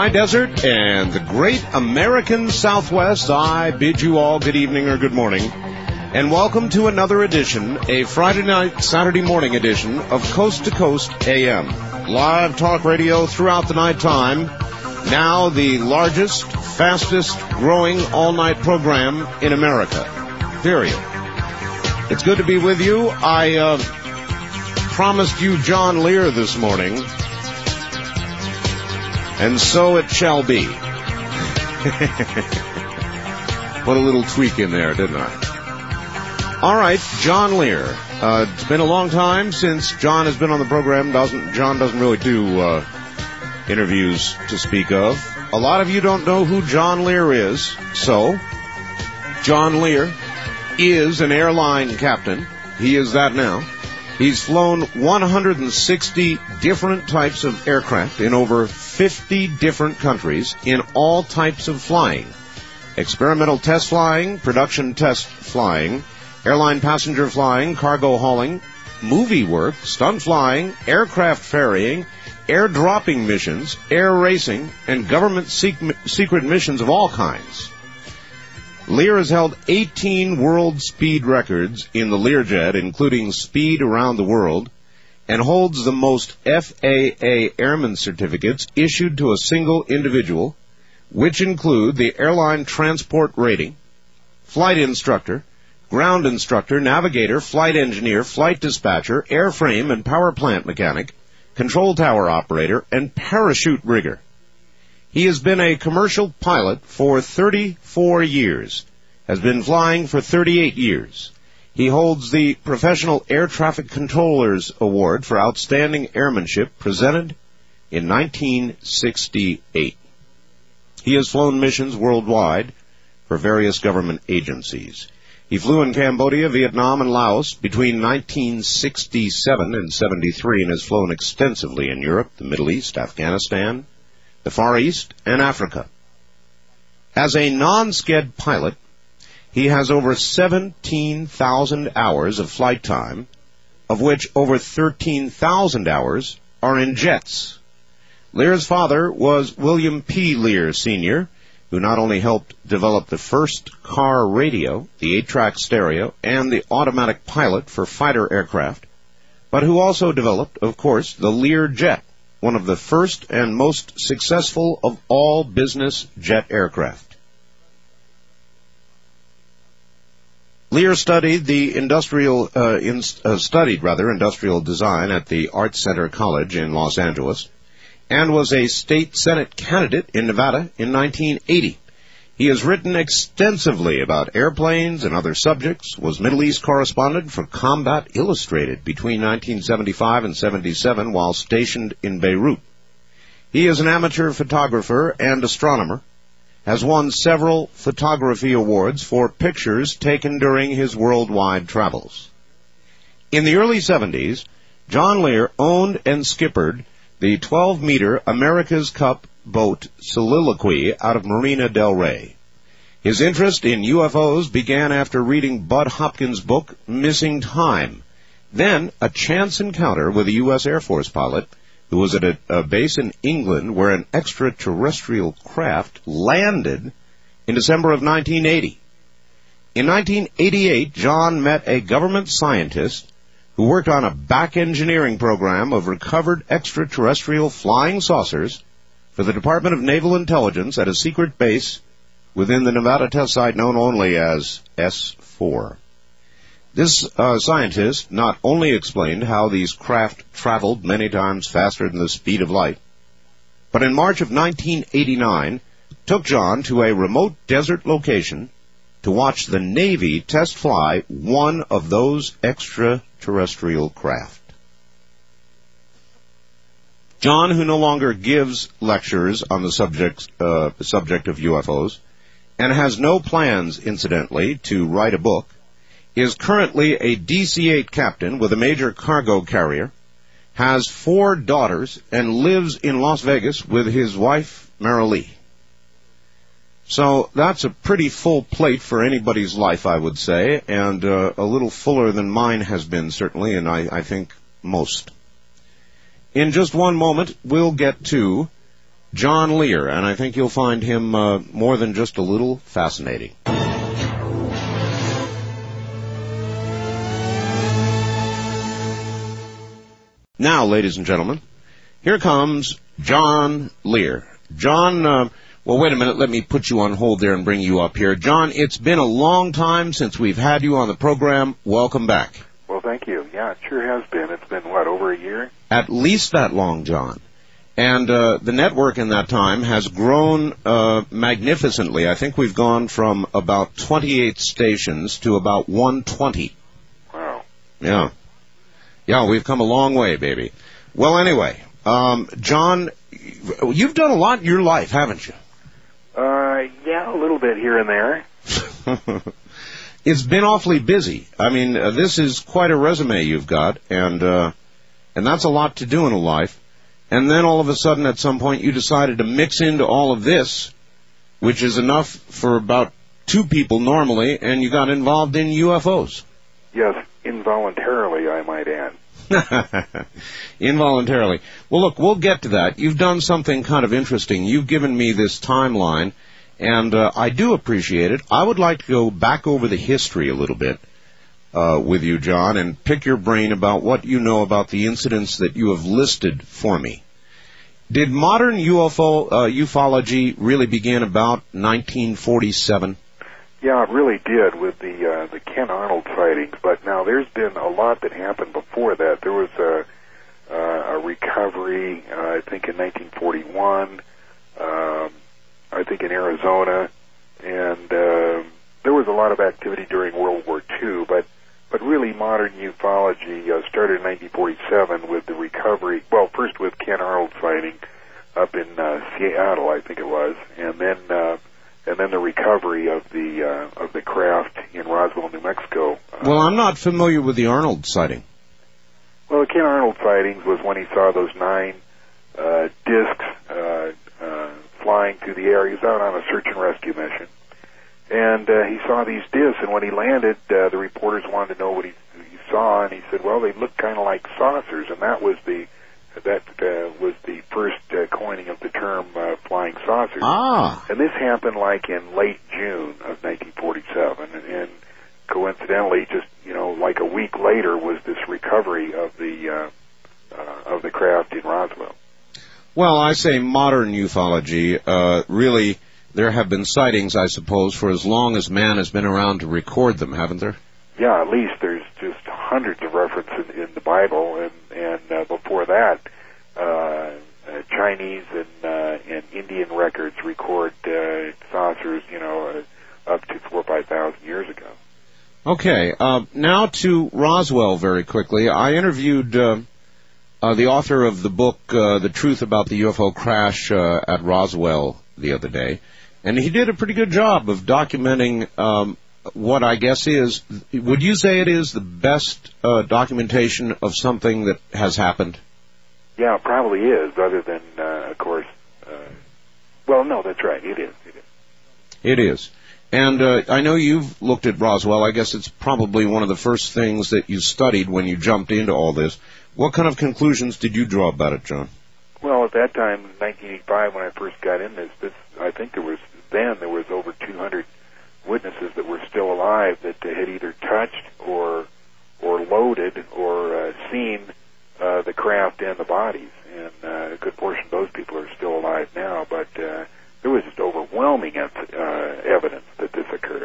high desert and the great American Southwest, I bid you all good evening or good morning, and welcome to another edition, a Friday night, Saturday morning edition of Coast to Coast AM. Live talk radio throughout the night time, now the largest, fastest growing all-night program in America. Period. It's good to be with you. I promised you John Lear this morning, and so it shall be. Put a little tweak in there, didn't I? All right, John Lear. It's been a long time since John has been on the program. John doesn't really do interviews to speak of. A lot of you don't know who John Lear is. So, John Lear is an airline captain. He is that now. He's flown 160 different types of aircraft in over 50 different countries in all types of flying. Experimental test flying, production test flying, airline passenger flying, cargo hauling, movie work, stunt flying, aircraft ferrying, air dropping missions, air racing, and government secret missions of all kinds. Lear has held 18 world speed records in the Learjet, including speed around the world, and holds the most FAA airman certificates issued to a single individual, which include the airline transport rating, flight instructor, ground instructor, navigator, flight engineer, flight dispatcher, airframe and power plant mechanic, control tower operator, and parachute rigger. He has been a commercial pilot for 34 years, has been flying for 38 years. He holds the Professional Air Traffic Controllers Award for Outstanding Airmanship, presented in 1968. He has flown missions worldwide for various government agencies. He flew in Cambodia, Vietnam, and Laos between 1967 and 73 and has flown extensively in Europe, the Middle East, Afghanistan, the Far East, and Africa. As a non-sked pilot, he has over 17,000 hours of flight time, of which over 13,000 hours are in jets. Lear's father was William P. Lear, Sr., who not only helped develop the first car radio, the 8-track stereo, and the automatic pilot for fighter aircraft, but who also developed, of course, the Learjet, one of the first and most successful of all business jet aircraft. Lear studied industrial design at the Art Center College in Los Angeles and was a state senate candidate in Nevada in 1980. He has written extensively about airplanes and other subjects, was Middle East correspondent for Combat Illustrated between 1975 and 77 while stationed in Beirut. He is an amateur photographer and astronomer, has won several photography awards for pictures taken during his worldwide travels. In the early 70s, John Lear owned and skippered the 12-meter America's Cup boat Soliloquy out of Marina del Rey. His interest in UFOs began after reading Bud Hopkins' book, Missing Time. Then, a chance encounter with a U.S. Air Force pilot who was at a base in England where an extraterrestrial craft landed in December of 1980. In 1988, John met a government scientist who worked on a back engineering program of recovered extraterrestrial flying saucers for the Department of Naval Intelligence at a secret base within the Nevada test site known only as S4. This scientist not only explained how these craft traveled many times faster than the speed of light, but in March of 1989 took John to a remote desert location to watch the Navy test fly one of those extraterrestrial craft. John, who no longer gives lectures on the subject of UFOs, and has no plans, incidentally, to write a book, is currently a DC-8 captain with a major cargo carrier, has 4 daughters, and lives in Las Vegas with his wife, Marilee. So that's a pretty full plate for anybody's life, I would say, and a little fuller than mine has been, certainly, and I think most. In just one moment, we'll get to John Lear, and I think you'll find him more than just a little fascinating. Now, ladies and gentlemen, here comes John Lear. John, well, wait a minute. Let me put you on hold there and bring you up here. John, it's been a long time since we've had you on the program. Welcome back. Well, thank you. Yeah, it sure has been. It's been, what, over a year? At least that long, John. And the network in that time has grown magnificently. I think we've gone from about 28 stations to about 120. Wow. Yeah. Yeah, we've come a long way, baby. Well, anyway, John, you've done a lot in your life, haven't you? Yeah, a little bit here and there. It's been awfully busy. I mean, this is quite a resume you've got, and that's a lot to do in a life. And then all of a sudden, at some point, you decided to mix into all of this, which is enough for about 2 people normally, and you got involved in UFOs. Yes, involuntarily, I might add. Involuntarily. Well, look, we'll get to that. You've done something kind of interesting. You've given me this timeline, and I do appreciate it. I would like to go back over the history a little bit with you, John, and pick your brain about what you know about the incidents that you have listed for me. Did modern ufology really begin about 1947? Yeah, it really did with the Ken Arnold sightings. But now there's been a lot that happened before that. There was a recovery, I think, in 1941. I think in Arizona, and there was a lot of activity during World War II. But really, modern ufology started in 1947 with the recovery. Well, first with Ken Arnold sighting up in Seattle, I think it was, and then the recovery of the craft in Roswell, New Mexico. Well, I'm not familiar with the Arnold sighting. Well, the Ken Arnold sightings was when he saw those 9 discs flying through the air. He was out on a search and rescue mission, and he saw these discs. And when he landed, the reporters wanted to know what he saw, and he said, "Well, they look kind of like saucers," and that was the first coining of the term flying saucers. Ah. And this happened like in late June of 1947, and coincidentally, just like a week later, was this recovery of the craft in Roswell. Well, I say modern ufology. Really, there have been sightings, I suppose, for as long as man has been around to record them, haven't there? Yeah, at least there's just hundreds of references in the Bible, and before that, Chinese and Indian records record saucers, up to 4,000 or 5,000 years ago. Okay, now to Roswell very quickly. I interviewed the author of the book, The Truth About the UFO Crash at Roswell the other day, and he did a pretty good job of documenting what I guess is, would you say it is the best documentation of something that has happened? Yeah, it probably is, other than, of course, well, no, that's right, it is. It is. And I know you've looked at Roswell. I guess it's probably one of the first things that you studied when you jumped into all this. What kind of conclusions did you draw about it, John? Well, at that time, 1985, when I first got in this I think there was over 200 witnesses that were still alive that had either touched or loaded or seen the craft and the bodies, and a good portion of those people are still alive now, but there was just overwhelming evidence that this occurred.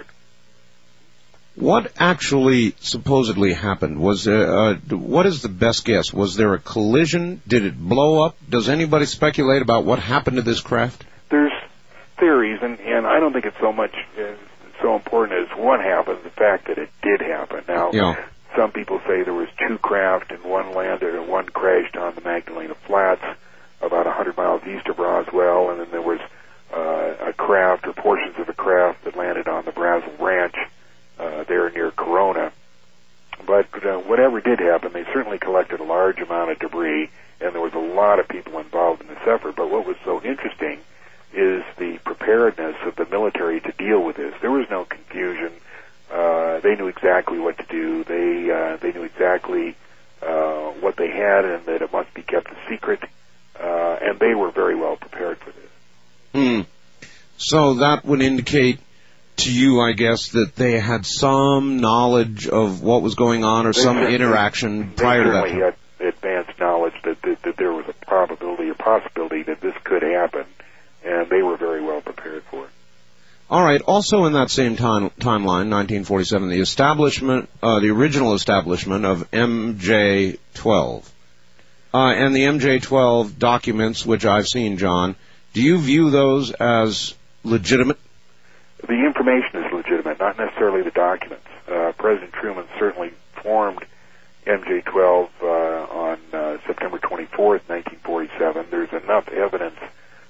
What actually supposedly happened? What is the best guess? Was there a collision? Did it blow up? Does anybody speculate about what happened to this craft? There's theories, and I don't think it's so much so important as what happened, the fact that it did happen. Now, some people say there was 2 craft, and one landed and one crashed on the Magdalena Flats about 100 miles east of Roswell, and then there was a craft or portions of a craft that landed on the Brazel Ranch there near Corona. But whatever did happen, they certainly collected a large amount of debris, and there was a lot of people involved in this effort. But what was so interesting is the preparedness of the military to deal with this. There was no confusion. They knew exactly what to do. They knew exactly what they had, and that it must be kept a secret. And they were very well prepared for this. So that would indicate to you, I guess, that they had some knowledge of what was going on or some interaction prior to that. They certainly had advanced knowledge that there was a probability or possibility that this could happen, and they were very well prepared for it. All right. Also in that same timeline, 1947, the original establishment of MJ-12. And the MJ-12 documents, which I've seen, John, do you view those as legitimate? The information is legitimate, not necessarily the documents. President Truman certainly formed MJ-12 on September 24th, 1947. There's enough evidence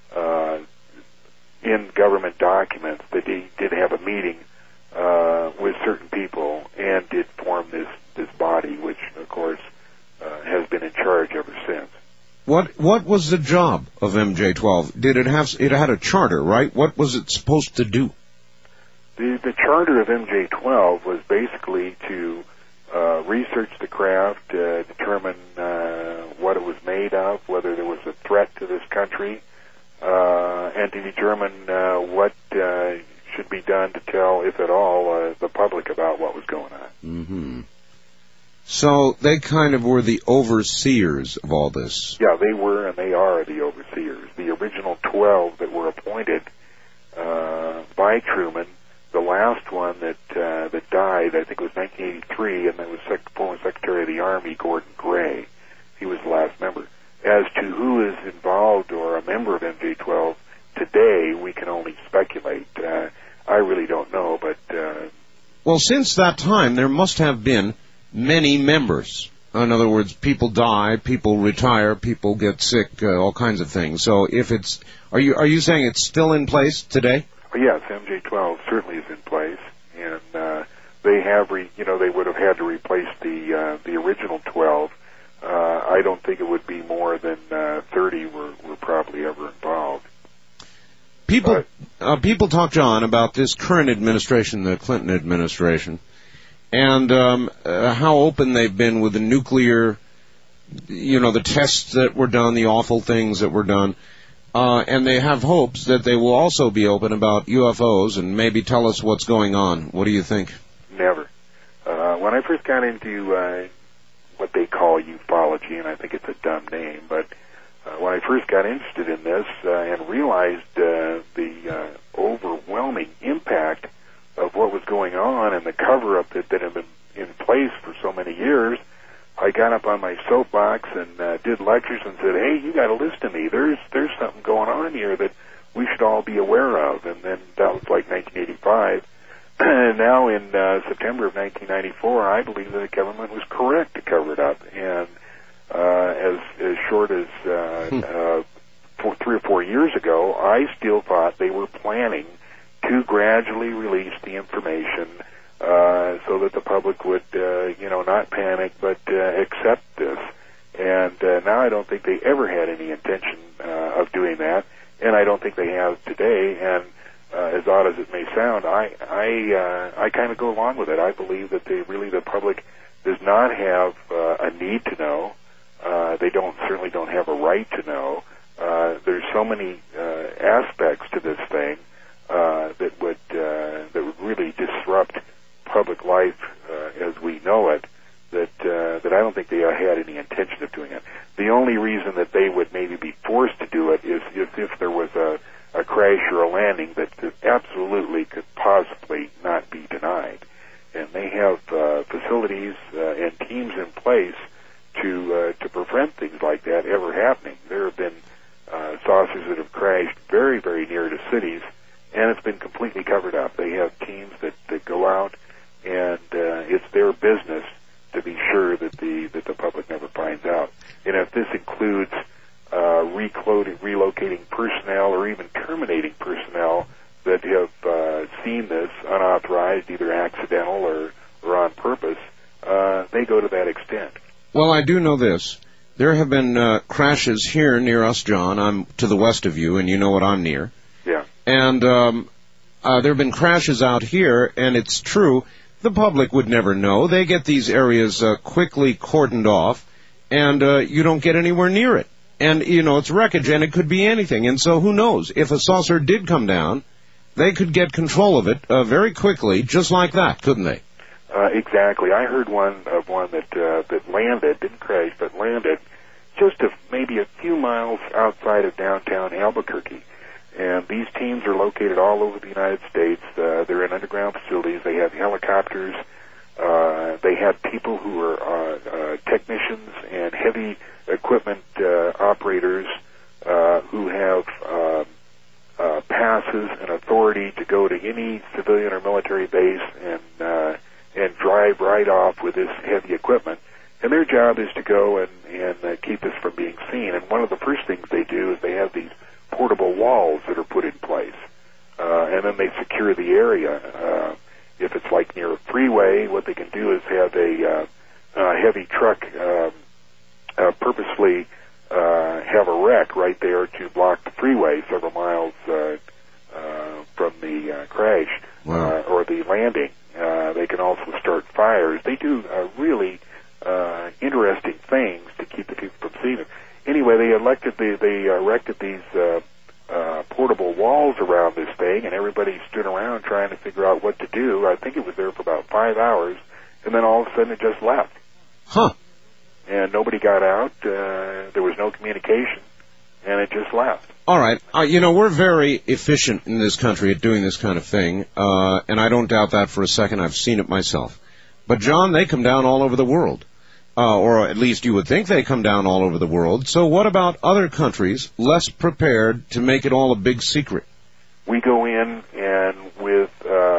in government documents that he did have a meeting with certain people and did form this body, which, of course, has been in charge ever since. What was the job of MJ-12? It had a charter, right? What was it supposed to do? The charter of MJ-12 was basically to research the craft, determine what it was made of, whether there was a threat to this country, and to determine what should be done to tell, if at all, the public about what was going on. Mm-hmm. So they kind of were the overseers of all this. Yeah, they were, and they are the overseers. The original 12 that were appointed by Truman, the last one that died, I think it was 1983, and that was former Secretary of the Army, Gordon Gray. He was the last member. As to who is involved or a member of MJ-12 today, we can only speculate. I really don't know, but... Well, since that time, there must have been many members. In other words, people die, people retire, people get sick, all kinds of things. So if it's... Are you saying it's still in place today? Yes, MJ-12 certainly is in place, and they have, they would have had to replace the original 12. I don't think it would be more than 30 were probably ever involved. People talk, John, about this current administration, the Clinton administration, and how open they've been with the nuclear, the tests that were done, the awful things that were done. And they have hopes that they will also be open about UFOs and maybe tell us what's going on. What do you think? Never. When I first got into what they call ufology, and I think it's a dumb name, but when I first got interested in this and realized the overwhelming impact of what was going on and the cover-up that had been in place for so many years, I got up on my soapbox and did lectures and said, hey, you got to listen to me. There's something going on here that we should all be aware of. And then that was like 1985. And now in September of 1994, I believe that the government was correct to cover it up. And as short as 3 or 4 years ago, I still thought they were planning to gradually release the information so that the public would, not panic, but accept this. And now I don't think they ever had any intention of doing that, and I don't think they have today. And as odd as it may sound, I kind of go along with it. I believe that the public does not have a need to know. They certainly don't have a right to know. There's so many aspects to this thing that would really disrupt public life as we know it, that I don't think they had any intention of doing it. The only reason that they would maybe be forced to do it is if there was a crash or a landing that absolutely could possibly not be denied. And they have facilities and teams in place to prevent things like that ever happening. There have been saucers that have crashed very, very near to cities, and it's been completely covered up. They have teams that go out, and it's their business to be sure that the public never finds out. And if this includes relocating personnel or even terminating personnel that have seen this unauthorized, either accidental or on purpose, they go to that extent. Well, I do know this. There have been crashes here near us, John. I'm to the west of you, and you know what I'm near. Yeah. And there have been crashes out here, and it's true. The public would never know. They get these areas quickly cordoned off, and you don't get anywhere near it. And, you know, it's wreckage, and it could be anything. And so who knows? If a saucer did come down, they could get control of it very quickly, just like that, couldn't they? Exactly. I heard one that landed, didn't crash, but landed just maybe a few miles outside of downtown Albuquerque. And these teams are located all over the United States. They're in underground facilities. They have helicopters. They have people who are technicians and heavy equipment operators who have passes and authority to go to any civilian or military base and drive right off with this heavy equipment. And their job is to go and keep this from being seen. And one of the first things they do is they have these portable walls that are put in place. And then they secure the area. If it's like near a freeway, what they can do is have a heavy truck purposely have a wreck right there to block the freeway several miles from the crash. Wow. Or the landing. They can also start fires. They do really interesting things to keep the people from seeing it. Anyway, they erected these portable walls around this thing, and everybody stood around trying to figure out what to do. I think it was there for about 5 hours, and then all of a sudden it just left. Huh. And nobody got out. There was no communication, and it just left. All right. You know, we're very efficient in this country at doing this kind of thing, and I don't doubt that for a second. I've seen it myself. But, John, they come down all over the world. Or at least you would think they come down all over the world. So what about other countries less prepared to make it all a big secret? We go in and with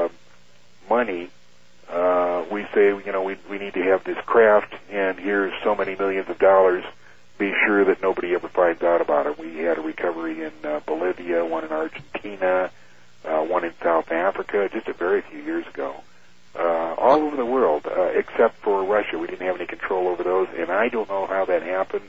money, we say, you know, we need to have this craft, and here's so many millions of dollars. Be sure that nobody ever finds out about it. We had a recovery in Bolivia, one in Argentina, one in South Africa, just a very few years ago. All over the world, except for Russia. We didn't have any control over those, and I don't know how that happened.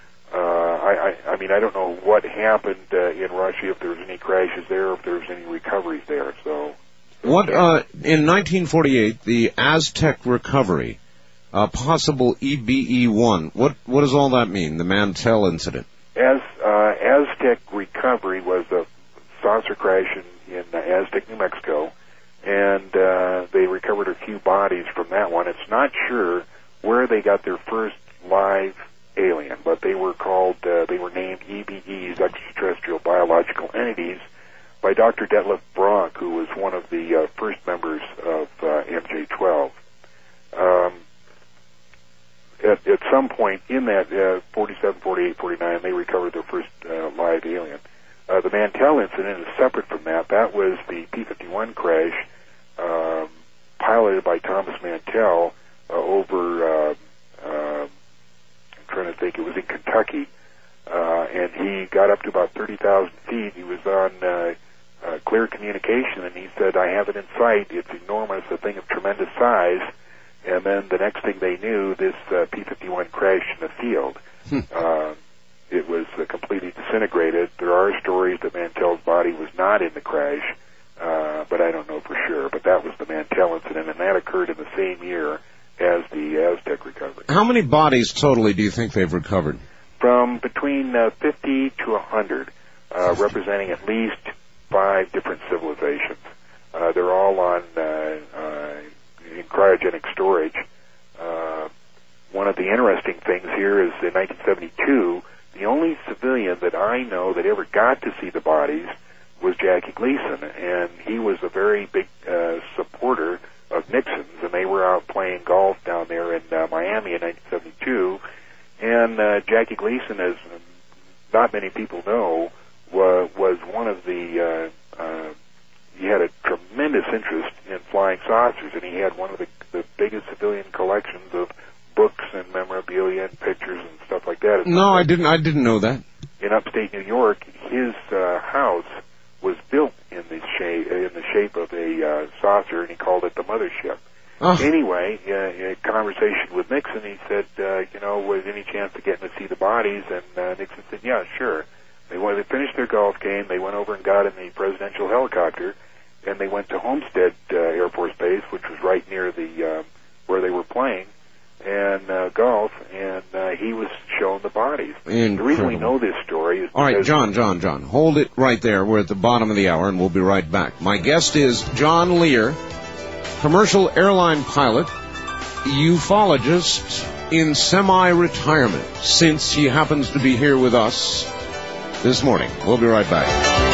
I mean, I don't know what happened in Russia, if there was any crashes there, if there was any recoveries there. So, what in 1948, the Aztec recovery, possible EBE-1. What does all that mean? The Mantell incident. Aztec recovery was a saucer crash in Aztec, New Mexico. And they recovered a few bodies from that one. It's not sure where they got their first live alien, but they were named EBEs, extraterrestrial biological entities, by Dr. Detlef Bronk, who was one of the first members of MJ-12. At some point in that 47, 48, 49, they recovered their first live alien. The Mantell incident is separate from that. That was the P-51 crash piloted by Thomas Mantell over, I'm trying to think, it was in Kentucky, and he got up to about 30,000 feet. He was on clear communication, and he said, I have it in sight. It's enormous, a thing of tremendous size. And then the next thing they knew, this P-51 crashed in the field. It was completely disintegrated. There are stories that Mantell's body was not in the crash, but I don't know for sure. But that was the Mantell incident, and that occurred in the same year as the Aztec recovery. How many bodies totally do you think they've recovered? From between 50 to 100, representing at least 5 different civilizations. They're all on in cryogenic storage. One of the interesting things here is in 1972, the only civilian that I know that ever got to see the bodies was Jackie Gleason, and he was a very big supporter of Nixon's, and they were out playing golf down there in Miami in 1972, and Jackie Gleason, as not many people know, was one of the, he had a tremendous interest in flying saucers, and he had one of the biggest civilian collections of books and memorabilia and pictures and stuff like that. No, I didn't know that. In upstate New York, his house was built in the shape of a saucer, and he called it the mothership. Oh. Anyway, in a conversation with Nixon, he said, was any chance of getting to see the bodies? And Nixon said, yeah, sure. They finished their golf game. They went over and got in the presidential helicopter, and they went to Homestead Air Force Base, which was right near the where they were playing, and golf, and he was shown the bodies. Incredible. The reason we know know this story is all right, John, hold it right there. We're at the bottom of the hour, and we'll be right back. My guest is John Lear, commercial airline pilot, ufologist in semi-retirement, since he happens to be here with us this morning. We'll be right back.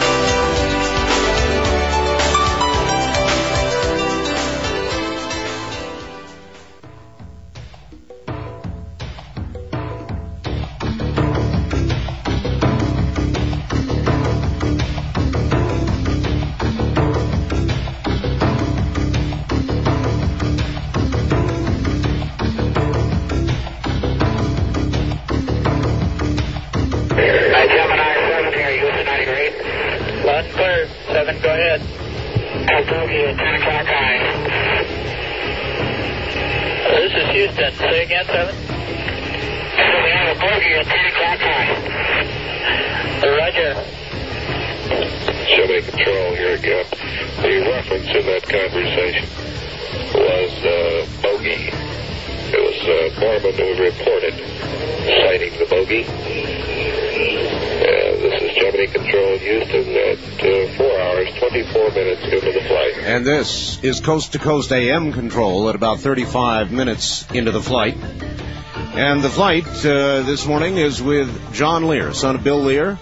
And this is Coast to Coast AM control at about 35 minutes into the flight. And the flight this morning is with John Lear, son of Bill Lear,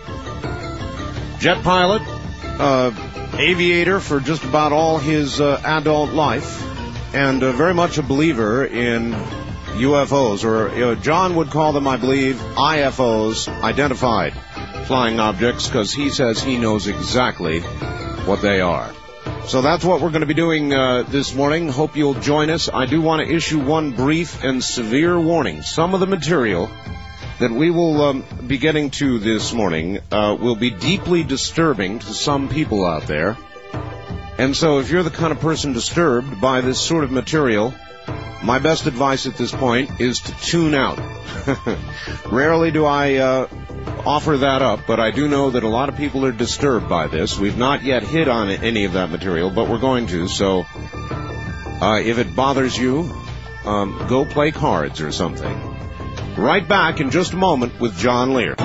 jet pilot, aviator for just about all his adult life, and very much a believer in UFOs, or John would call them, I believe, IFOs, identified flying objects, because he says he knows exactly what they are. So that's what we're going to be doing this morning. Hope you'll join us. I do want to issue one brief and severe warning. Some of the material that we will be getting to this morning will be deeply disturbing to some people out there. And so if you're the kind of person disturbed by this sort of material, my best advice at this point is to tune out. Rarely do I offer that up, but I do know that a lot of people are disturbed by this. We've not yet hit on any of that material, but we're going to. So if it bothers you, go play cards or something. Right back in just a moment with John Lear.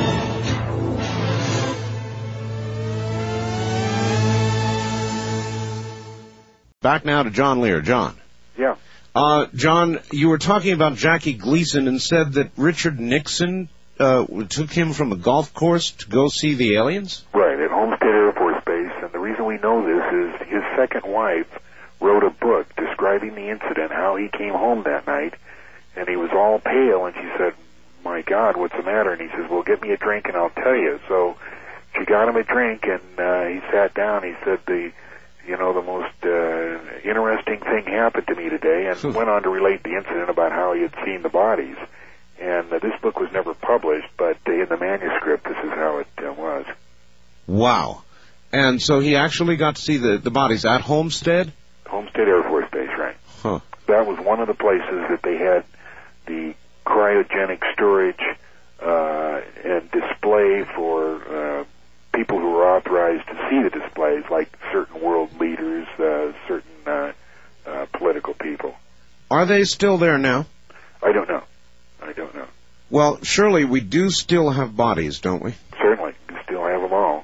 Back now to John Lear. John. Yeah. John, you were talking about Jackie Gleason and said that Richard Nixon took him from a golf course to go see the aliens? Right, at Homestead Air Force Base. And the reason we know this is his second wife wrote a book describing the incident, how he came home that night, and he was all pale, and she said, "My God, what's the matter?" And he says, "Well, get me a drink and I'll tell you." So she got him a drink, and he sat down. He said, the most interesting thing happened to me today, and went on to relate the incident about how he had seen the bodies. And this book was never published, but in the manuscript, this is how it was. Wow. And so he actually got to see the bodies at Homestead? Homestead Air Force Base, right. Huh. That was one of the places that they had the cryogenic storage and display for people who were authorized to see the displays, like certain world leaders, certain political people. Are they still there now? I don't know. Well, surely we do still have bodies, don't we? Certainly. We still have them all.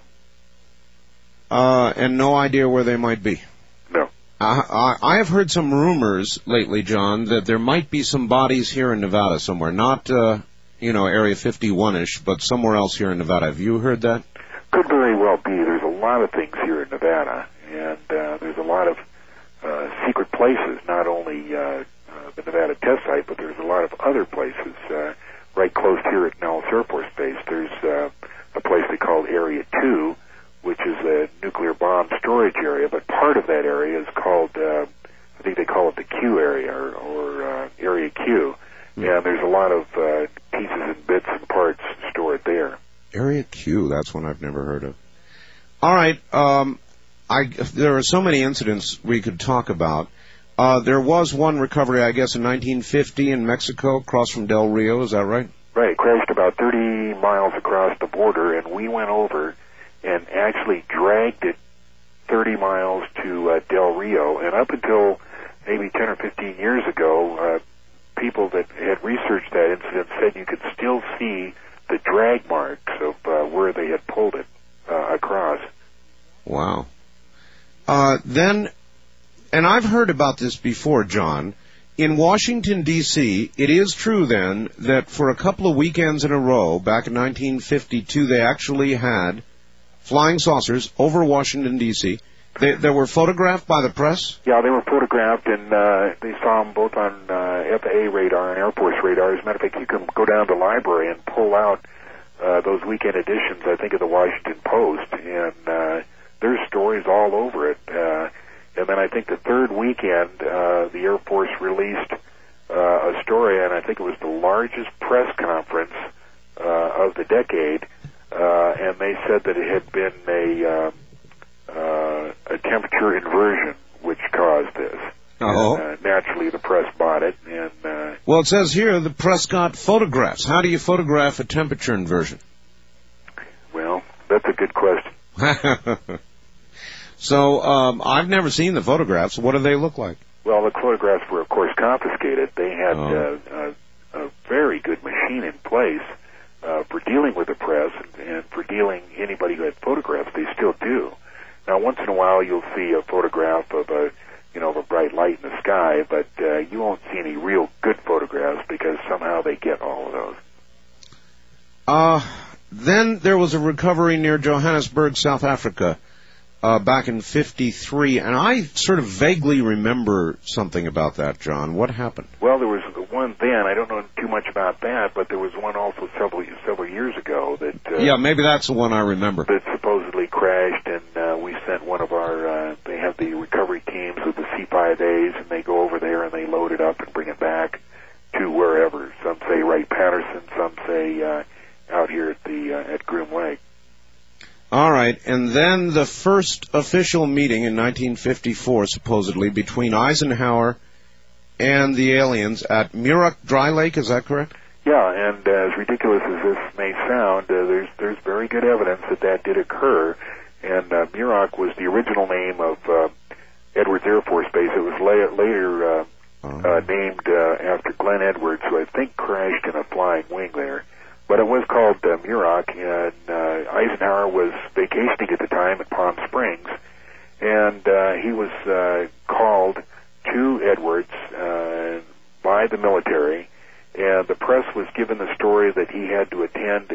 And no idea where they might be? No. I have heard some rumors lately, John, that there might be some bodies here in Nevada somewhere. Not, Area 51-ish, but somewhere else here in Nevada. Have you heard that? Could very well be. There's a lot of things here in Nevada, and there's a lot of secret places, not only the Nevada test site, but there's a lot of other places right close here at Nellis Air Force Base. There's a place they call Area 2, which is a nuclear bomb storage area, but part of that area is called, I think they call it the Q area, or Area Q. Yeah, there's a lot of pieces and bits and parts stored there. Area Q, that's one I've never heard of. All right, there are so many incidents we could talk about. There was one recovery, I guess, in 1950 in Mexico, across from Del Rio. Is that right? Right. It crashed about 30 miles across the border, and we went over and actually dragged it 30 miles to Del Rio. And up until maybe 10 or 15 years ago, people that had researched that incident said you could still see the drag marks of where they had pulled it across. Wow. Then, and I've heard about this before, John. In Washington, D.C., it is true then that for a couple of weekends in a row, back in 1952, they actually had flying saucers over Washington, D.C. They were photographed by the press? Yeah, they were photographed, and they saw them both on FAA radar and Air Force radar. As a matter of fact, you can go down to the library and pull out those weekend editions, I think, of the Washington Post, and there's stories all over it. And then I think the third weekend, the Air Force released a story, and I think it was the largest press conference of the decade, and they said that it had been a temperature inversion which caused this. Oh. And, naturally, the press bought it. And well, it says here the press got photographs. How do you photograph a temperature inversion? Well, that's a good question. So I've never seen the photographs. What do they look like? Well, the photographs were, of course, confiscated. They had a very good machine in place for dealing with the press and for dealing anybody who had photographs. They still do. Now, once in a while, you'll see a photograph of a bright light in the sky, but you won't see any real good photographs because somehow they get all of those. Then there was a recovery near Johannesburg, South Africa, back in 1953, and I sort of vaguely remember something about that, John. What happened? Well, there was one then. I don't know too much about that, but there was one also several years ago that... yeah, maybe that's the one I remember. That supposedly crashed, and we sent one of our... they have the recovery teams with the C5As, and they go over there and they load it up and bring it back to wherever. Some say Wright-Patterson, some say out here at Groom Lake. All right, and then the first official meeting in 1954, supposedly, between Eisenhower and the aliens at Muroc Dry Lake, is that correct? Yeah, and as ridiculous as this may sound, there's very good evidence that did occur, and Muroc was the original name of Edwards Air Force Base. It was later named after Glenn Edwards, who I think crashed in a flying wing there. But it was called Muroc, and Eisenhower was vacationing at the time at Palm Springs, and he was called to Edwards by the military, and the press was given the story that he had to attend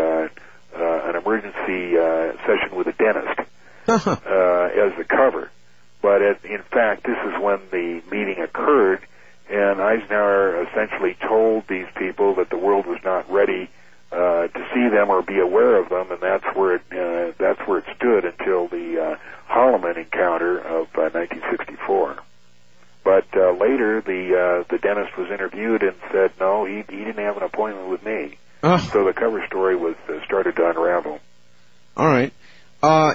an emergency session with a dentist as the cover. But in fact, this is when the meeting occurred, and Eisenhower essentially told these people that the world was not ready to see them or be aware of them, and that's where it stood until the Holloman encounter of 1964. But later, the dentist was interviewed and said, no, he didn't have an appointment with me. So the cover story was started to unravel. All right. By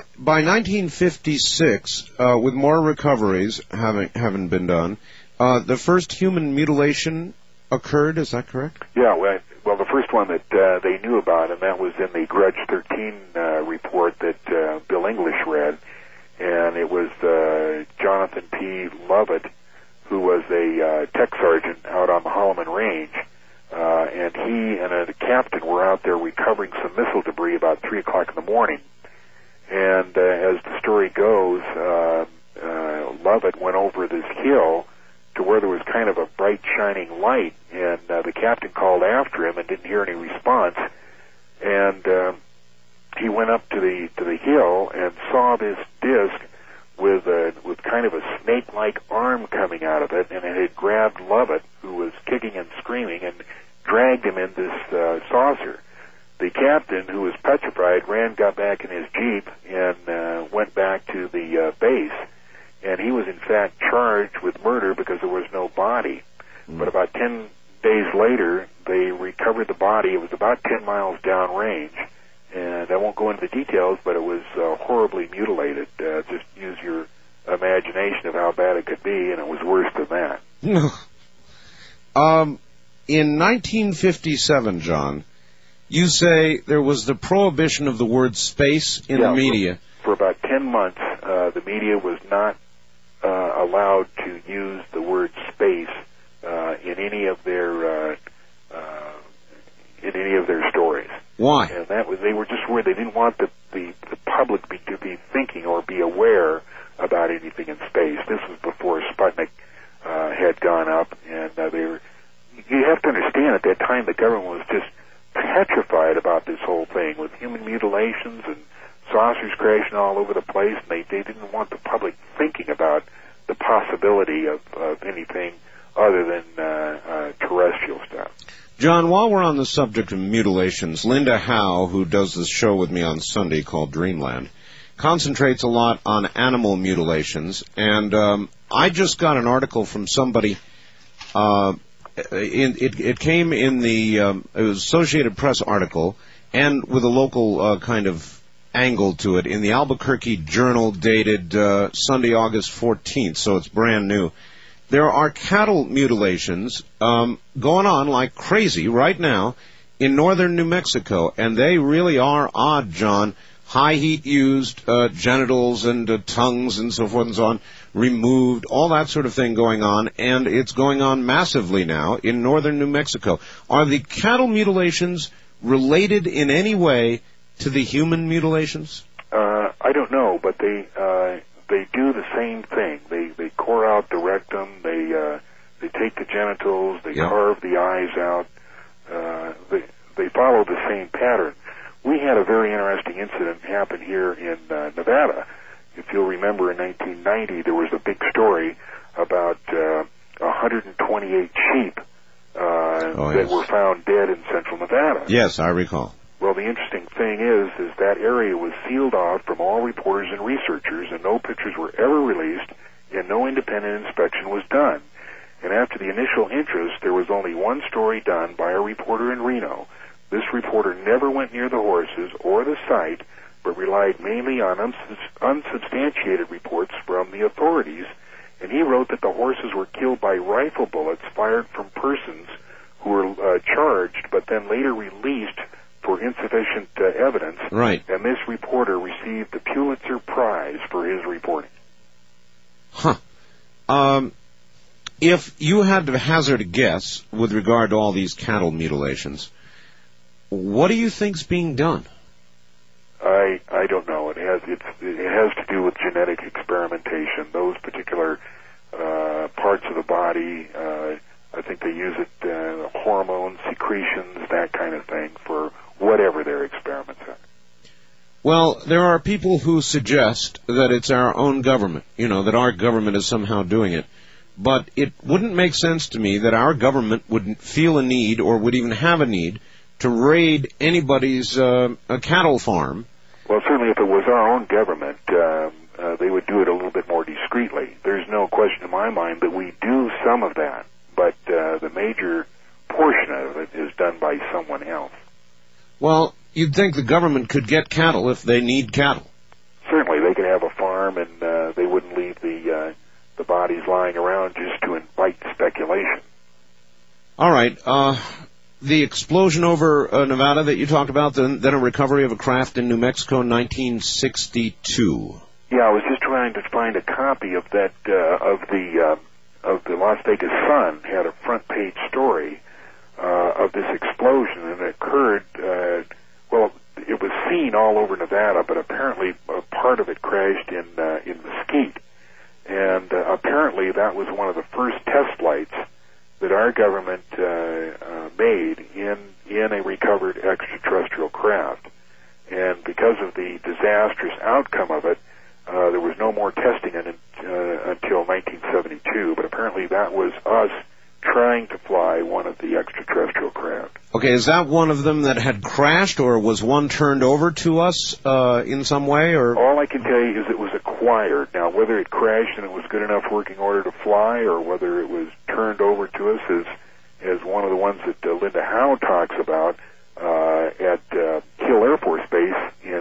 1956, with more recoveries having been done, the first human mutilation occurred. Is that correct? Yeah. Well, the first one that they knew about, and that was in the Grudge 13 report that Bill English read, and it was Jonathan P. Lovett, who was a tech sergeant out on the Holloman Range, and he and a captain were out there recovering some missile debris about 3 o'clock in the morning. And as the story goes, Lovett went over this hill to where there was kind of a bright shining light, and the captain called after him and didn't hear any response, and he went up to the hill and saw this disc with kind of a snake-like arm coming out of it, and it had grabbed Lovett, who was kicking and screaming, and dragged him in this saucer. The captain, who was petrified, got back in his Jeep and went back to the base, and he was in fact charged with murder because there was no body. But about 10 days later, they recovered the body. It was about 10 miles downrange, and I won't go into the details, but it was horribly mutilated. Just use your imagination of how bad it could be, and it was worse than that. In 1957, John, you say there was the prohibition of the word space in the media. For about 10 months, the media was not allowed to use the word space in any of their stories. Why? And they were just worried. They didn't want the public to be thinking or be aware about anything in space. This was before Sputnik had gone up, and you have to understand, at that time the government was just petrified about this whole thing with human mutilations and saucers crashing all over the place, and they didn't want the public thinking about the possibility of anything other than terrestrial stuff. John, while we're on the subject of mutilations, Linda Howe, who does this show with me on Sunday called Dreamland, concentrates a lot on animal mutilations, and I just got an article from somebody. It came in the it was Associated Press article, and with a local kind of angle to it in the Albuquerque Journal, dated Sunday, August 14th, so it's brand new. There are cattle mutilations going on like crazy right now in northern New Mexico, and they really are odd, John. High heat used, genitals and tongues and so forth and so on removed, all that sort of thing going on, and it's going on massively now in northern New Mexico. Are the cattle mutilations related in any way to the human mutilations? I don't know, but they do the same thing. They core out the rectum. They take the genitals. They carve the eyes out. They follow the same pattern. We had a very interesting incident happen here in Nevada. If you'll remember, in 1990, there was a big story about 128 sheep that were found dead in central Nevada. Yes, I recall. Well, the interesting thing is that area was sealed off from all reporters and researchers, and no pictures were ever released, and no independent inspection was done. And after the initial interest, there was only one story done by a reporter in Reno. This reporter never went near the horses or the site, but relied mainly on unsubstantiated reports from the authorities, and he wrote that the horses were killed by rifle bullets fired from persons who were charged, but then later released for insufficient evidence. Right. And this reporter received the Pulitzer Prize for his reporting. Huh. If you had to hazard a guess with regard to all these cattle mutilations, what do you think's being done? I don't know. It has to do with genetic experimentation. Those particular parts of the body, I think they use it, hormones, secretions, that kind of thing, for whatever their experiments are. Well, there are people who suggest that it's our own government, that our government is somehow doing it. But it wouldn't make sense to me that our government wouldn't feel a need or would even have a need to raid anybody's a cattle farm. Well, certainly if it was our own government, they would do it a little bit more discreetly. There's no question in my mind that we do some of that, but the major portion of it is done by someone else. Well, you'd think the government could get cattle if they need cattle. Certainly, they could have a farm, and they wouldn't leave the bodies lying around just to invite speculation. All right. The explosion over Nevada that you talked about, then a recovery of a craft in New Mexico in 1962. Yeah, I was just trying to find a copy of that of the Las Vegas Sun. Had a front page story of this explosion, and it occurred. It was seen all over Nevada, but apparently part of it crashed in Mesquite, and apparently that was one of the first test flights that our government made in a recovered extraterrestrial craft. And because of the disastrous outcome of it, there was no more testing until 1972. But apparently that was us trying to fly one of the extraterrestrial craft. Okay, is that one of them that had crashed, or was one turned over to us in some way? Or all I can tell you is it was acquired. Now, whether it crashed and it was good enough working order to fly, or whether it was turned over to us as one of the ones that Linda Howe talks about at Hill Air Force Base in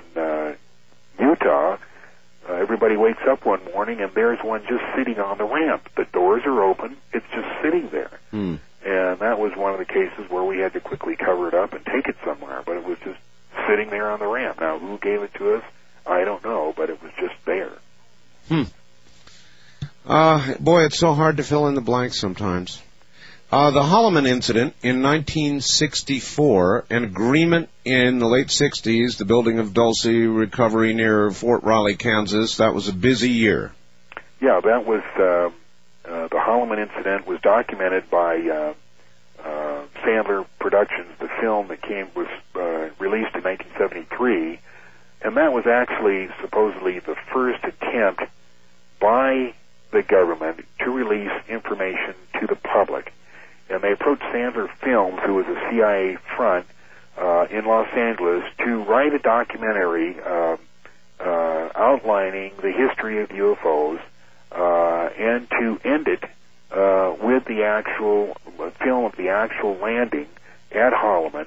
Utah. Everybody wakes up one morning and there's one just sitting on the ramp. The doors are open. It's just sitting there. And that was one of the cases where we had to quickly cover it up and take it somewhere. But it was just sitting there on the ramp. Now, who gave it to us? I don't know, but it was just there. Boy, it's so hard to fill in the blanks sometimes. The Holloman incident in 1964, an agreement in the late 60s, the building of Dulce, recovery near Fort Riley, Kansas. That was a busy year. Yeah, that was the Holloman incident was documented by Sandler Productions. The film that was released in 1973, and that was actually supposedly the first attempt by the government to release information to the public. And they approached Sandler Films, who was a CIA front in Los Angeles, to write a documentary outlining the history of UFOs and to end it with the actual film of the actual landing at Holloman,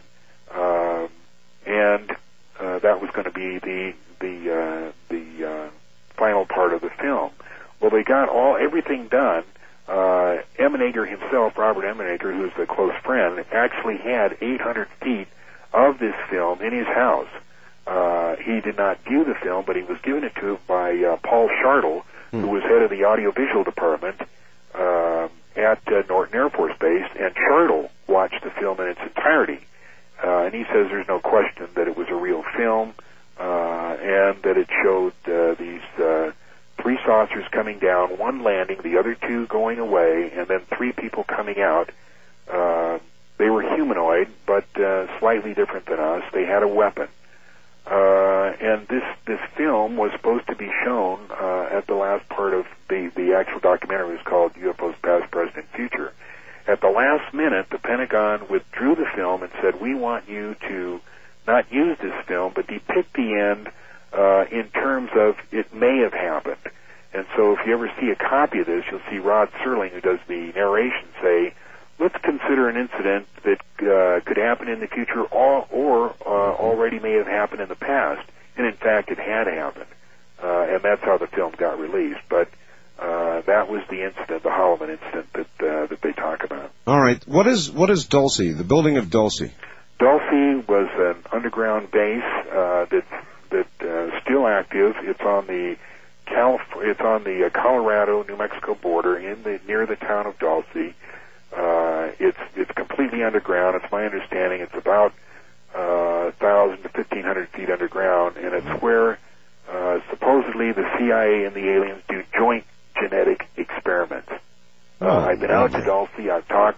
and that was going to be the final part of the film. Well, they got everything done. Emenager himself, Robert Emenager, who's a close friend, actually had 800 feet of this film in his house. He did not view the film, but he was given it to him by Paul Shartle, who was head of the audiovisual department at Norton Air Force Base, and Shartle watched the film in its entirety. And he says there's no question that it was a real film, and that it showed these three saucers coming down, one landing, the other two going away, and then three people coming out. They were humanoid, but slightly different than us. They had a weapon. And this film was supposed to be shown at the last part of the actual documentary. It was called UFOs Past, Present, and Future. At the last minute, the Pentagon withdrew the film and said, we want you to not use this film, but depict the end in terms of it may have happened. And so if you ever see a copy of this, you'll see Rod Serling, who does the narration, say, let's consider an incident that could happen in the future or already may have happened in the past. And in fact, it had happened. And that's how the film got released. But that was the incident, the Holloman incident that they talk about. All right. What is Dulce, the building of Dulce? Dulce was an underground base that's still active. It's on the Colorado-New Mexico border near the town of Dulce. It's completely underground. It's my understanding it's about 1,000 to 1,500 feet underground, and it's where supposedly the CIA and the aliens do joint genetic experiments. I've been out to Dulce. I've talked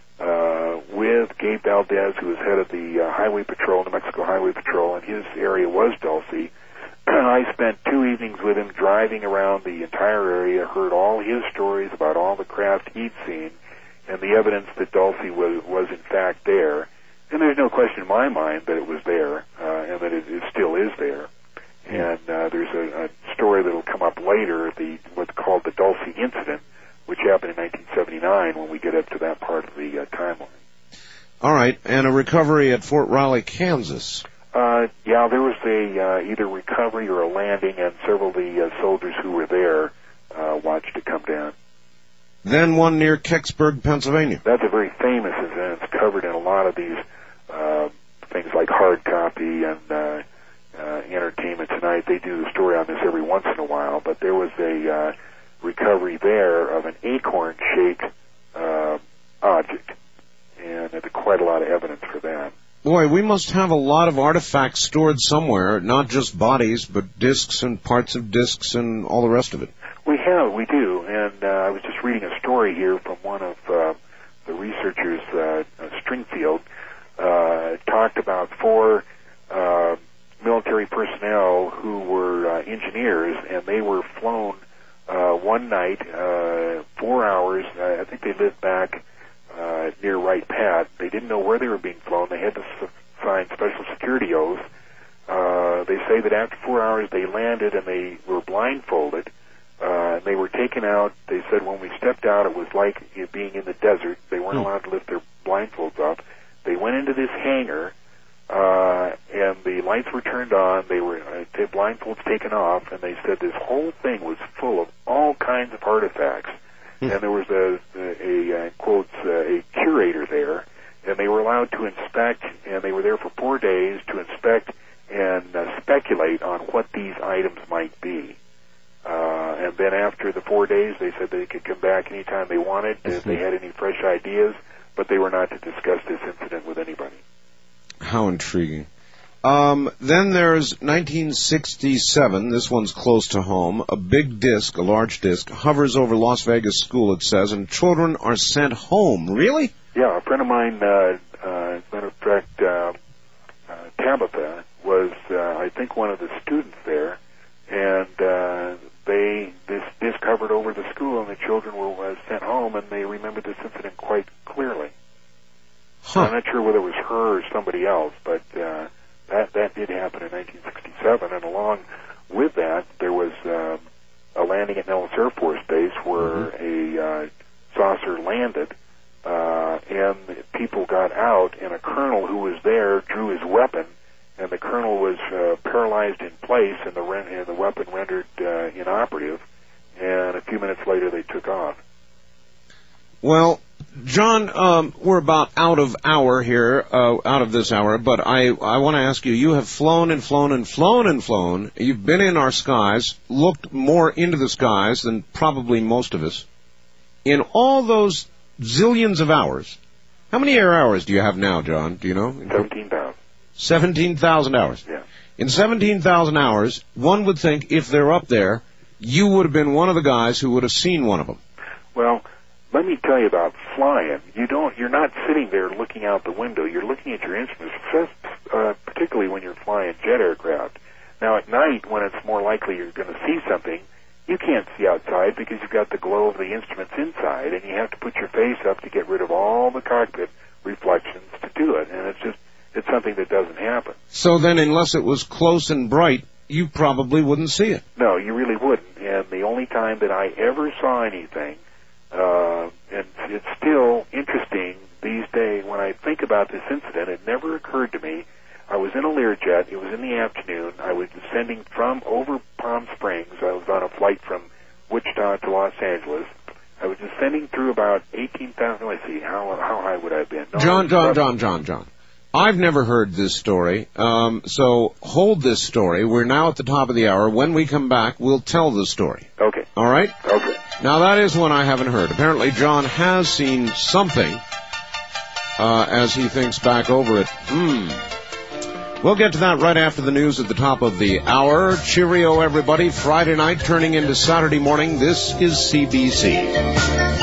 with Gabe Valdez, who was head of the Highway Patrol, New Mexico Highway Patrol, and his area was Dulce. I spent 2 evenings with him driving around the entire area, heard all his stories about all the craft he'd seen, and the evidence that Dulce was in fact there. And there's no question in my mind that it was there, and that it still is there. And there's a story that will come up later, what's called the Dulce incident, which happened in 1979 when we get up to that part of the timeline. All right, and a recovery at Fort Riley, Kansas. Yeah, there was either recovery or a landing, and several of the soldiers who were there watched it come down. Then one near Kecksburg, Pennsylvania. That's a very famous event. It's covered in a lot of these things like Hard Copy and Entertainment Tonight. They do the story on this every once in a while, but there was a recovery there of an acorn-shaped object, and there's quite a lot of evidence for that. Boy, we must have a lot of artifacts stored somewhere, not just bodies, but discs and parts of discs and all the rest of it. We do, and I was just reading a story here from one of the researchers, Stringfield, talked about 4 military personnel who were engineers, and they were flown one night, 4 hours. I think they lived back near Wright Pat. They didn't know where they were being flown. They had to sign special security oaths. They say that after 4 hours they landed and they were blindfolded. They were taken out. They said when we stepped out it was like being in the desert. They weren't allowed to lift their blindfolds up. They went into this hangar, and the lights were turned on. They were blindfolds taken off, and they said this whole thing was full of all kinds of artifacts. And there was a quotes, a curator there, and they were allowed to inspect, and they were there for 4 days to inspect and speculate on what these items might be. And then after the 4 days, they said they could come back anytime they wanted. If they had any fresh ideas, but they were not to discuss this incident with anybody. How intriguing. Then there's 1967. This one's close to home. A big disc, a large disc, hovers over Las Vegas school, it says, and children are sent home. Really? Yeah, a friend of mine, as a matter of fact, Tabitha was, I think, one of the students there, and this disc hovered over the school, and the children were sent home, and they remembered this incident quite clearly. Huh. I'm not sure whether it was her or somebody else, but that did happen in 1967, and along with that, there was a landing at Nellis Air Force Base where a saucer landed, and people got out, and a colonel who was there drew his weapon, and the colonel was paralyzed in place, and the weapon rendered inoperative, and a few minutes later they took off. Well, John, we're about out of this hour, but I want to ask you, you have flown and flown and flown and flown. You've been in our skies, looked more into the skies than probably most of us. In all those zillions of hours, how many air hours do you have now, John? Do you know? 17,000. 17,000 hours. Yeah. In 17,000 hours, one would think if they're up there, you would have been one of the guys who would have seen one of them. Well, let me tell you about flying. You're not sitting there looking out the window. You're looking at your instruments, particularly when you're flying jet aircraft. Now, at night, when it's more likely you're going to see something, you can't see outside because you've got the glow of the instruments inside, and you have to put your face up to get rid of all the cockpit reflections to do it. And it's something that doesn't happen. So then, unless it was close and bright, you probably wouldn't see it. No, you really wouldn't. And the only time that I ever saw anything, and it's still interesting these days when I think about this incident, it never occurred to me. I was in a Learjet. It was in the afternoon. I was descending from over Palm Springs. I was on a flight from Wichita to Los Angeles. I was descending through about 18,000. Let's see, how high would I have been? No, John. I've never heard this story, so hold this story. We're now at the top of the hour. When we come back, we'll tell the story. Okay. All right? Okay. Now, that is one I haven't heard. Apparently, John has seen something as he thinks back over it. We'll get to that right after the news at the top of the hour. Cheerio, everybody. Friday night turning into Saturday morning. This is CBC.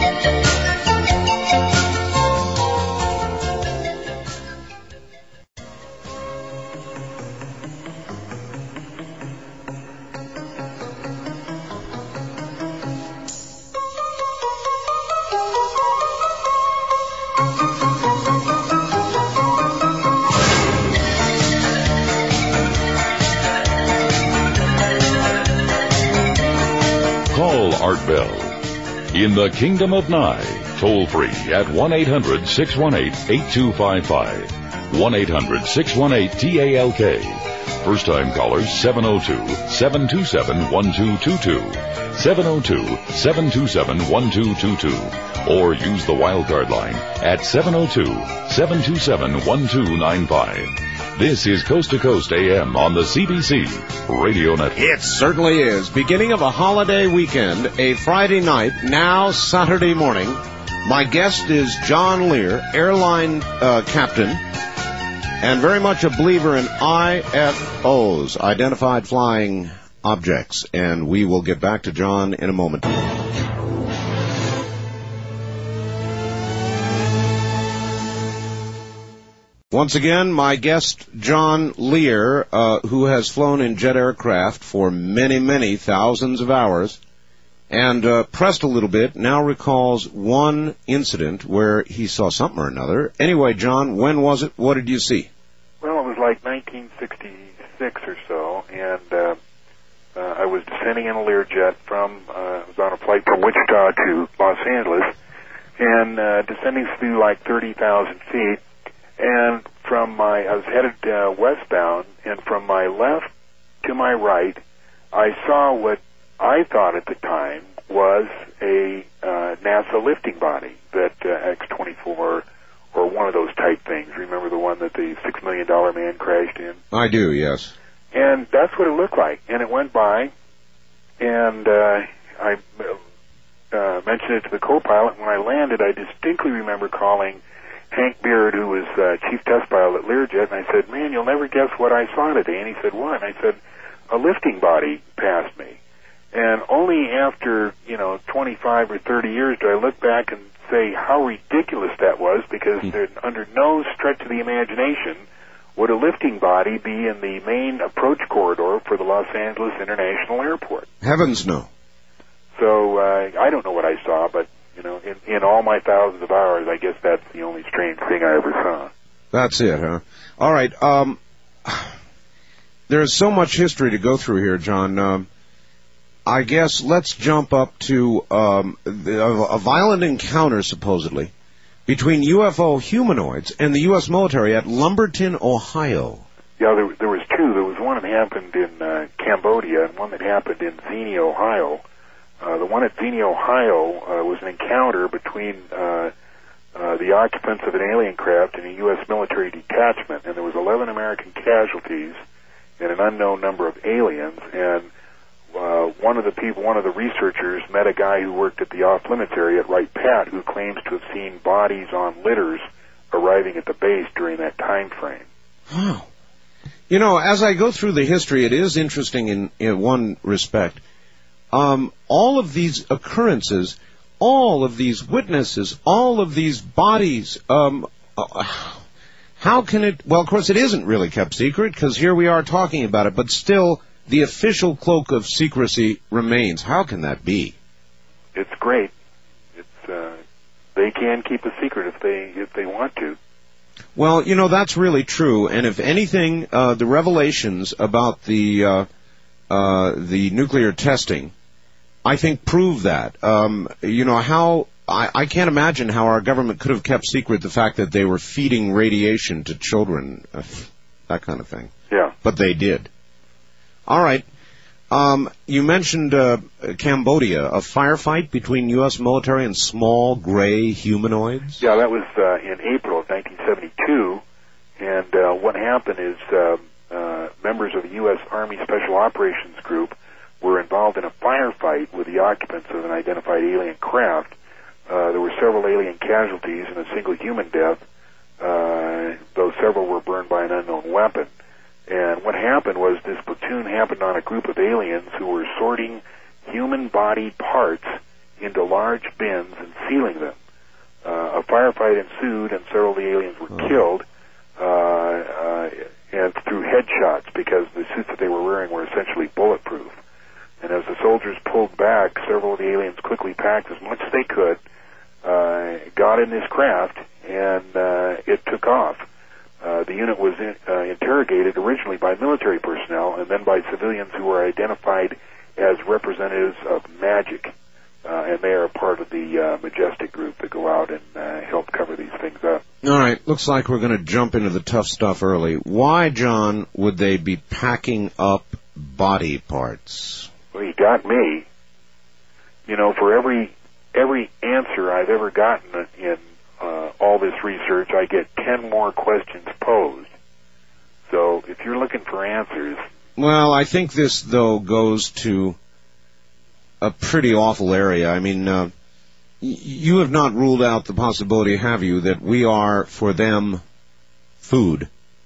Art Bell. In the Kingdom of Nye, toll free at 1-800-618-8255. 1-800-618-TALK. First time callers 702-727-1222. 702-727-1222. Or use the wildcard line at 702-727-1295. This is Coast to Coast AM on the CBC Radio Network. It certainly is. Beginning of a holiday weekend, a Friday night, now Saturday morning. My guest is John Lear, airline captain, and very much a believer in IFOs, Identified Flying Objects. And we will get back to John in a moment. Once again, my guest, John Lear, who has flown in jet aircraft for many, many thousands of hours, and pressed a little bit, now recalls one incident where he saw something or another. Anyway, John, when was it? What did you see? Well, it was like 1966 or so, and I was descending in a Learjet I was on a flight from Wichita to Los Angeles, and descending through like 30,000 feet. And I was headed westbound, and from my left to my right, I saw what I thought at the time was a NASA lifting body, that X-24 or one of those type things. Remember the one that the $6 Million Man crashed in? I do, yes. And that's what it looked like. And it went by, and I mentioned it to the co-pilot. When I landed, I distinctly remember calling Hank Beard, who was chief test pilot at Learjet, and I said, "Man, you'll never guess what I saw today." And he said, "What?" And I said, "A lifting body passed me." And only after, 25 or 30 years do I look back and say how ridiculous that was, because under no stretch of the imagination would a lifting body be in the main approach corridor for the Los Angeles International Airport. Heavens no. So I don't know what I saw, but in all my thousands of hours, I guess that's the only strange thing I ever saw. That's it, huh? All right. There's so much history to go through here, John. I guess let's jump up to a violent encounter, supposedly, between UFO humanoids and the U.S. military at Lumberton, Ohio. Yeah, there was two. There was one that happened in Cambodia and one that happened in Xenia, Ohio. The one at Xenia, Ohio, was an encounter between the occupants of an alien craft and a U.S. military detachment, and there was 11 American casualties and an unknown number of aliens. And one of the researchers met a guy who worked at the off-limits area at Wright Pat, who claims to have seen bodies on litters arriving at the base during that time frame. Wow. As I go through the history, it is interesting in one respect. All of these occurrences, all of these witnesses, all of these bodies, how can it... Well, of course, it isn't really kept secret, because here we are talking about it, but still... the official cloak of secrecy remains. How can that be? It's great. They can keep a secret if they want to. Well, that's really true. And if anything, the revelations about the nuclear testing, I think, prove that. How I can't imagine how our government could have kept secret the fact that they were feeding radiation to children, that kind of thing. Yeah. But they did. All right. You mentioned Cambodia, a firefight between U.S. military and small gray humanoids? Yeah, that was in April of 1972. And what happened is members of the U.S. Army Special Operations Group were involved in a firefight with the occupants of an identified alien craft. There were several alien casualties and a single human death, though several were burned by an unknown weapon. And what happened was this platoon happened on a group of aliens who were sorting human body parts into large bins and sealing them. A firefight ensued, and several of the aliens were killed and through headshots, because the suits that they were wearing were essentially bulletproof. And as the soldiers pulled back, several of the aliens quickly packed as much as they could, got in this craft, and it took off. The unit was interrogated originally by military personnel and then by civilians who were identified as representatives of MAGIC, and they are a part of the Majestic group that go out and help cover these things up. All right, looks like we're going to jump into the tough stuff early. Why, John, would they be packing up body parts? Well, you got me. For every answer I've ever gotten in all this research, I get 10 more questions posed. So if you're looking for answers... Well, I think this, though, goes to a pretty awful area. I mean, you have not ruled out the possibility, have you, that we are, for them, food?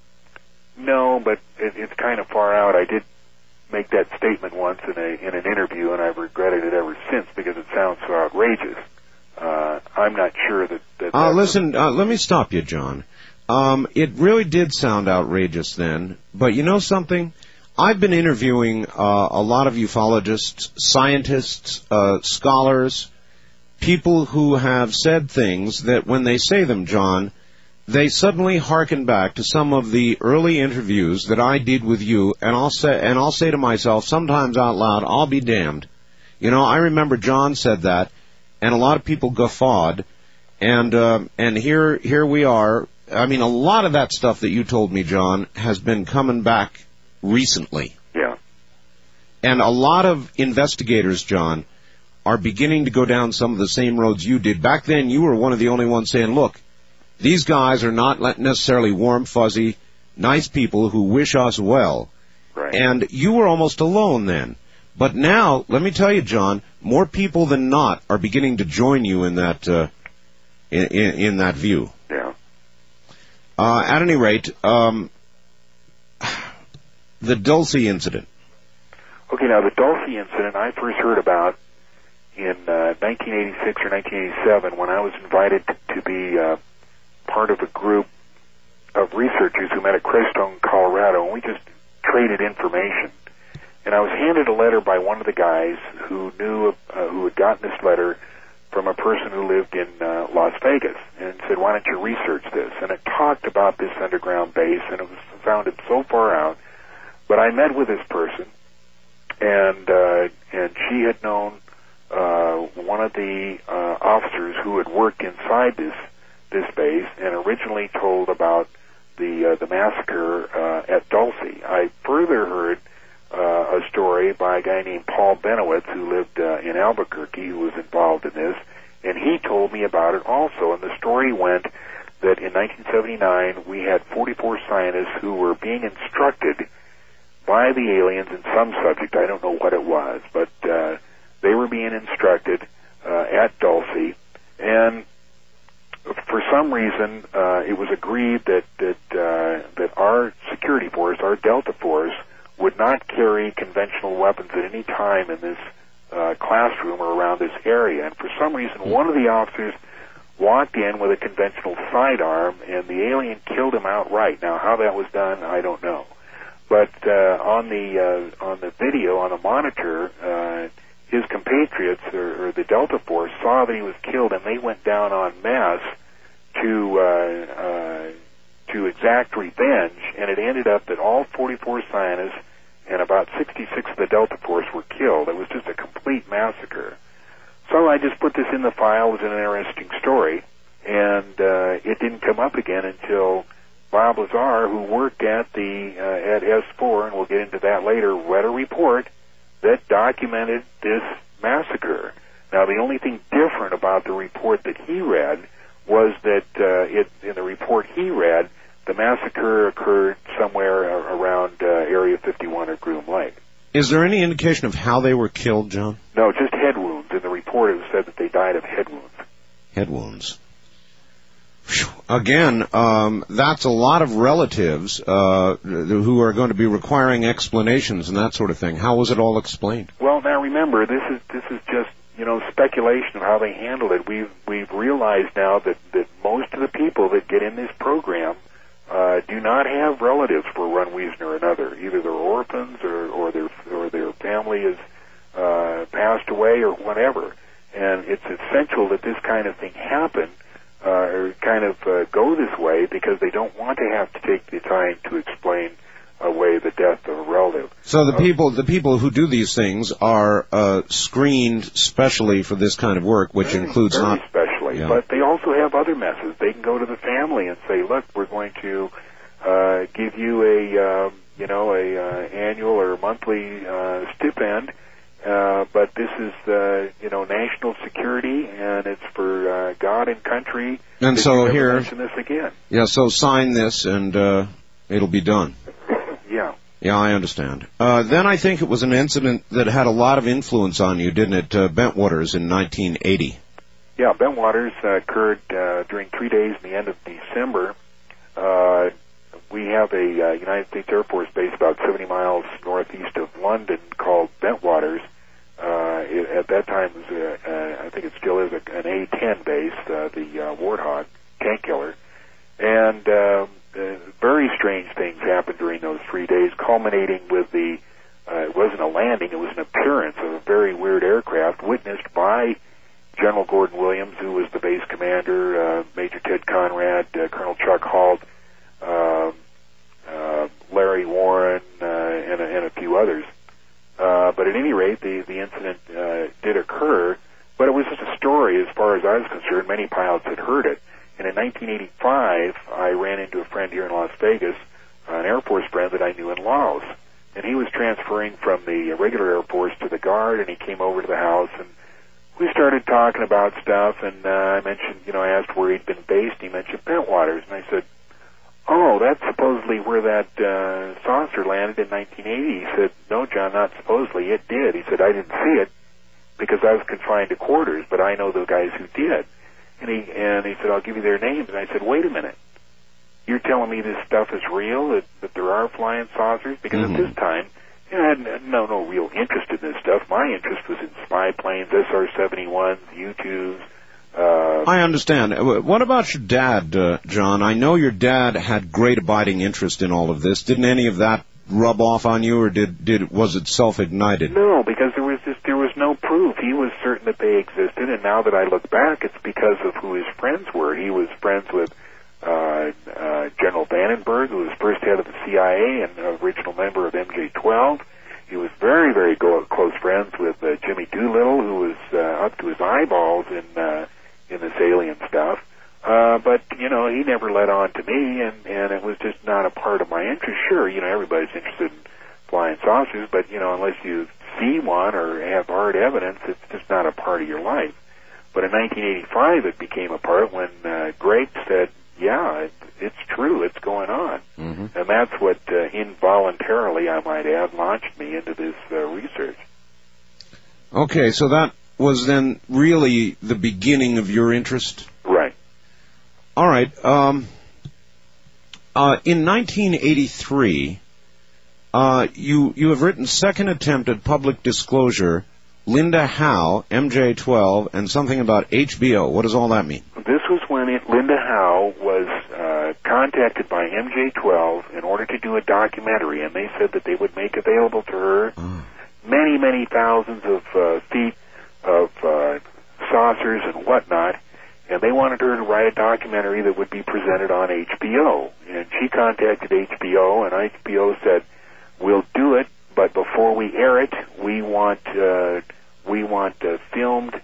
No, but it's kind of far out. I did make that statement once in an interview, and I've regretted it ever since because it sounds so outrageous. I'm not sure that... Listen, let me stop you, John. It really did sound outrageous then, but you know something? I've been interviewing a lot of ufologists, scientists, scholars, people who have said things that when they say them, John, they suddenly hearken back to some of the early interviews that I did with you, and I'll say to myself, sometimes out loud, I'll be damned. I remember John said that, and a lot of people guffawed, and here we are. I mean, a lot of that stuff that you told me, John, has been coming back recently. Yeah. And a lot of investigators, John, are beginning to go down some of the same roads you did. Back then, you were one of the only ones saying, look, these guys are not necessarily warm, fuzzy, nice people who wish us well. Right. And you were almost alone then. But now, let me tell you, John, more people than not are beginning to join you in that in that view. Yeah. At any rate, the Dulce incident. Okay, now the Dulce incident I first heard about in 1986 or 1987 when I was invited to be part of a group of researchers who met at Crestone, Colorado, and we just traded information. And I was handed a letter by one of the guys who knew who had gotten this letter from a person who lived in Las Vegas, and said, "Why don't you research this?" And it talked about this underground base, and it was sounded so far out. But I met with this person, and she had known one of the officers who had worked inside this base, and originally told about the massacre at Dulce. I further heard a story by a guy named Paul Benowitz who lived in Albuquerque, who was involved in this, and he told me about it also. And the story went that in 1979 we had 44 scientists who were being instructed by the aliens in some subject. I don't know what it was, but they were being instructed at Dulce, and for some reason it was agreed that our security force, our Delta Force, would not carry conventional weapons at any time in this classroom or around this area. And for some reason, one of the officers walked in with a conventional sidearm, and the alien killed him outright. Now, how that was done, I don't know. But on the video, on the monitor, his compatriots, or the Delta Force, saw that he was killed, and they went down en masse to exact revenge, and it ended up that all 44 scientists and about 66 of the Delta Force were killed. It was just a complete massacre. So I just put this in the file as an interesting story, and it didn't come up again until Bob Lazar, who worked at at S4, and we'll get into that later, read a report that documented this massacre. Now, the only thing different about the report that he read was that in the report he read, the massacre occurred somewhere around Area 51 or Groom Lake. Is there any indication of how they were killed, John? No, just head wounds. In the report it was said that they died of head wounds. Head wounds. Again, that's a lot of relatives who are going to be requiring explanations and that sort of thing. How was it all explained? Well, now remember, this is just speculation of how they handled it. We've realized now that most of the people that get in this program do not have relatives for one reason or another. Either they're orphans or their family is passed away or whatever. And it's essential that this kind of thing happen. Or kind of go this way because they don't want to have to take the time to explain away the death of a relative. So the people who do these things are screened specially for this kind of work, which includes very specially. Yeah. But they also have other methods. They can go to the family and say, "Look, we're going to give you a annual or monthly stipend." But this is, national security, and it's for God and country. And so here, mention this again. Yeah. So sign this, and it'll be done. Yeah. Yeah, I understand. Then I think it was an incident that had a lot of influence on you, didn't it? Bentwaters in 1980. Yeah, Bentwaters occurred during 3 days in the end of December. We have a United States Air Force base about 70 miles northeast of London called Bentwaters. At that time, it was I think it still is an A-10 base, the Warthog tank killer. And very strange things happened during those 3 days, culminating with it wasn't a landing, it was an appearance of a very weird aircraft witnessed by General Gordon Williams, who was the base commander, Major Ted Conrad, Colonel Chuck Halt, Larry Warren, and a few others. But at any rate, the incident did occur, but it was just a story as far as I was concerned. Many pilots had heard it. And in 1985, I ran into a friend here in Las Vegas, an Air Force friend that I knew in Laos. And he was transferring from the regular Air Force to the Guard, and he came over to the house, and we started talking about stuff, and I mentioned, I asked where he'd been based, and he mentioned Bentwaters, and I said, oh, that's supposedly where that saucer landed in 1980. He said, no, John, not supposedly. It did. He said, I didn't see it because I was confined to quarters, but I know the guys who did. And he said, I'll give you their names. And I said, wait a minute. You're telling me this stuff is real, that there are flying saucers? Because at this time, I had no real interest in this stuff. My interest was in spy planes, SR-71s, U-2s. I understand. What about your dad, John? I know your dad had great abiding interest in all of this. Didn't any of that rub off on you, or was it self-ignited? No, because there was no proof. He was certain that they existed, and now that I look back, it's because of who his friends were. He was friends with General Vandenberg, who was first head of the CIA and an original member of MJ-12. He was very, very close friends with Jimmy Doolittle, who was up to his eyeballs in this alien stuff. But, he never let on to me, and it was just not a part of my interest. Sure, everybody's interested in flying saucers, but, unless you see one or have hard evidence, it's just not a part of your life. But in 1985, it became a part when Greg said, yeah, it's true, it's going on. And that's what involuntarily, I might add, launched me into this research. Okay, so that was then really the beginning of your interest? Right. All right. In 1983, you have written Second Attempt at Public Disclosure, Linda Howe, MJ-12, and something about HBO. What does all that mean? This was when Linda Howe was contacted by MJ-12 in order to do a documentary, and they said that they would make available to her many, many thousands of feet of saucers and whatnot, and they wanted her to write a documentary that would be presented on HBO. And she contacted HBO, and HBO said, we'll do it, but before we air it, we want a filmed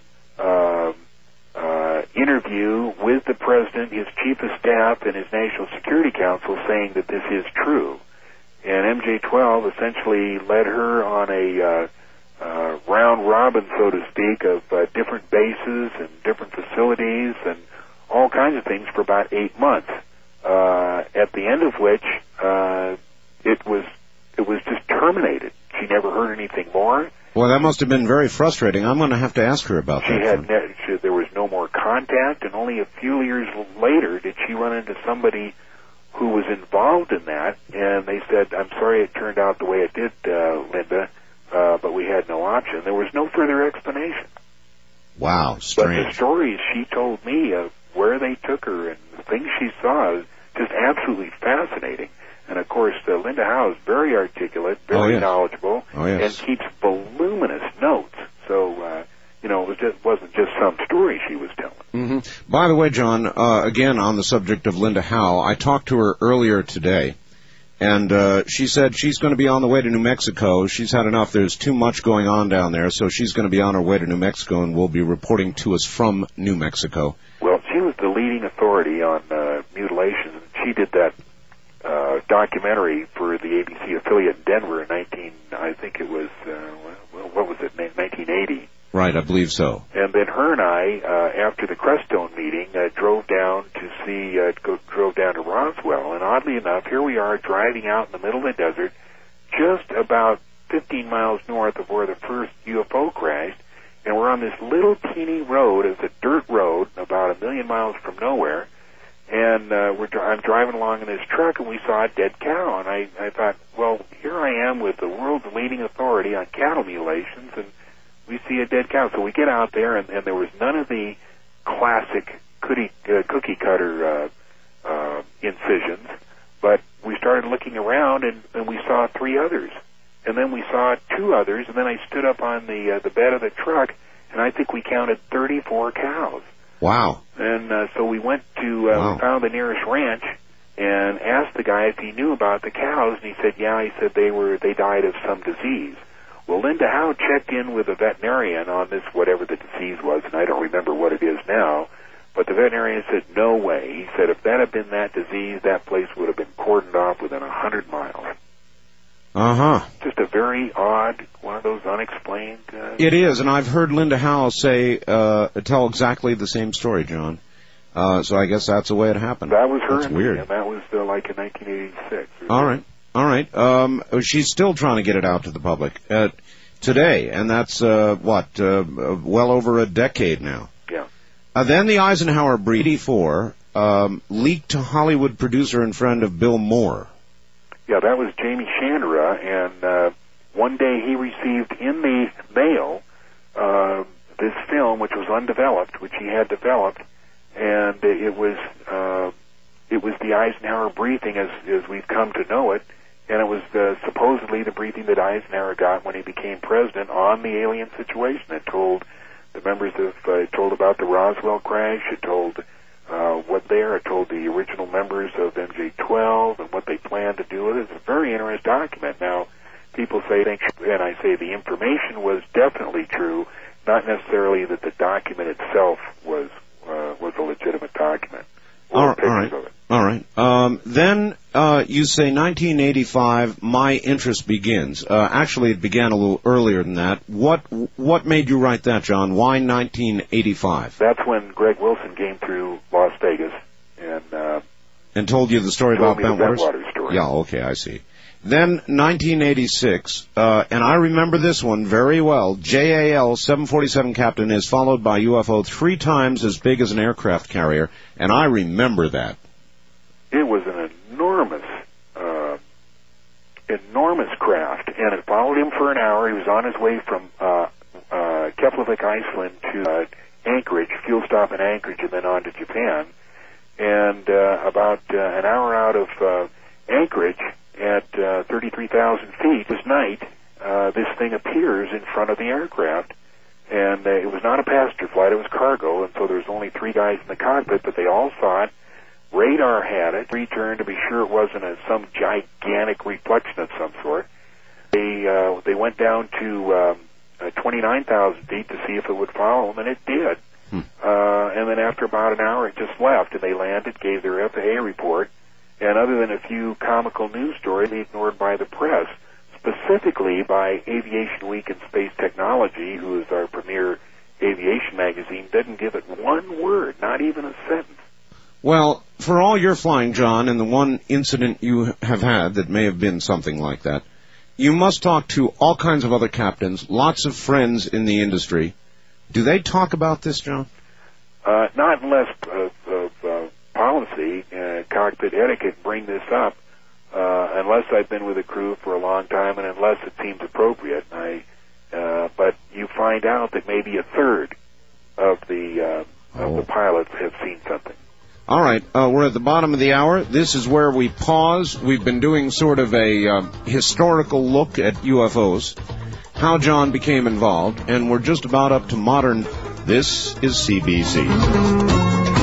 interview with the president, his chief of staff, and his National Security Council saying that this is true. And MJ-12 essentially led her on a round robin, so to speak, of different bases and different facilities and all kinds of things for about 8 months. At the end of which it was just terminated. She never heard anything more. Well, that must have been very frustrating. I'm going to have to ask her about that. There was no more contact, and only a few years later did she run into somebody who was involved in that, and they said, I'm sorry it turned out the way it did, Linda, but we had no option. There was no further explanation. Wow, strange. But the stories she told me of where they took her and the things she saw is just absolutely fascinating. And, of course, Linda Howe is very articulate, very knowledgeable, and keeps voluminous notes. So, it wasn't just some story she was telling. By the way, John, again, on the subject of Linda Howe, I talked to her earlier today, and she said she's going to be on the way to New Mexico. She's had enough. There's too much going on down there, so she's going to be on her way to New Mexico and will be reporting to us from New Mexico. Well, she was the leading authority on mutilation. She did that documentary for the ABC affiliate in Denver in 1980. Right, I believe so. And then her and I, after the Crestone meeting, drove down to Roswell. And oddly enough, here we are driving out in the middle of the desert, just about 15 miles north of where the first UFO crashed. And we're on this little teeny road. It's a dirt road, about 1 million miles from nowhere. And I'm driving along in this truck, and we saw a dead cow. And I thought, well, here I am with the world's leading authority on cattle mutilations, and we see a dead cow. So we get out there, and there was none of the classic cookie cutter incisions, but we started looking around, and we saw 3 others. And then we saw 2 others, and then I stood up on the bed of the truck, and I think we counted 34 cows. Wow. And so we went to, found the nearest ranch and asked the guy if he knew about the cows, and he said, yeah, he said they died of some disease. Well, Linda Howe checked in with a veterinarian on this, whatever the disease was, and I don't remember what it is now, but the veterinarian said, no way. He said, if that had been that disease, that place would have been cordoned off within 100 miles. Just a very odd, one of those unexplained... It is, and I've heard Linda Howe tell exactly the same story, John. So I guess that's the way it happened. That was her. That's weird. And that was like in 1986. All right. She's still trying to get it out to the public today, and that's well over a decade now. Yeah. Then the Eisenhower brief, 84, leaked to Hollywood producer and friend of Bill Moore. Yeah, that was Jamie Chandra, and one day he received in the mail this film, which was undeveloped, which he had developed, and it was the Eisenhower briefing as we've come to know it, and it was supposedly the briefing that Eisenhower got when he became president on the alien situation. It told the members of, it told about the Roswell crash, it told it told the original members of MJ-12 and what they planned to do with it. It's a very interesting document. Now, people say, and I say the information was definitely true, not necessarily that the document itself was a legitimate document. All right. Then you say 1985, my interest begins. Actually, it began a little earlier than that. What made you write that, John? Why 1985? That's when Greg Wilson came through Las Vegas and told you the story about Bentwaters? Bentwaters story. Yeah, okay, I see. Then 1986, and I remember this one very well. JAL 747 captain is followed by UFO 3 times as big as an aircraft carrier, and I remember that. It was an enormous craft, and it followed him for an hour. He was on his way from Keflavik, Iceland to Anchorage, fuel stop in Anchorage, and then on to Japan. And about an hour out of Anchorage, at 33,000 feet this night, this thing appears in front of the aircraft, and it was not a passenger flight, it was cargo, and so there was only 3 guys in the cockpit, but they all saw it. Radar had it. Returned to be sure it wasn't some gigantic reflection of some sort. They went down to 29,000 feet to see if it would follow them, and it did. And then after about an hour, it just left, and they landed, gave their FAA report, and other than a few comical news stories ignored by the press, specifically by Aviation Week and Space Technology, who is our premier aviation magazine, didn't give it one word, not even a sentence. Well, for all your flying, John, and the one incident you have had that may have been something like that, you must talk to all kinds of other captains, lots of friends in the industry. Do they talk about this, John? Not unless policy, cockpit etiquette bring this up, unless I've been with a crew for a long time and unless it seems appropriate. But you find out that maybe a third of the pilots have seen something. All right, we're at the bottom of the hour. This is where we pause. We've been doing sort of a historical look at UFOs, how John became involved, and we're just about up to modern. This is CBC.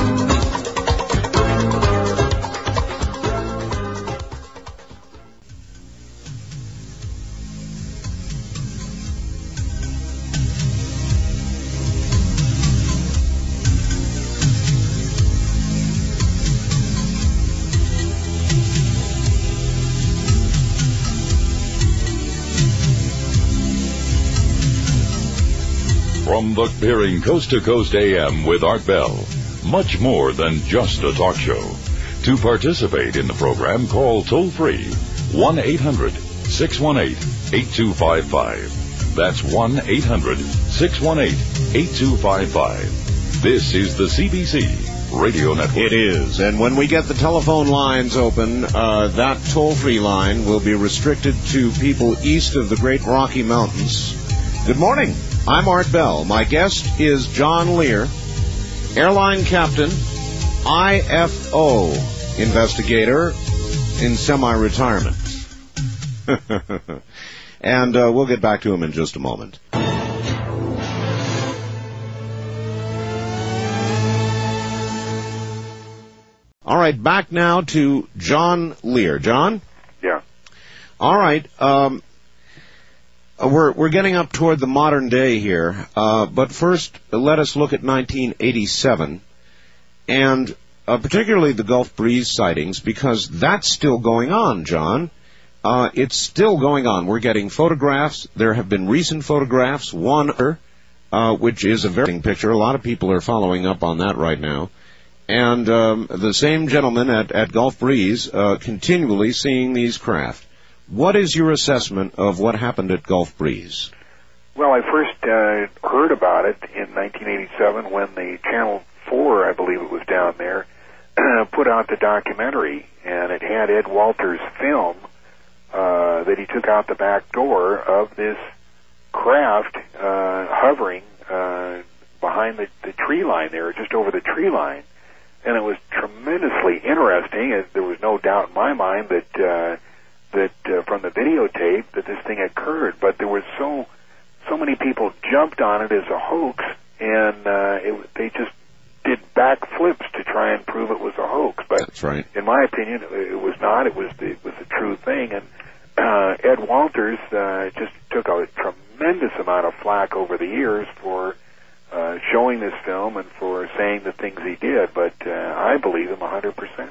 From Buckbearing Coast to Coast AM with Art Bell. Much more than just a talk show. To participate in the program, call toll-free 1-800-618-8255. That's 1-800-618-8255. This is the CBC Radio Network. It is, and when we get the telephone lines open, that toll-free line will be restricted to people east of the Great Rocky Mountains. Good morning. I'm Art Bell. My guest is John Lear, airline captain, IFO investigator in semi-retirement. And we'll get back to him in just a moment. All right, back now to John Lear. John? Yeah. All right. We're getting up toward the modern day here, but first let us look at 1987, and particularly the Gulf Breeze sightings, because that's still going on, John. It's still going on. We're getting photographs. There have been recent photographs, one which is a very interesting picture. A lot of people are following up on that right now. and the same gentleman at Gulf Breeze continually seeing these craft. What is your assessment of what happened at Gulf Breeze? Well, I first heard about it in 1987 when the Channel 4, I believe it was down there, put out the documentary, and it had Ed Walters' film that he took out the back door of this craft hovering behind the tree line there, just over the tree line. And it was tremendously interesting. There was no doubt in my mind that from the videotape that this thing occurred, but there was so many people jumped on it as a hoax, and they just did backflips to try and prove it was a hoax. But that's right. In my opinion, it was not. It was a true thing, and Ed Walters just took a tremendous amount of flack over the years for showing this film and for saying the things he did, but I believe him 100%.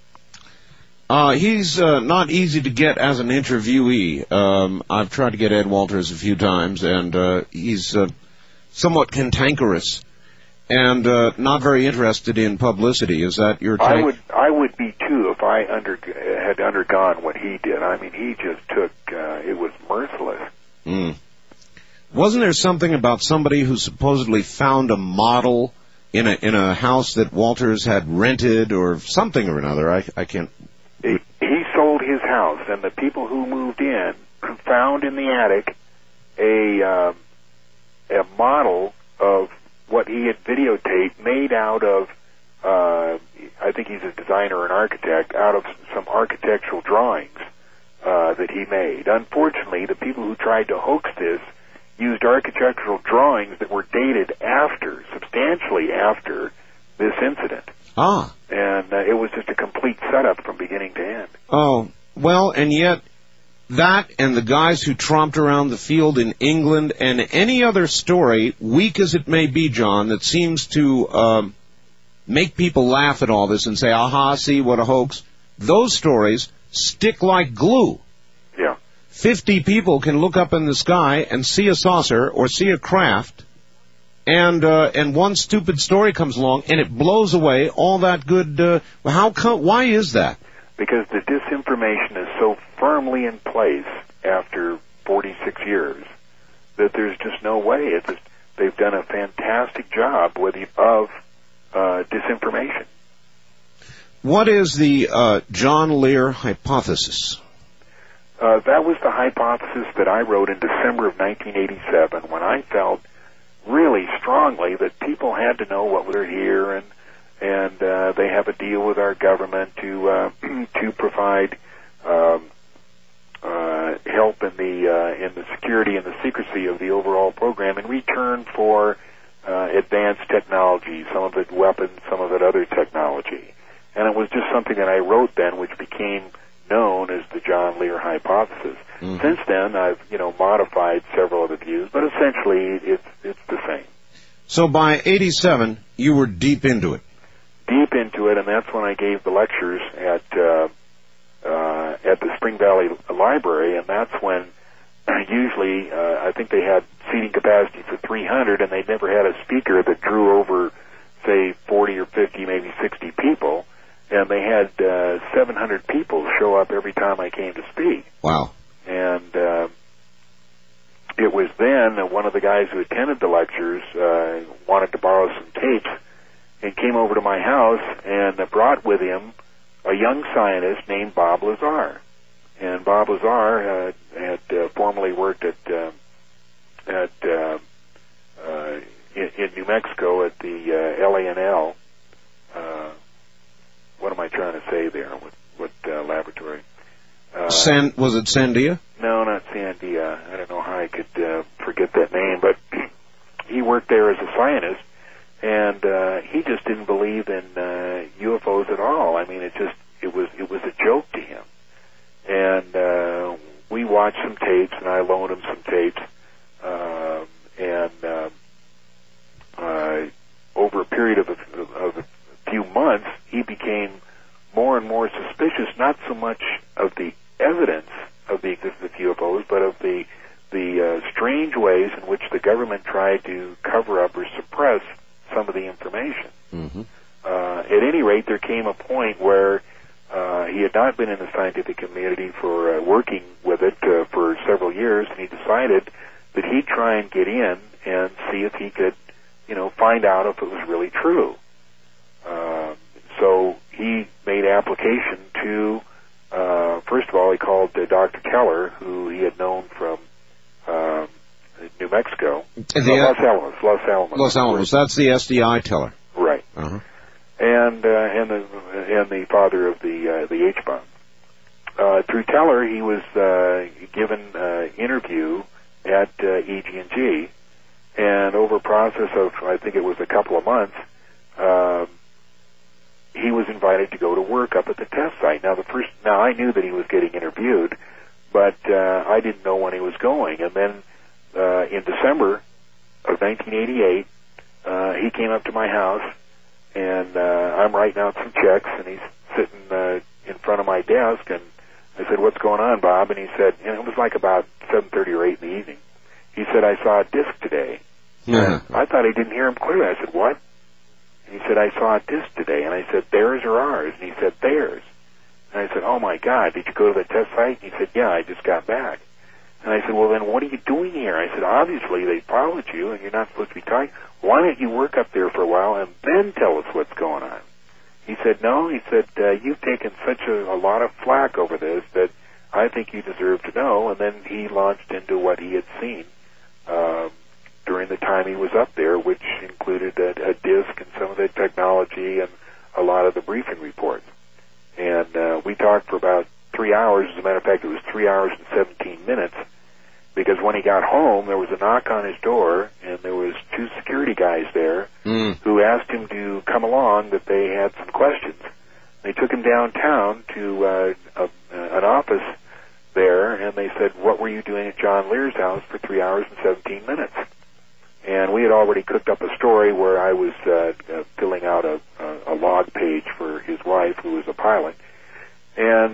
He's not easy to get as an interviewee. I've tried to get Ed Walters a few times, and he's somewhat cantankerous and not very interested in publicity. Is that your take? I would be too if I had undergone what he did. I mean, he just took it was merciless. Mm. Wasn't there something about somebody who supposedly found a model in a house that Walters had rented or something or another? I can't. He sold his house, and the people who moved in found in the attic a model of what he had videotaped, made out of, I think he's a designer or an architect, out of some architectural drawings that he made. Unfortunately, the people who tried to hoax this used architectural drawings that were dated substantially after this incident. Ah. And it was just a complete setup from beginning to end. Oh, well, and yet that and the guys who tromped around the field in England and any other story, weak as it may be, John, that seems to make people laugh at all this and say, aha, see, what a hoax. Those stories stick like glue. Yeah. 50 people can look up in the sky and see a saucer or see a craft, and one stupid story comes along and it blows away all that good. Why is that? Because the disinformation is so firmly in place after 46 years that there's just no way. They've done a fantastic job of disinformation. What is the John Lear hypothesis? That was the hypothesis that I wrote in December of 1987 when I felt really strongly that people had to know what we're here, and they have a deal with our government to provide help in the security and the secrecy of the overall program in return for advanced technology, some of it weapons, some of it other technology. And it was just something that I wrote then, which became known as the John Lear hypothesis. Mm-hmm. Since then, I've modified several of the views, but essentially it's the same. So by 87, you were deep into it. Deep into it, and that's when I gave the lectures at the Spring Valley Library, and that's when usually I think they had seating capacity for 300, and they never had a speaker that drew over, say, 40 or 50, maybe 60 people. And they had 700 people show up every time I came to speak. Wow. And it was then that one of the guys who attended the lectures wanted to borrow some tapes and came over to my house and brought with him a young scientist named Bob Lazar. And Bob Lazar had formerly worked in New Mexico at the LANL. What am I trying to say there? What laboratory? Was it Sandia? No, not Sandia. I don't know how I could forget that name, but he worked there as a scientist, and he just didn't believe in UFOs at all. I mean, it was a joke to him. And we watched some tapes, and I loaned him some tapes, and over a period of a few months, he became more and more suspicious, not so much of the evidence of the existence of UFOs, but of the strange ways in which the government tried to cover up or suppress some of the information. Mm-hmm. At any rate, there came a point where he had not been in the scientific community for working with it for several years, and he decided that he'd try and get in and see if he could, find out if it was really true. So he made application to, first of all, he called Dr. Teller, who he had known from New Mexico. Los Alamos. That's the SDI Teller. Right. Uh-huh. And the father of the H-bomb. Through Teller, he was given an interview at EG&G, and over a process of, I think it was a couple of months, he was invited to go to work up at the test site. Now I knew that he was getting interviewed, but I didn't know when he was going. And then in December of 1988, he came up to my house, and I'm writing out some checks, and he's sitting in front of my desk, and I said, "What's going on, Bob?" And he said, and it was like about 7:30 or 8 in the evening. He said, "I saw a disc today." Mm-hmm. I thought he didn't hear him clearly. I said, "What?" And he said, "I saw a disc today." And I said, "Theirs or ours?" And he said, "Theirs." And I said, "Oh my God, did you go to the test site?" And he said, "Yeah, I just got back." And I said, "Well, then what are you doing here?" I said, "Obviously they followed you and you're not supposed to be talking. Why don't you work up there for a while and then tell us what's going on?" He said, "No," he said, "you've taken such a lot of flack over this that I think you deserve to know." And then he launched into what he had seen during the time he was up there, which included a disc and some of the technology and a lot of the briefing reports. And we talked for about 3 hours. As a matter of fact, it was 3 hours and 17 minutes, because when he got home, there was a knock on his door, and there was 2 security guys there who asked him to come along, that they had some questions. They took him downtown to an office there, and they said, "What were you doing at John Lear's house for 3 hours and 17 minutes?" And we had already cooked up a story where I was filling out a log page for his wife, who was a pilot, and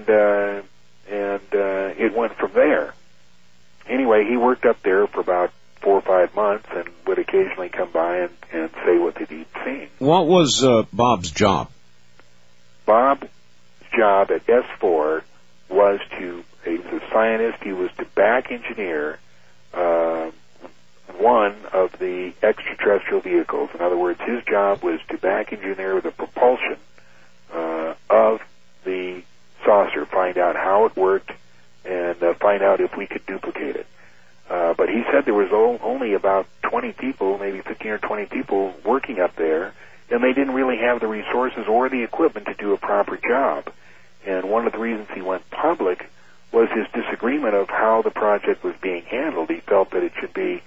it went from there. Anyway, he worked up there for about 4 or 5 months and would occasionally come by and say what he'd seen. What was Bob's job? Bob's job at S4 was he was a scientist. He was to back engineer one of the extraterrestrial vehicles. In other words, his job was to back engineer the propulsion of the saucer, find out how it worked, and find out if we could duplicate it. But he said there was only about 20 people, maybe 15 or 20 people working up there, and they didn't really have the resources or the equipment to do a proper job. And one of the reasons he went public was his disagreement of how the project was being handled. He felt that it should be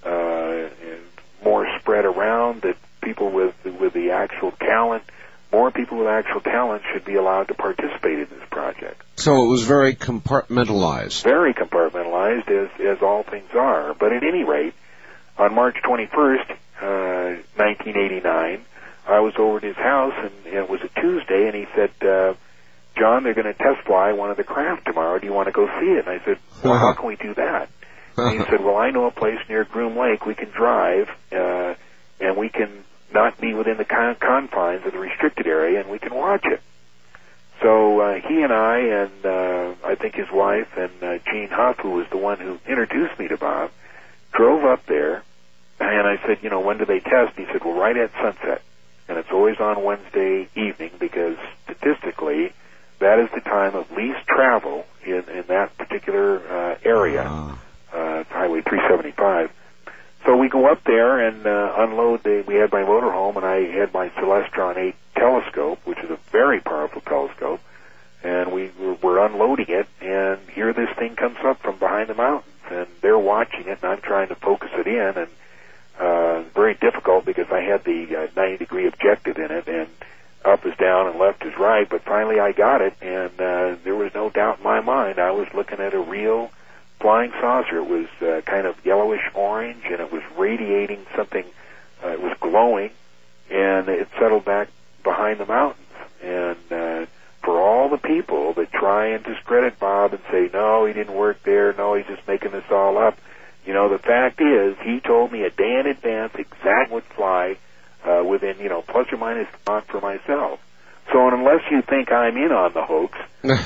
more spread around, that people with the actual talent, more people with actual talent should be allowed to participate in this project. So it was very compartmentalized. Very compartmentalized, as all things are. But at any rate, on March 21st, 1989, I was over at his house, and it was a Tuesday, and he said, "John, they're going to test fly one of the craft tomorrow. Do you want to go see it?" And I said, "Well, how can we do that?" And he said, "Well, I know a place near Groom Lake. We can drive, and we can not be within the confines of the restricted area, and we can watch it." So he and I, and I think his wife, and Gene Huff, who was the one who introduced me to Bob, drove up there, and I said, "When do they test?" And he said, "Well, right at sunset. And it's always on Wednesday evening, because statistically, that is the time of least travel in that particular area, Highway 375. So we go up there and unload. We had my motorhome, and I had my Celestron 8 telescope, which is a very powerful telescope, and we were unloading it, and here this thing comes up from behind the mountains, and they're watching it, and I'm trying to focus it in, and very difficult because I had the 90-degree objective in it, and up is down and left is right, but finally I got it, and there was no doubt in my mind I was looking at a real flying saucer. It was kind of yellowish orange, and it was radiating something. It was glowing, and it settled back behind the mountains. And for all the people that try and discredit Bob and say, "No, he didn't work there, no, he's just making this all up," the fact is, he told me a day in advance exactly what would fly within, plus or minus not for myself. So unless you think I'm in on the hoax,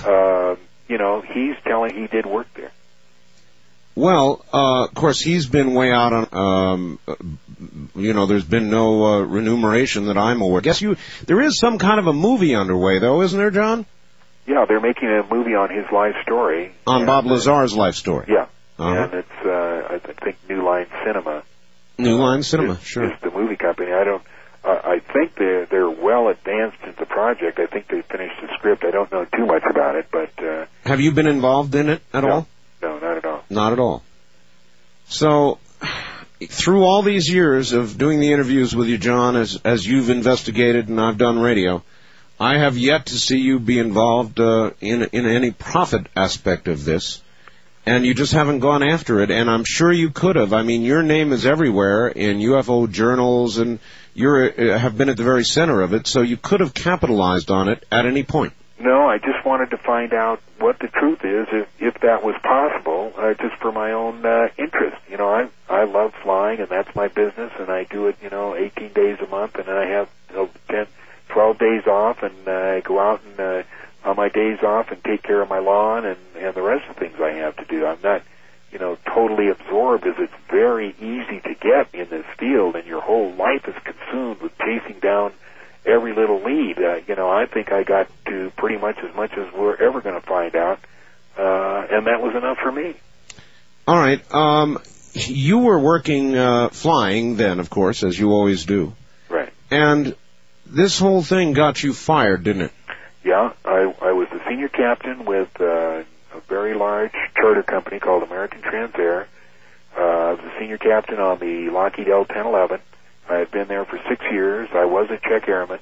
he's telling he did work there. Well, of course, he's been way out on, there's been no remuneration that I'm aware of. I guess there is some kind of a movie underway, though, isn't there, John? Yeah, they're making a movie on his life story. On Bob Lazar's life story. Yeah. Uh-huh. And it's, I think, New Line Cinema. New Line Cinema, sure. Is the movie company. I think they're well advanced in the project. I think they finished the script. I don't know too much about it, but... Have you been involved in it at all? No, not at all. Not at all. So, through all these years of doing the interviews with you, John, as you've investigated and I've done radio, I have yet to see you be involved in any profit aspect of this, and you just haven't gone after it, and I'm sure you could have. I mean, your name is everywhere in UFO journals, and you have been at the very center of it, so you could have capitalized on it at any point. No, I just wanted to find out what the truth is, if that was possible, just for my own interest. I love flying, and that's my business, and I do it, 18 days a month, and then I have 12 days off, and I go out and on my days off and take care of my lawn and the rest of the things I have to do. I'm not, totally absorbed, as it's very easy to get in this field, and your whole life is consumed with chasing down every little lead. I think I got to pretty much as we're ever going to find out, and that was enough for me. All right. You were working flying then, of course, as you always do. Right. And this whole thing got you fired, didn't it? Yeah. I was the senior captain with a very large charter company called American Transair. I was the senior captain on the Lockheed L-1011. I had been there for 6 years. I was a check airman.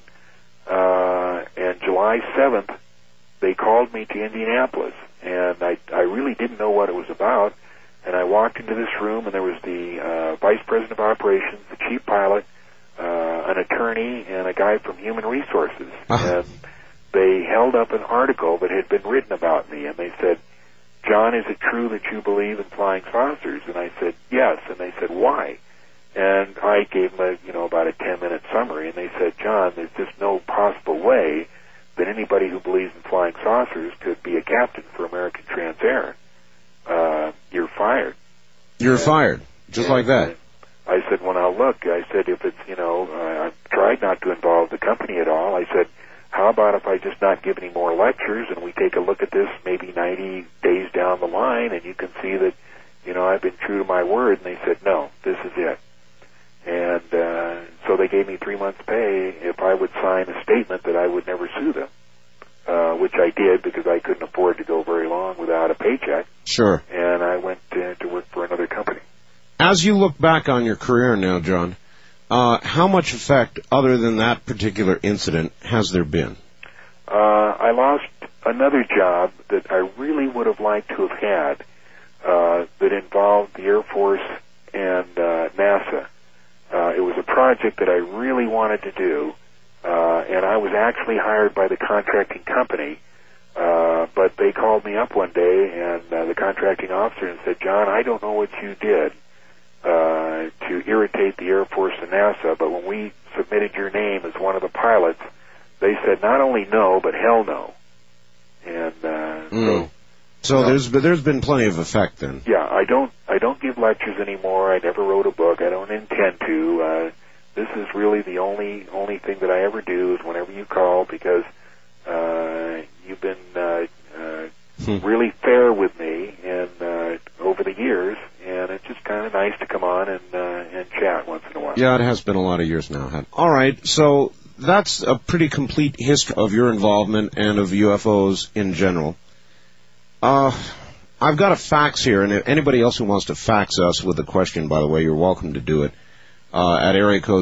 And July 7th, they called me to Indianapolis, and I really didn't know what it was about. And I walked into this room, and there was the vice president of operations, the chief pilot, an attorney, and a guy from human resources. And they held up an article that had been written about me, and they said, "John, is it true that you believe in flying saucers?" And I said, "Yes." And they said, "Why?" And I gave them about a 10-minute summary, and they said, "John, there's just no possible way that anybody who believes in flying saucers could be a captain for American Transair. You're fired." You're fired, just like that. I said, "Well, now look," I said, "if it's, I tried not to involve the company at all. I said, how about if I just not give any more lectures, and we take a look at this maybe 90 days down the line, and you can see that, I've been true to my word." And they said, "No, this is it." And so they gave me 3 months' pay if I would sign a statement that I would never sue them, which I did because I couldn't afford to go very long without a paycheck. Sure. And I went to work for another company. As you look back on your career now, John, how much effect, other than that particular incident, has there been? I lost another job that I really would have liked to have had that involved the Air Force and NASA. It was a project that I really wanted to do, and I was actually hired by the contracting company, but they called me up one day, and the contracting officer, and said, "John, I don't know what you did to irritate the Air Force and NASA, but when we submitted your name as one of the pilots, they said not only no, but hell no." And so there's been plenty of effect then. Yeah, I don't give lectures anymore. I never wrote a book. I don't intend to. This is really the only thing that I ever do is whenever you call, because you've been really fair with me and over the years, and it's just kind of nice to come on and chat once in a while. Yeah, it has been a lot of years now. All right, so that's a pretty complete history of your involvement and of UFOs in general. I've got a fax here, and anybody else who wants to fax us with a question, by the way, you're welcome to do it, at area code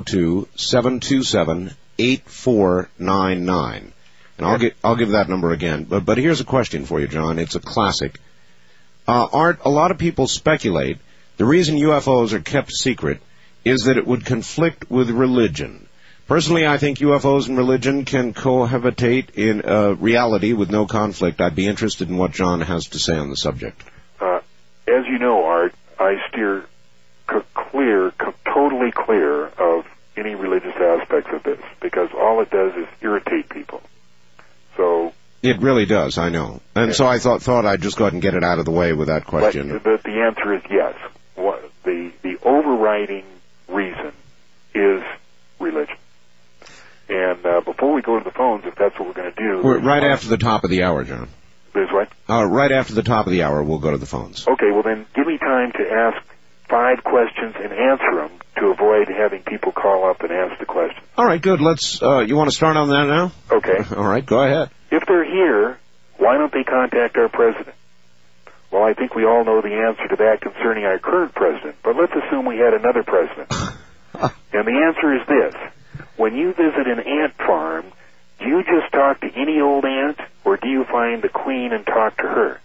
702-727-8499. And I'll give that number again. But here's a question for you, John. It's a classic. Art, a lot of people speculate the reason UFOs are kept secret is that it would conflict with religion. Personally, I think UFOs and religion can cohabitate in reality with no conflict. I'd be interested in what John has to say on the subject. As you know, Art, I steer totally clear of any religious religious aspects of this, because all it does is irritate people. So it really does, I know. And so I thought I'd just go ahead and get it out of the way with that question. But the answer is yes. The overriding reason is religion. And before we go to the phones, if that's what we're going to do... We're right after the top of the hour, John. There's what? Right after the top of the hour, we'll go to the phones. Okay, well then give me time to ask 5 questions and answer them to avoid having people call up and ask the question. All right, good. Let's. You want to start on that now? Okay. All right, go ahead. If they're here, why don't they contact our president? Well, I think we all know the answer to that concerning our current president, but let's assume we had another president. And the answer is this. When you visit an ant farm, do you just talk to any old ant, or do you find the queen and talk to her?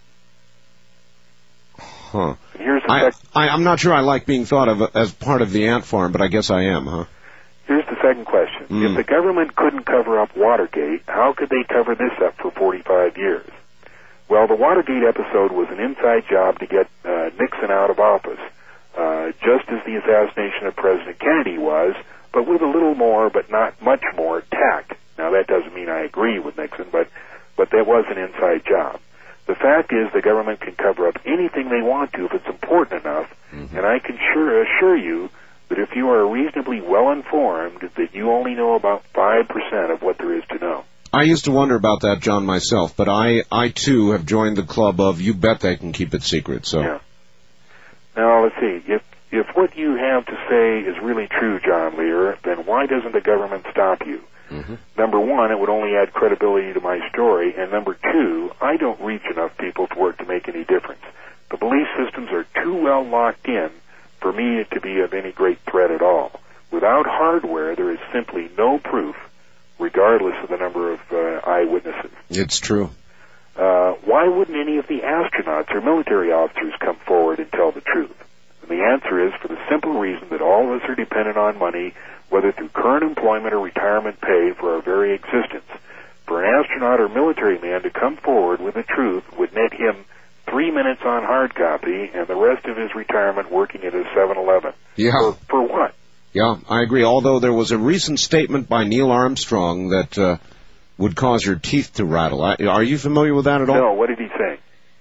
Huh. Here's the I'm not sure I like being thought of as part of the ant farm, but I guess I am, huh? Here's the second question. If the government couldn't cover up Watergate, how could they cover this up for 45 years? Well, the Watergate episode was an inside job to get Nixon out of office, just as the assassination of President Kennedy was, but with a little more, but not much more, tact. Now, that doesn't mean I agree with Nixon, but that was an inside job. The fact is the government can cover up anything they want to if it's important enough, and I can assure you that if you are reasonably well-informed, that you only know about 5% of what there is to know. I used to wonder about that, John, myself, but I too, have joined the club of you bet they can keep it secret, so... Yeah. Now, let's see. If what you have to say is really true, John Lear, then why doesn't the government stop you? Number one, it would only add credibility to my story, and number two, I don't reach enough people for it to make any difference. The belief systems are too well locked in for me to be of any great threat at all. Without hardware, there is simply no proof, regardless of the number of eyewitnesses. It's true. Why wouldn't any of the astronauts or military officers come forward and tell the truth? And the answer is for the simple reason that all of us are dependent on money, whether through current employment or retirement pay, for our very existence. For an astronaut or military man to come forward with the truth would net him 3 minutes on hard copy and the rest of his retirement working at a 7-Eleven. Yeah. For what? Yeah, I agree, although there was a recent statement by Neil Armstrong that would cause your teeth to rattle. Are you familiar with that at all? No, what did he say?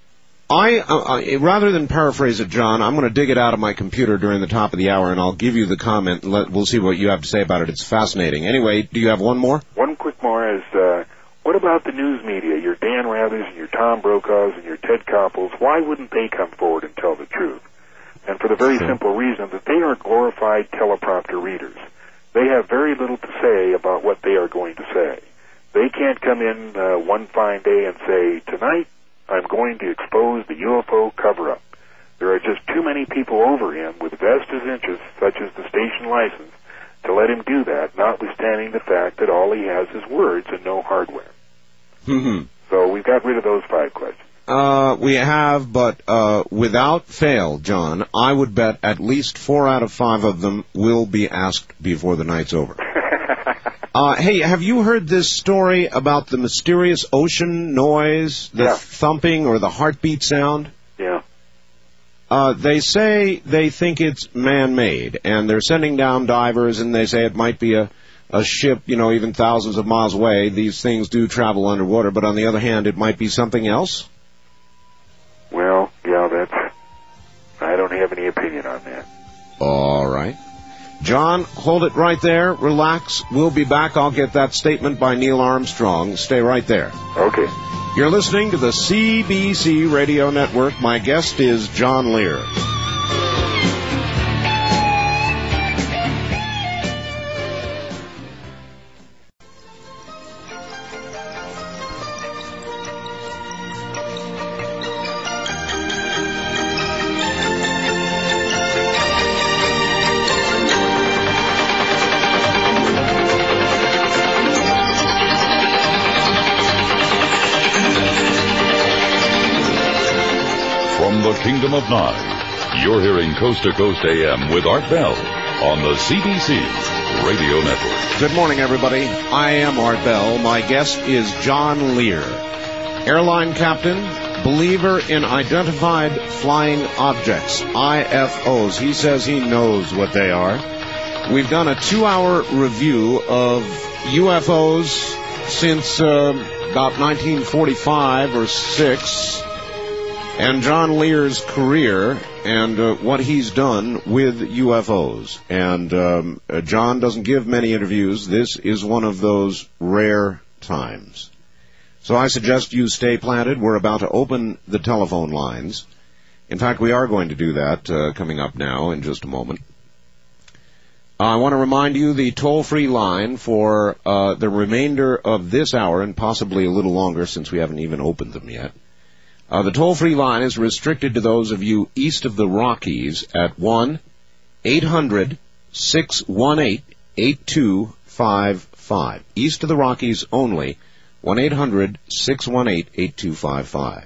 Rather than paraphrase it, John, I'm going to dig it out of my computer during the top of the hour, and I'll give you the comment, and we'll see what you have to say about it. It's fascinating. Anyway, do you have one more? One quick more is, what about the news media, your Dan Rathers and your Tom Brokaws and your Ted Koppels? Why wouldn't they come forward and tell the truth? And for the very simple reason that they are glorified teleprompter readers. They have very little to say about what they are going to say. They can't come in one fine day and say, tonight I'm going to expose the UFO cover-up. There are just too many people over him with vested interests, such as the station license, to let him do that, notwithstanding the fact that all he has is words and no hardware. So we've got rid of those 5 questions. We have, but without fail, John, I would bet at least 4 out of 5 of them will be asked before the night's over. Hey, have you heard this story about the mysterious ocean noise, the thumping or the heartbeat sound? Yeah. They say they think it's man-made, and they're sending down divers, and they say it might be a ship, even thousands of miles away. These things do travel underwater, but on the other hand, it might be something else? Well, yeah, I don't have any opinion on that. All right. John, hold it right there. Relax. We'll be back. I'll get that statement by Neil Armstrong. Stay right there. Okay. You're listening to the CBC Radio Network. My guest is John Lear. Kingdom of Nine. You're hearing Coast to Coast AM with Art Bell on the CBC Radio Network. Good morning, everybody. I am Art Bell. My guest is John Lear, airline captain, believer in identified flying objects, IFOs. He says he knows what they are. We've done a 2-hour review of UFOs since about 1945 or 6, and John Lear's career and what he's done with UFOs. And John doesn't give many interviews. This is one of those rare times. So I suggest you stay planted. We're about to open the telephone lines. In fact, we are going to do that coming up now in just a moment. I want to remind you the toll-free line for the remainder of this hour, and possibly a little longer since we haven't even opened them yet. The toll-free line is restricted to those of you east of the Rockies at 1-800-618-8255. East of the Rockies only, 1-800-618-8255.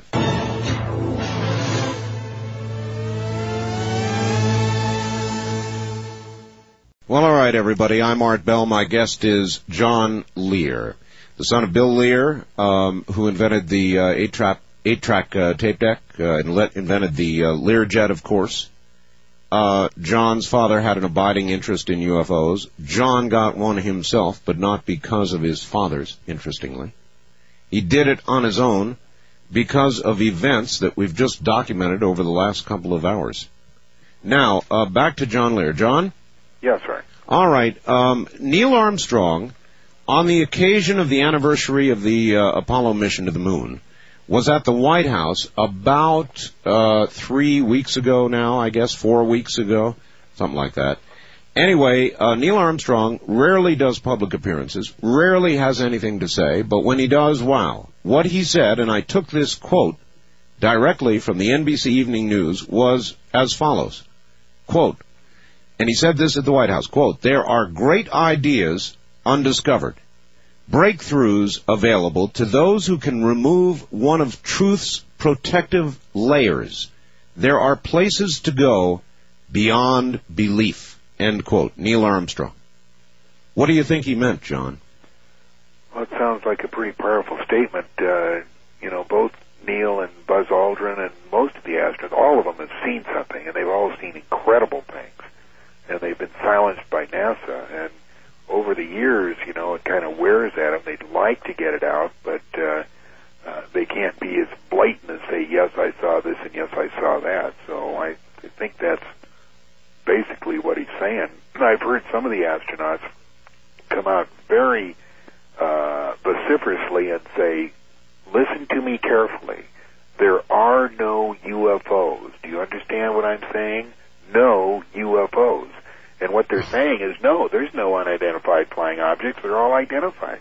Well, all right, everybody. I'm Art Bell. My guest is John Lear, the son of Bill Lear, who invented the 8-track tape deck, and invented the Learjet, of course. John's father had an abiding interest in UFOs. John got one himself, but not because of his father's, interestingly. He did it on his own because of events that we've just documented over the last couple of hours. Now, back to John Lear. John? Yes, sir. All right. Neil Armstrong, on the occasion of the anniversary of the Apollo mission to the moon, was at the White House about 3 weeks ago now, I guess, 4 weeks ago, something like that. Anyway, Neil Armstrong rarely does public appearances, rarely has anything to say, but when he does, wow. What he said, and I took this quote directly from the NBC Evening News, was as follows, quote, and he said this at the White House, quote, "There are great ideas undiscovered, breakthroughs available to those who can remove one of truth's protective layers. There are places to go beyond belief," end quote. Neil Armstrong. What do you think he meant, John? Well, it sounds like a pretty powerful statement. Both Neil and Buzz Aldrin and most of the astronauts, all of them have seen something, and they've all seen incredible things. And they've been silenced by NASA, and over the years, it kind of wears at them. They'd like to get it out, but they can't be as blatant as say, yes, I saw this, and yes, I saw that. So I think that's basically what he's saying. And I've heard some of the astronauts come out very vociferously and say, listen to me carefully. There are no UFOs. Do you understand what I'm saying? No UFOs. And what they're saying is, no, there's no unidentified flying objects. They're all identified.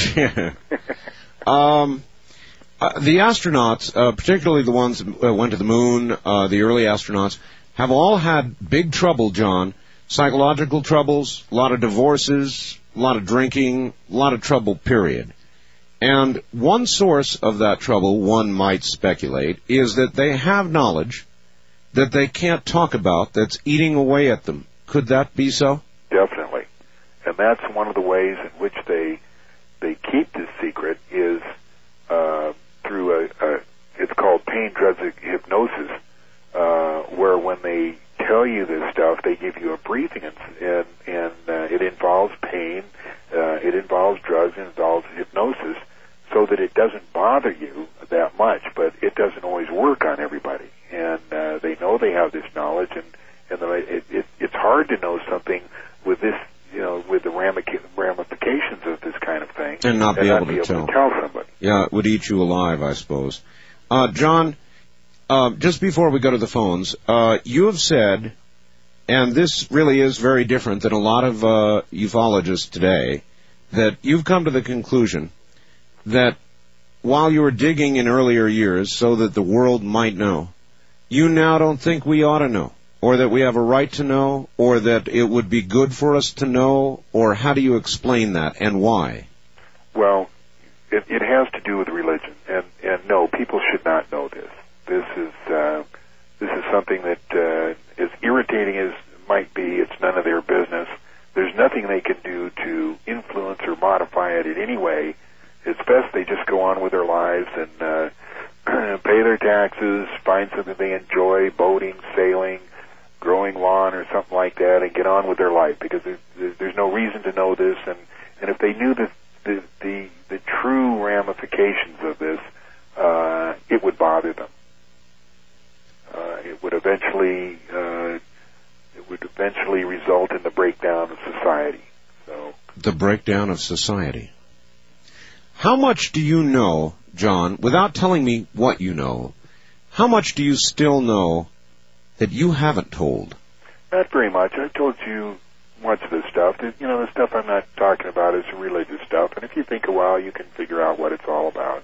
The astronauts, particularly the ones that went to the moon, the early astronauts, have all had big trouble, John. Psychological troubles, a lot of divorces, a lot of drinking, a lot of trouble, period. And one source of that trouble, one might speculate, is that they have knowledge that they can't talk about that's eating away at them. Could that be so? Definitely. And that's one of the ways in which they keep this secret is through it's called pain drugs hypnosis, where when they tell you this stuff, they give you a briefing, and it involves pain, it involves drugs, it involves hypnosis, so that it doesn't bother you that much, but it doesn't always work on everybody. And they know they have this knowledge, and it's hard to know something with this, with the ramifications of this kind of thing, and not be able to tell somebody. Yeah, it would eat you alive, I suppose. John, just before we go to the phones, you have said, and this really is very different than a lot of ufologists today, that you've come to the conclusion that while you were digging in earlier years so that the world might know, you now don't think we ought to know, or that we have a right to know, or that it would be good for us to know, or how do you explain that, and why? Well, it has to do with religion, and no, people should not know this. This is something that, as irritating as it might be, it's none of their business. There's nothing they can do to influence or modify it in any way. It's best they just go on with their lives and pay their taxes, find something they enjoy, boating, sailing, growing lawn or something like that and get on with their life, because there's no reason to know this, and if they knew the true ramifications of this, it would bother them. It would eventually result in the breakdown of society. So the breakdown of society. How much do you know, John, without telling me what you know, how much do you still know that you haven't told? Not very much. I've told you much of this stuff. The stuff I'm not talking about is religious stuff, and if you think a while, you can figure out what it's all about.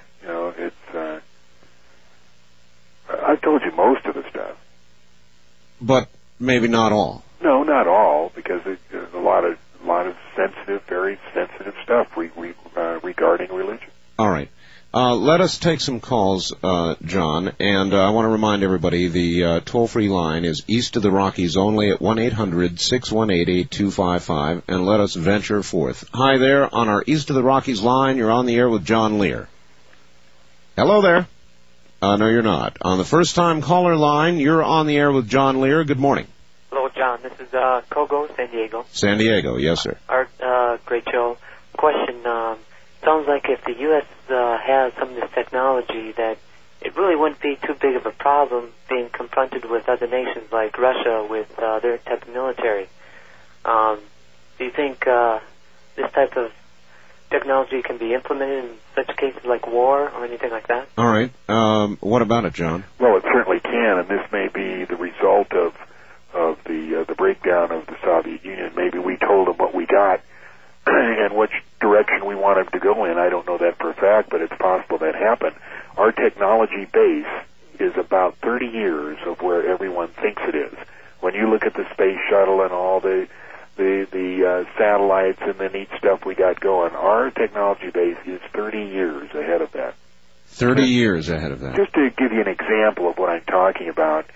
I've told you most of the stuff. But maybe not all. No, not all, because there's a lot of sensitive, very sensitive stuff regarding religion. All right. Let us take some calls, John, and I want to remind everybody the toll-free line is east of the Rockies only at 1-800-618-8255, and let us venture forth. Hi there, on our east of the Rockies line, you're on the air with John Lear. Hello there. No, you're not. On the first-time caller line, you're on the air with John Lear. Good morning. Hello, John. This is Kogo, San Diego. San Diego, yes, sir. Art, great show. Question, sounds like if the U.S. has some of this technology, that it really wouldn't be too big of a problem being confronted with other nations like Russia with their type of military. Do you think this type of technology can be implemented in such cases like war or anything like that? All right. What about it, John? Well, it certainly can, and this may be the result of the breakdown of the Soviet Union. Maybe we told them what we got and which direction we want them to go in. I don't know that for a fact, but it's possible that happened. Our technology base is about 30 years of where everyone thinks it is. When you look at the space shuttle and all the satellites and the neat stuff we got going, our technology base is 30 years ahead of that. 30 years ahead of that. Just to give you an example of what I'm talking about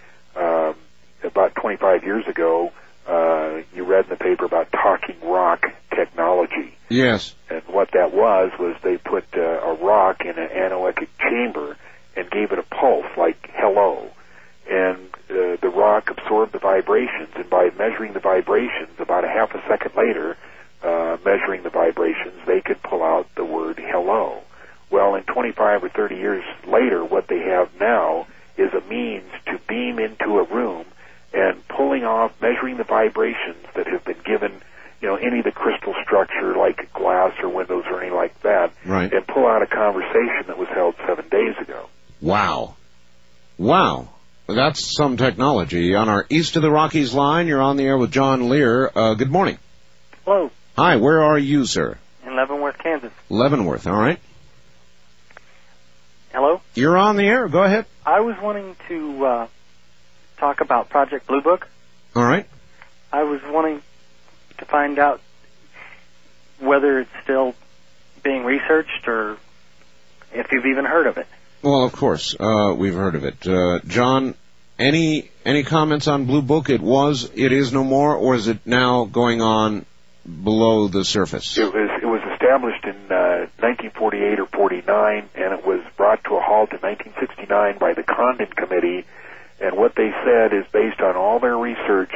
25 years ago, you read in the paper about talking rock technology. Yes. And what that was they put a rock in an anechoic chamber and gave it a pulse, like hello. And the rock absorbed the vibrations, and by measuring the vibrations, about a half a second later, measuring the vibrations, they could pull out the word hello. Well, in 25 or 30 years later, what they have now is a means to beam into a room and pulling off, measuring the vibrations that have been given, any of the crystal structure like glass or windows or anything like that, right, and pull out a conversation that was held 7 days ago. Wow. Wow. That's some technology. On our east of the Rockies line, you're on the air with John Lear. Good morning. Hello. Hi, where are you, sir? In Leavenworth, Kansas. Leavenworth, all right. Hello? You're on the air. Go ahead. I was wanting to talk about Project Blue Book. All right. I was wanting to find out whether it's still being researched or if you've even heard of it. Well, of course, we've heard of it. John, any comments on Blue Book? It is no more, or is it now going on below the surface? It was established in 1948 or 49, and it was brought to a halt in 1969 by the Condon Committee. And what they said is, based on all their research,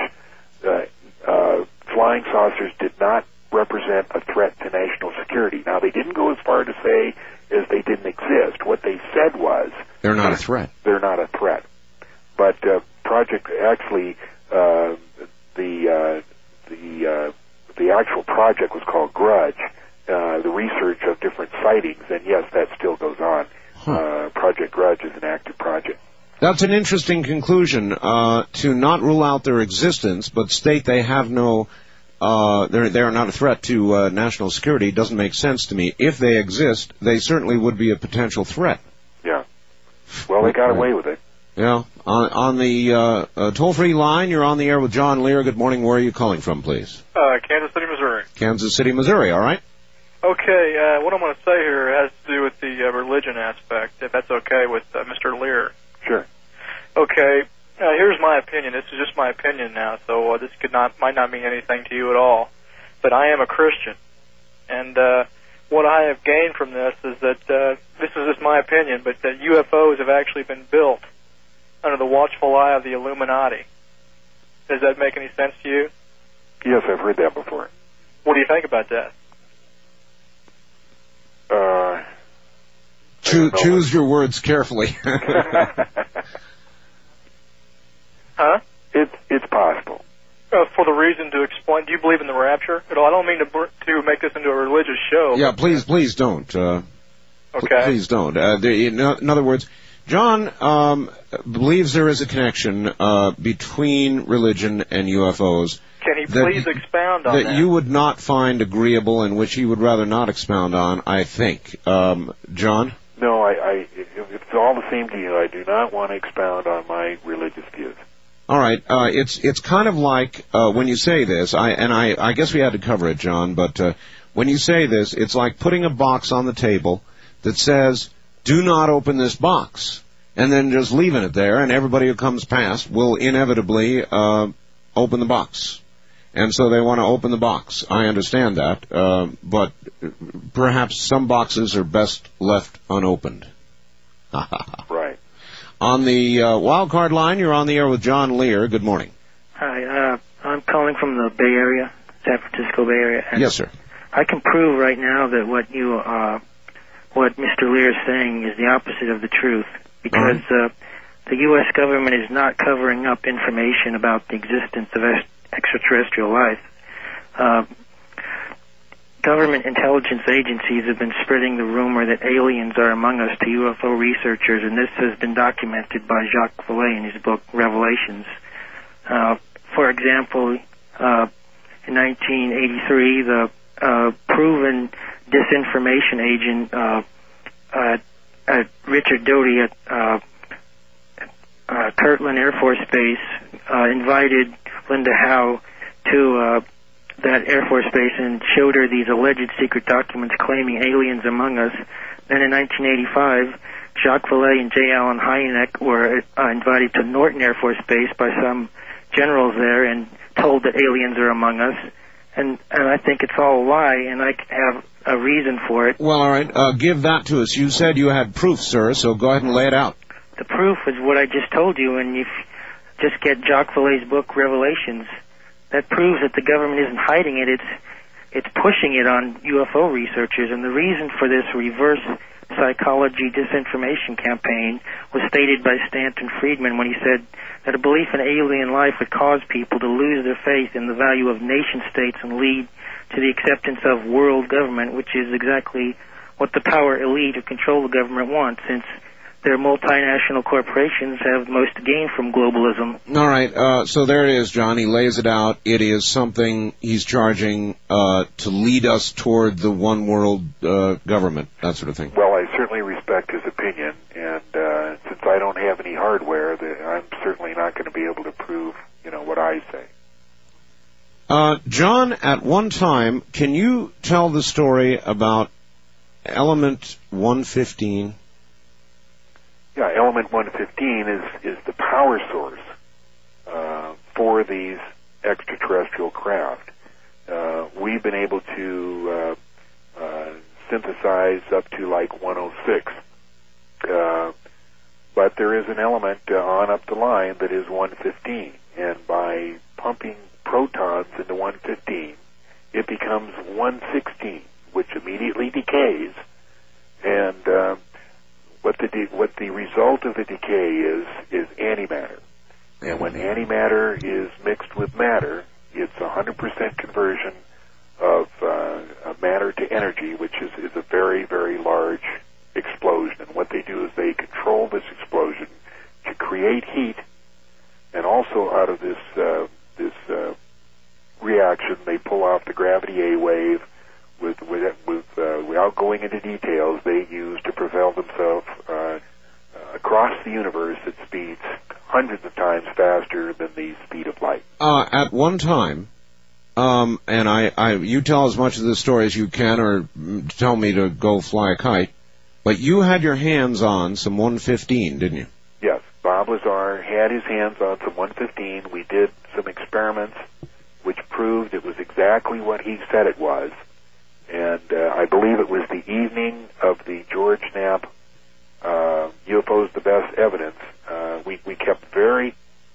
flying saucers did not represent a threat to national security. Now, they didn't go as far to say as they didn't exist. What they said was, they're not a threat. They're not a threat. But project actually, the actual project was called Grudge, the research of different sightings, and yes, that still goes on. Project Grudge is an active project. That's an interesting conclusion, to not rule out their existence, but state they have no, they are not a threat to national security. Doesn't make sense to me. If they exist, they certainly would be a potential threat. Yeah. Well, they got away with it. Yeah. On the toll-free line, you're on the air with John Lear. Good morning. Where are you calling from, please? Kansas City, Missouri. Kansas City, Missouri. All right. Okay. What I'm going to say here has to do with the religion aspect, if that's okay with Mr. Lear. Sure. Okay. Here's my opinion. This is just my opinion now, so this might not mean anything to you at all. But I am a Christian, and what I have gained from this is that this is just my opinion, but that UFOs have actually been built under the watchful eye of the Illuminati. Does that make any sense to you? Yes, I've heard that before. What do you think about that? Choose your words carefully. Huh? It's possible. For the reason to explain, do you believe in the rapture at all? I don't mean to make this into a religious show. Yeah, please don't. Okay. Please don't. In other words, John believes there is a connection between religion and UFOs. Can he please expound on that? That you would not find agreeable, and which he would rather not expound on, I think. John? No, it's all the same to you. I do not want to expound on my religious views. All right. It's kind of like when you say this, I guess we had to cover it, John, but when you say this, it's like putting a box on the table that says, do not open this box, and then just leaving it there, and everybody who comes past will inevitably open the box. And so they want to open the box. I understand that, but perhaps some boxes are best left unopened. Right. On the wild card line, you're on the air with John Lear. Good morning. Hi, I'm calling from the Bay Area, San Francisco Bay Area. And yes, sir. I can prove right now that what Mr. Lear is saying is the opposite of the truth, because the U.S. government is not covering up information about the existence of extraterrestrial life. Government intelligence agencies have been spreading the rumor that aliens are among us to UFO researchers, and this has been documented by Jacques Vallée in his book Revelations. For example, in 1983, the proven disinformation agent Richard Doty at Kirtland Air Force Base invited Linda Howe to that Air Force Base and showed her these alleged secret documents claiming aliens among us. Then in 1985, Jacques Vallée and J. Allen Hynek were invited to Norton Air Force Base by some generals there and told that aliens are among us. And I think it's all a lie, and I have a reason for it. Well, all right, give that to us. You said you had proof, sir, so go ahead and lay it out. The proof is what I just told you, and if you just get Jacques Vallée's book Revelations, that proves that the government isn't hiding it. It's pushing it on UFO researchers, and the reason for this reverse psychology disinformation campaign was stated by Stanton Friedman when he said that a belief in alien life would cause people to lose their faith in the value of nation-states and lead to the acceptance of world government, which is exactly what the power elite who control the government wants, since their multinational corporations have most to gain from globalism. All right, so there it is, John. He lays it out. It is something he's charging to lead us toward the one world government, that sort of thing. Well, I certainly respect his opinion, and since I don't have any hardware, I'm certainly not going to be able to prove, what I say. John, at one time, can you tell the story about element 115? Yeah, element 115 is the power source for these extraterrestrial craft. We've been able to synthesize up to like 106, but there is an element on up the line that is 115, and by pumping protons into 115, it becomes 116, which immediately decays, and what the result of the decay is antimatter. And when antimatter is mixed with matter, it's 100% conversion of matter to energy, which is a very, very large explosion. And what they do is they control this explosion to create heat, and also out of this reaction, they pull off the gravity A wave. Without going into details, they use to propel themselves across the universe at speeds hundreds of times faster than the speed of light. At one time, and you tell as much of the story as you can, or tell me to go fly a kite, but you had your hands on some 115, didn't you? Yes, Bob Lazar had his hands on some 115. We did some experiments which proved it was exactly what he said it was. And I believe it was the evening of the George Knapp UFOs the Best Evidence. We kept very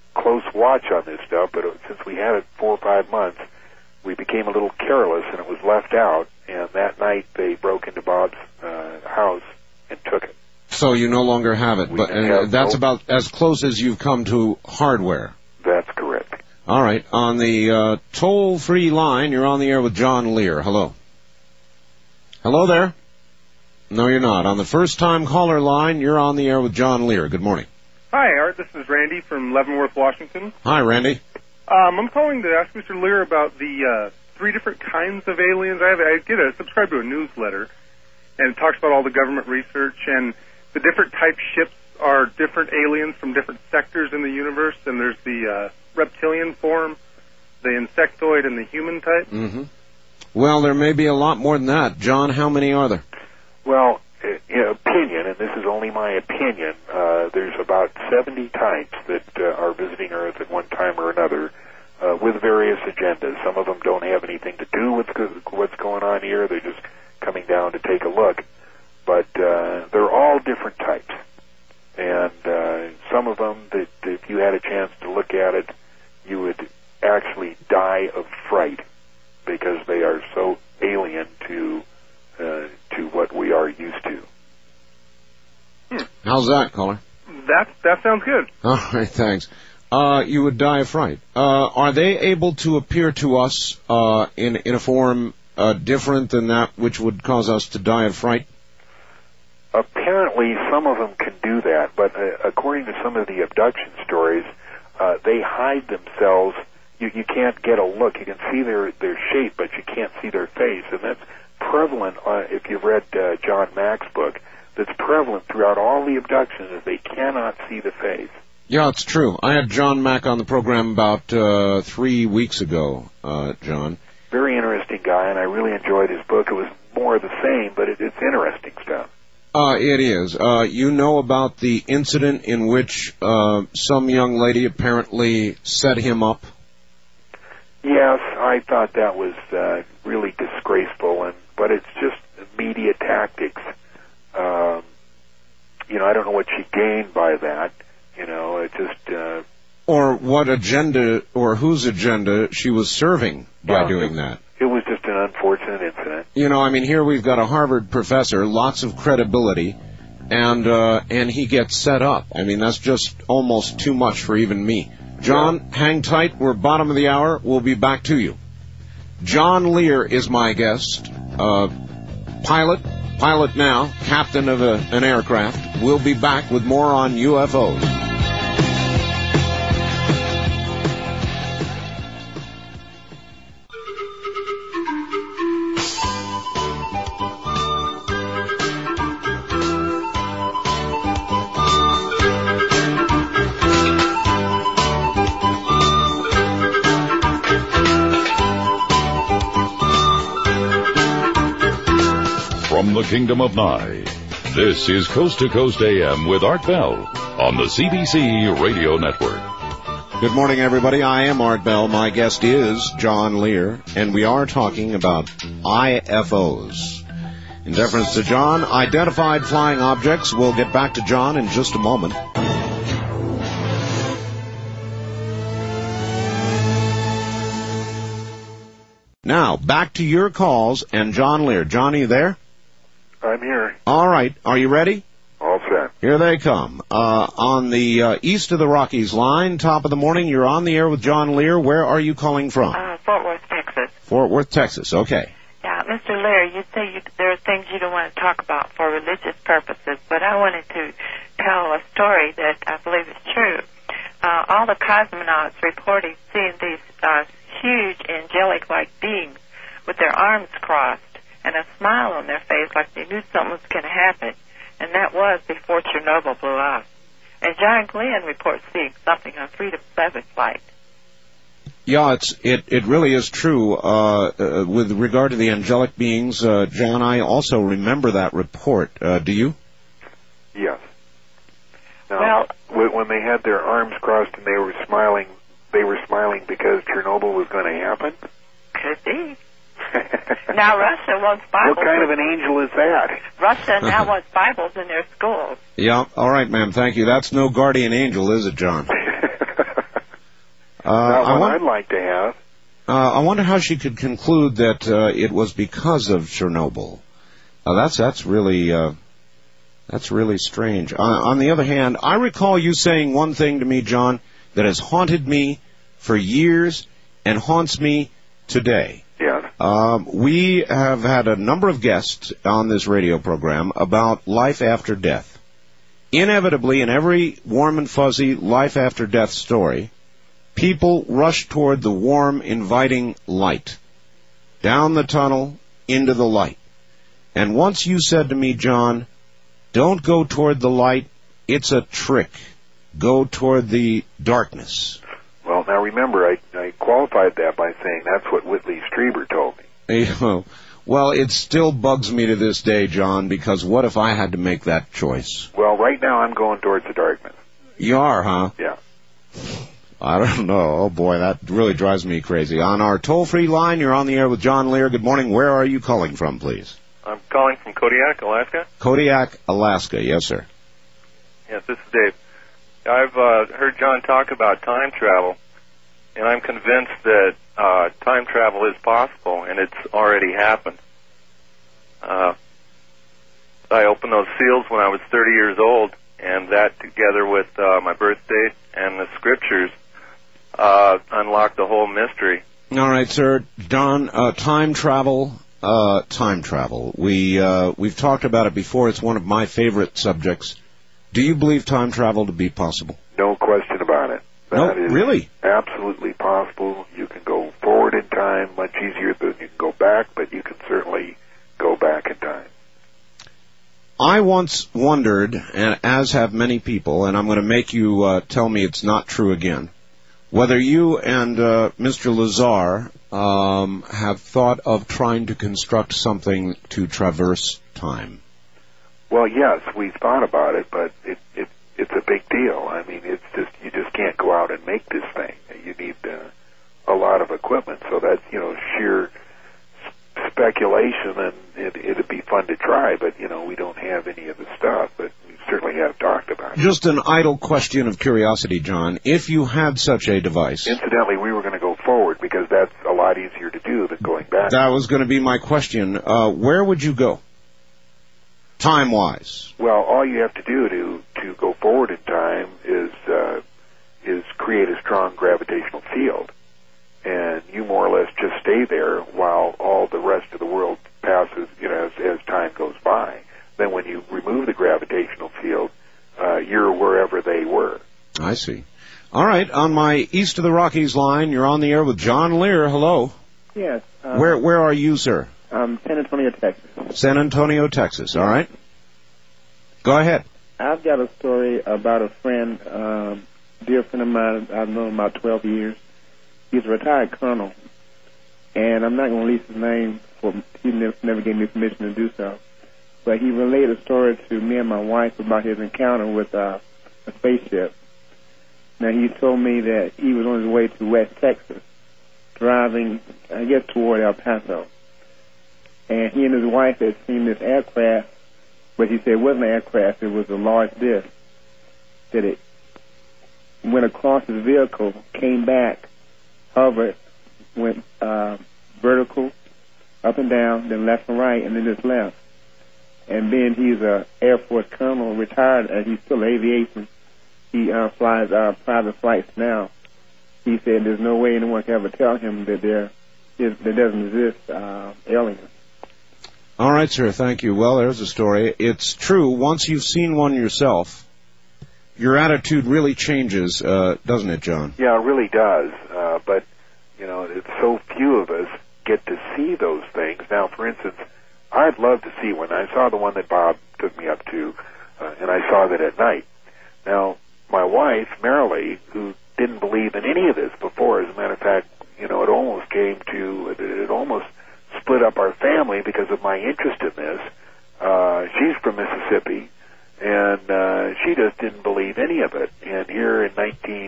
close watch on this stuff, but since we had it 4 or 5 months, we became a little careless, and it was left out. And that night, they broke into Bob's house and took it. So you no longer have it, but that's about as close as you've come to hardware. That's correct. All right. On the toll-free line, you're on the air with John Lear. Hello. Hello there. No, you're not. On the first-time caller line, you're on the air with John Lear. Good morning. Hi, Art. This is Randy from Leavenworth, Washington. Hi, Randy. I'm calling to ask Mr. Lear about the 3 different kinds of aliens. I subscribe to a newsletter, and it talks about all the government research, and the different type ships are different aliens from different sectors in the universe, and there's the reptilian form, the insectoid, and the human type. Mm-hmm. Well, there may be a lot more than that. John, how many are there? Well, in opinion, and this is only my opinion, there's about 70 types that are visiting Earth at one time or another with various agendas. Some of them don't have anything to do with what's going on here. They're just coming down to take a look. But they're all different types. And some of them, that if you had a chance to look at it, you would actually die of fright because they are so alien to what we are used to. How's that, caller? That sounds good. All right, thanks. You would die of fright. Are they able to appear to us in a form different than that which would cause us to die of fright? Apparently, some of them can do that, but according to some of the abduction stories, they hide themselves. You can't get a look. You can see their shape, but you can't see their face, and that's prevalent. If you've read John Mack's book, that's prevalent throughout all the abductions, is they cannot see the face. Yeah, it's true. I had John Mack on the program about 3 weeks ago, John. Very interesting guy, and I really enjoyed his book. It was more of the same, but it's interesting stuff. It is. You know about the incident in which some young lady apparently set him up? Yes, I thought that was really disgraceful, but it's just media tactics. I don't know what she gained by that. It just... or what agenda, or whose agenda she was serving by doing that. It was just an unfortunate incident. Here we've got a Harvard professor, lots of credibility, and he gets set up. That's just almost too much for even me. John, hang tight. We're bottom of the hour. We'll be back to you. John Lear is my guest. Pilot now, captain of an aircraft. We'll be back with more on UFOs. From the Kingdom of Nye, this is Coast to Coast AM with Art Bell on the CBC Radio Network. Good morning, everybody. I am Art Bell. My guest is John Lear, and we are talking about IFOs. In deference to John, identified flying objects. We'll get back to John in just a moment. Now, back to your calls and John Lear. John, are you there? I'm here. All right. Are you ready? All set. Here they come. On the east of the Rockies line, top of the morning, you're on the air with John Lear. Where are you calling from? Fort Worth, Texas. Fort Worth, Texas. Okay. Yeah, Mr. Lear, you say there are things you don't want to talk about for religious purposes, but I wanted to tell a story that I believe is true. All the cosmonauts reported seeing these huge angelic-like beings with their arms crossed and a smile on their face like they knew something was going to happen, and that was before Chernobyl blew up. And John Glenn reports seeing something on Freedom 7 flight. Yeah, it really is true. With regard to the angelic beings, John, I also remember that report. Do you? Yes. Now, when they had their arms crossed and they were smiling because Chernobyl was going to happen? Could be. Now Russia wants Bibles. What kind of an angel is that? Russia now wants Bibles in their schools. Yeah, all right, ma'am, thank you. That's no guardian angel, is it, John? I'd like to have. I wonder how she could conclude that it was because of Chernobyl. That's really strange. On the other hand, I recall you saying one thing to me, John, that has haunted me for years and haunts me today. Yeah. We have had a number of guests on this radio program about life after death. Inevitably, in every warm and fuzzy life after death story, people rush toward the warm, inviting light. Down the tunnel, into the light. And once you said to me, John, don't go toward the light, it's a trick. Go toward the darkness. Well, now remember, I qualified that by saying that's what Whitley Strieber told me. Well, it still bugs me to this day, John, because what if I had to make that choice? Well, right now I'm going towards the darkness. You are, huh? Yeah. I don't know. Oh, boy, that really drives me crazy. On our toll-free line, you're on the air with John Lear. Good morning. Where are you calling from, please? I'm calling from Kodiak, Alaska. Kodiak, Alaska. Yes, sir. Yes, this is Dave. I've heard John talk about time travel, and I'm convinced that time travel is possible, and it's already happened. I opened those seals when I was 30 years old, and that, together with my birth date and the scriptures, unlocked the whole mystery. All right, sir. Don, time travel. We've talked about it before. It's one of my favorite subjects. Do you believe time travel to be possible? No question about it. That is really? Absolutely possible. You can go forward in time much easier than you can go back, but you can certainly go back in time. I once wondered, and as have many people, and I'm going to make you tell me it's not true again, whether you and Mr. Lazar have thought of trying to construct something to traverse time. Well, yes, we've thought about it, but it's a big deal. I mean, you just can't go out and make this thing. You need a lot of equipment, so that's sheer speculation, and it'd be fun to try, but we don't have any of the stuff, but we certainly have talked about it. Just an idle question of curiosity, John. If you had such a device... Incidentally, we were going to go forward because that's a lot easier to do than going back. That was going to be my question. Where would you go? Time-wise. Well, all you have to do to go forward in time is create a strong gravitational field. And you more or less just stay there while all the rest of the world passes, as time goes by. Then when you remove the gravitational field, you're wherever they were. I see. All right, on my East of the Rockies line, you're on the air with John Lear. Hello. Yes. Where are you, sir? San Antonio, Texas. San Antonio, Texas. All right. Go ahead. I've got a story about a friend, dear friend of mine. I've known him about 12 years. He's a retired colonel, and I'm not going to release his name. He never gave me permission to do so. But he relayed a story to me and my wife about his encounter with a spaceship. Now, he told me that he was on his way to West Texas, driving, I guess, toward El Paso. And he and his wife had seen this aircraft, but he said it wasn't an aircraft, it was a large disc, that it went across his vehicle, came back, hovered, went vertical, up and down, then left and right, and then just left. And being he's a Air Force colonel, retired, and he's still aviation, he flies private flights now. He said there's no way anyone can ever tell him that there doesn't exist aliens. All right, sir, thank you. Well, there's a story. It's true, once you've seen one yourself, your attitude really changes, doesn't it, John? Yeah, it really does. But, it's so few of us get to see those things. Now, for instance, I'd love to see one. I saw the one that Bob took me up to, and I saw that at night. Now, my wife, Marilee, who didn't believe in any of this before, as a matter of fact, it almost split up our family because of my interest in this. She's from Mississippi, and she just didn't believe any of it. And here in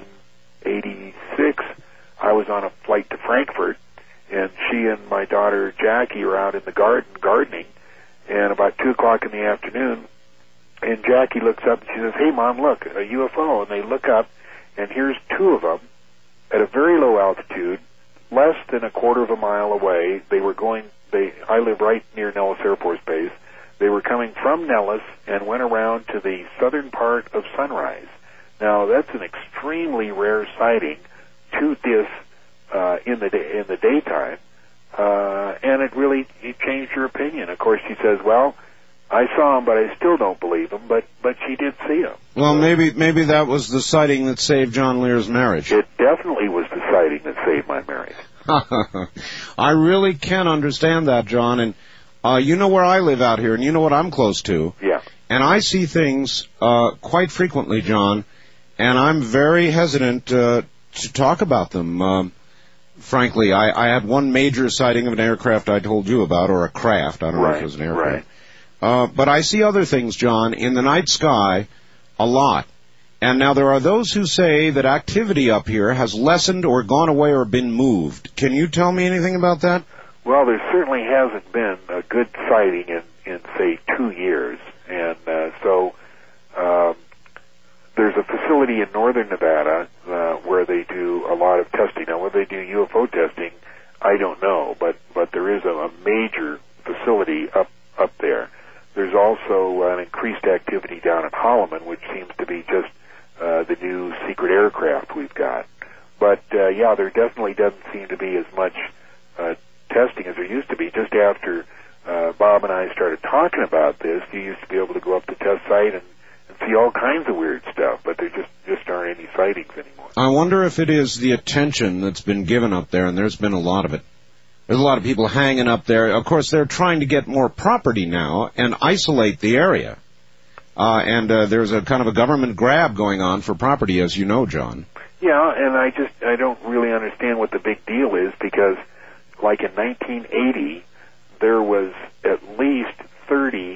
1986, I was on a flight to Frankfurt, and she and my daughter Jackie are out in the garden gardening, and about 2 o'clock in the afternoon, and Jackie looks up and she says, "Hey, Mom, look, a UFO." And they look up, and here's 2 of them at a very low altitude, less than a quarter of a mile away. I live right near Nellis Air Force Base. They were coming from Nellis and went around to the southern part of Sunrise. Now, that's an extremely rare sighting to this in the daytime, and it changed her opinion. Of course, she says, well, I saw him, but I still don't believe him, but she did see him. Well, maybe that was the sighting that saved John Lear's marriage. It definitely was the sighting that saved my marriage. I really can understand that, John, and you know where I live out here, and you know what I'm close to. Yeah. And I see things quite frequently, John, and I'm very hesitant to talk about them. Frankly, I had one major sighting of an aircraft I told you about, or a craft. I don't know if it was an aircraft. Right. But I see other things, John, in the night sky a lot. And now there are those who say that activity up here has lessened or gone away or been moved. Can you tell me anything about that? Well, there certainly hasn't been a good sighting in say, 2 years. And so there's a facility in northern Nevada where they do a lot of testing. Now, whether they do UFO testing, I don't know, but there is a major facility up there. There's also an increased activity down in Holloman, which seems to be just the new secret aircraft we've got. But, yeah, there definitely doesn't seem to be as much testing as there used to be. Just after Bob and I started talking about this, you used to be able to go up to test site and see all kinds of weird stuff, but there just aren't any sightings anymore. I wonder if it is the attention that's been given up there, and there's been a lot of it. There's a lot of people hanging up there. Of course, they're trying to get more property now and isolate the area. And there's a kind of a government grab going on for property, as you know, John. Yeah, and I don't really understand what the big deal is, because like in 1980, there was at least 30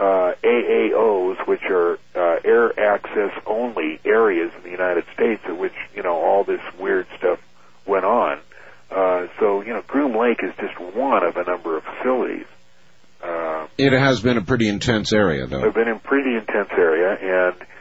AAOs, which are air access only areas in the United States, at which, all this weird stuff went on. So, Groom Lake is just one of a number of facilities. It has been a pretty intense area, though. It's been a pretty intense area, and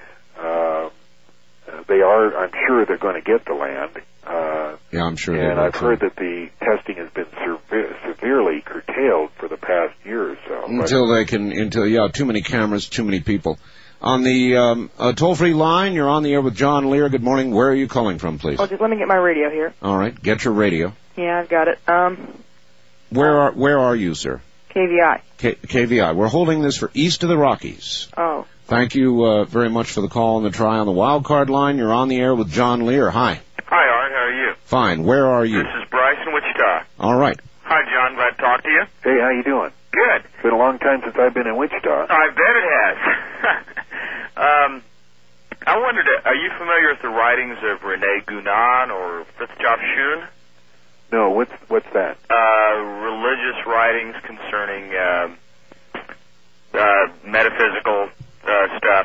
I'm sure they're going to get the land. Yeah, I'm sure. And I've heard that the testing has been severely curtailed for the past year or so. Too many cameras, too many people. On the toll-free line, you're on the air with John Lear. Good morning. Where are you calling from, please? Oh, just let me get my radio here. All right, get your radio. Yeah, I've got it. Where are you, sir? KVI. KVI. We're holding this for East of the Rockies. Oh. Thank you very much for the call and the try on the wild card line. You're on the air with John Lear. Hi. Hi, Art. How are you? Fine. Where are you? This is Bryce in Wichita. All right. Hi, John. Glad to talk to you. Hey, how you doing? Good. It's been a long time since I've been in Wichita. I bet it has. I wondered, are you familiar with the writings of Rene Guénon or Fritjof Schuon? No, what's that? Religious writings concerning metaphysical stuff.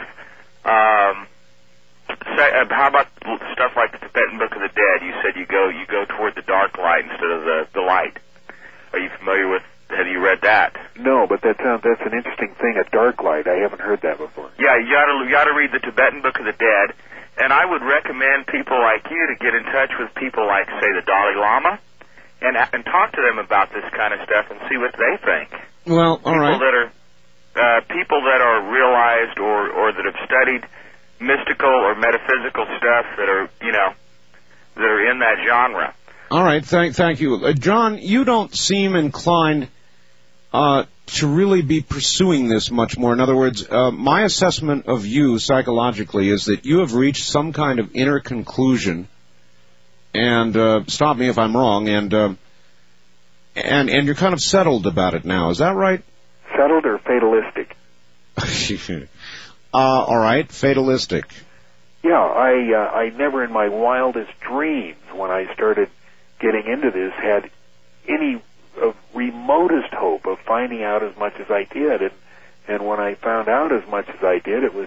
How about stuff like the Tibetan Book of the Dead? You said you go toward the dark light instead of the light. Are you familiar with? Have you read that? No, but that's an interesting thing. A dark light. I haven't heard that before. Yeah, you got to read the Tibetan Book of the Dead, and I would recommend people like you to get in touch with people like, say, the Dalai Lama, and talk to them about this kind of stuff and see what they think. Well, all right. People that are realized or that have studied mystical or metaphysical stuff that are in that genre. All right, thank you, John. You don't seem inclined to really be pursuing this much more. In other words, my assessment of you psychologically is that you have reached some kind of inner conclusion. And stop me if I'm wrong. And you're kind of settled about it now. Is that right? Settled or fatalistic? All right, fatalistic. Yeah, I never in my wildest dreams, when I started getting into this, had any remotest hope of finding out as much as I did. And when I found out as much as I did, it was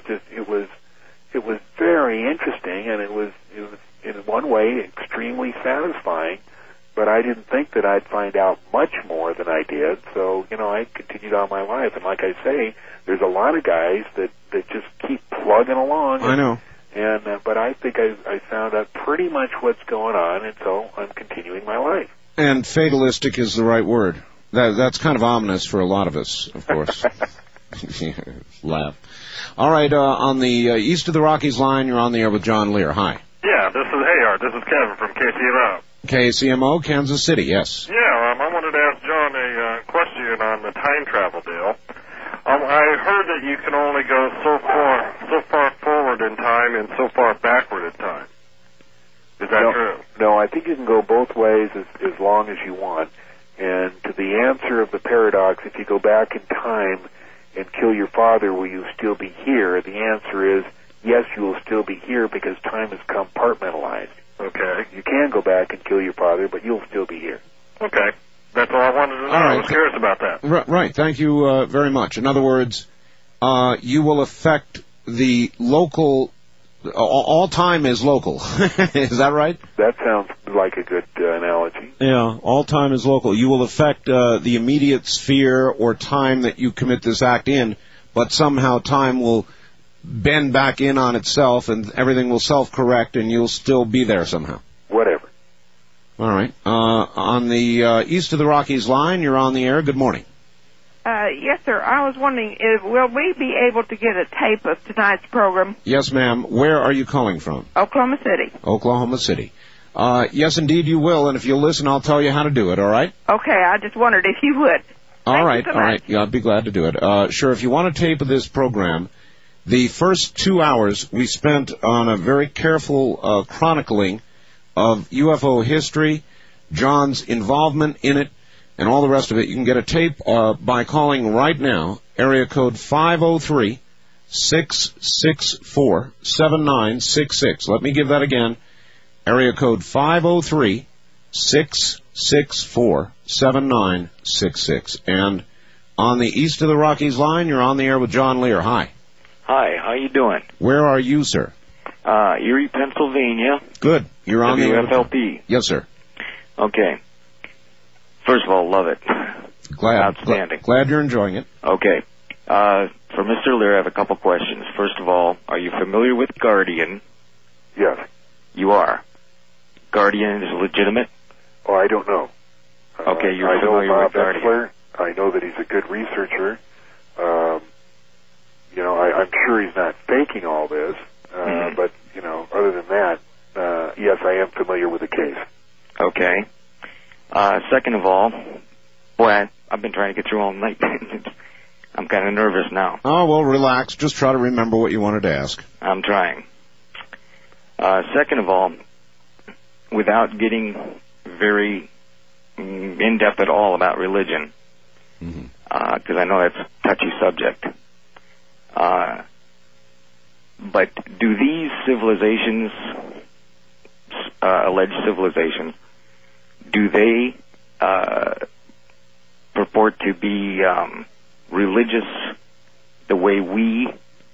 very interesting, and it was in one way extremely satisfying. But I didn't think that I'd find out much more than I did, so, I continued on my life. And like I say, there's a lot of guys that just keep plugging along. I know. And but I think I found out pretty much what's going on, and so I'm continuing my life. And fatalistic is the right word. That's kind of ominous for a lot of us, of course. Laugh. All right, on the east of the Rockies line, you're on the air with John Lear. Hi. Yeah, this is Kevin from KCMO. KCMO, Kansas City, yes. Yeah, I wanted to ask John a question on the time travel deal. I heard that you can only go so far forward in time and so far backward in time. Is that true? No, I think you can go both ways as long as you want. And to the answer of the paradox, if you go back in time and kill your father, will you still be here? The answer is yes, you will still be here because time is compartmentalized. Okay. You can go back and kill your father, but you'll still be here. Okay. That's all I wanted to know. All right. I was curious about that. Right. Thank you very much. In other words, you will affect the local. All time is local. Is that right? That sounds like a good analogy. Yeah, all time is local. You will affect the immediate sphere or time that you commit this act in, but somehow time will bend back in on itself and everything will self-correct and you'll still be there somehow. Whatever. All right. On the east of the Rockies line, you're on the air. Good morning. Yes, sir. I was wondering, will we be able to get a tape of tonight's program? Yes, ma'am. Where are you calling from? Oklahoma City. Oklahoma City. Yes, indeed you will, and if you'll listen, I'll tell you how to do it, all right? Okay, I just wondered if you would. All right. Yeah, I'd be glad to do it. Sure, if you want a tape of this program, the first 2 hours we spent on a very careful chronicling of UFO history, John's involvement in it, and all the rest of it. You can get a tape by calling right now, area code 503-664-7966. Let me give that again, area code 503-664-7966. And on the east of the Rockies line, you're on the air with John Lear. Hi. Hi, how you doing? Where are you, sir? Erie, Pennsylvania. Good. You're on the air. WFLP. Yes, sir. Okay. First of all, love it. Outstanding. Glad you're enjoying it. Okay. For Mr. Lear, I have a couple questions. First of all, are you familiar with Guardian? Yes. You are. Guardian is legitimate? Oh, I don't know. Okay, you're familiar with Guardian. Etzler. I know that he's a good researcher. I'm sure he's not faking all this. But, other than that, yes, I am familiar with the case. Okay. Second of all, boy, I've been trying to get through all night. I'm kind of nervous now. Oh, well, relax. Just try to remember what you wanted to ask. I'm trying. Second of all, without getting very in-depth at all about religion, because I know that's a touchy subject, but do these civilizations, alleged civilizations, do they purport to be religious the way we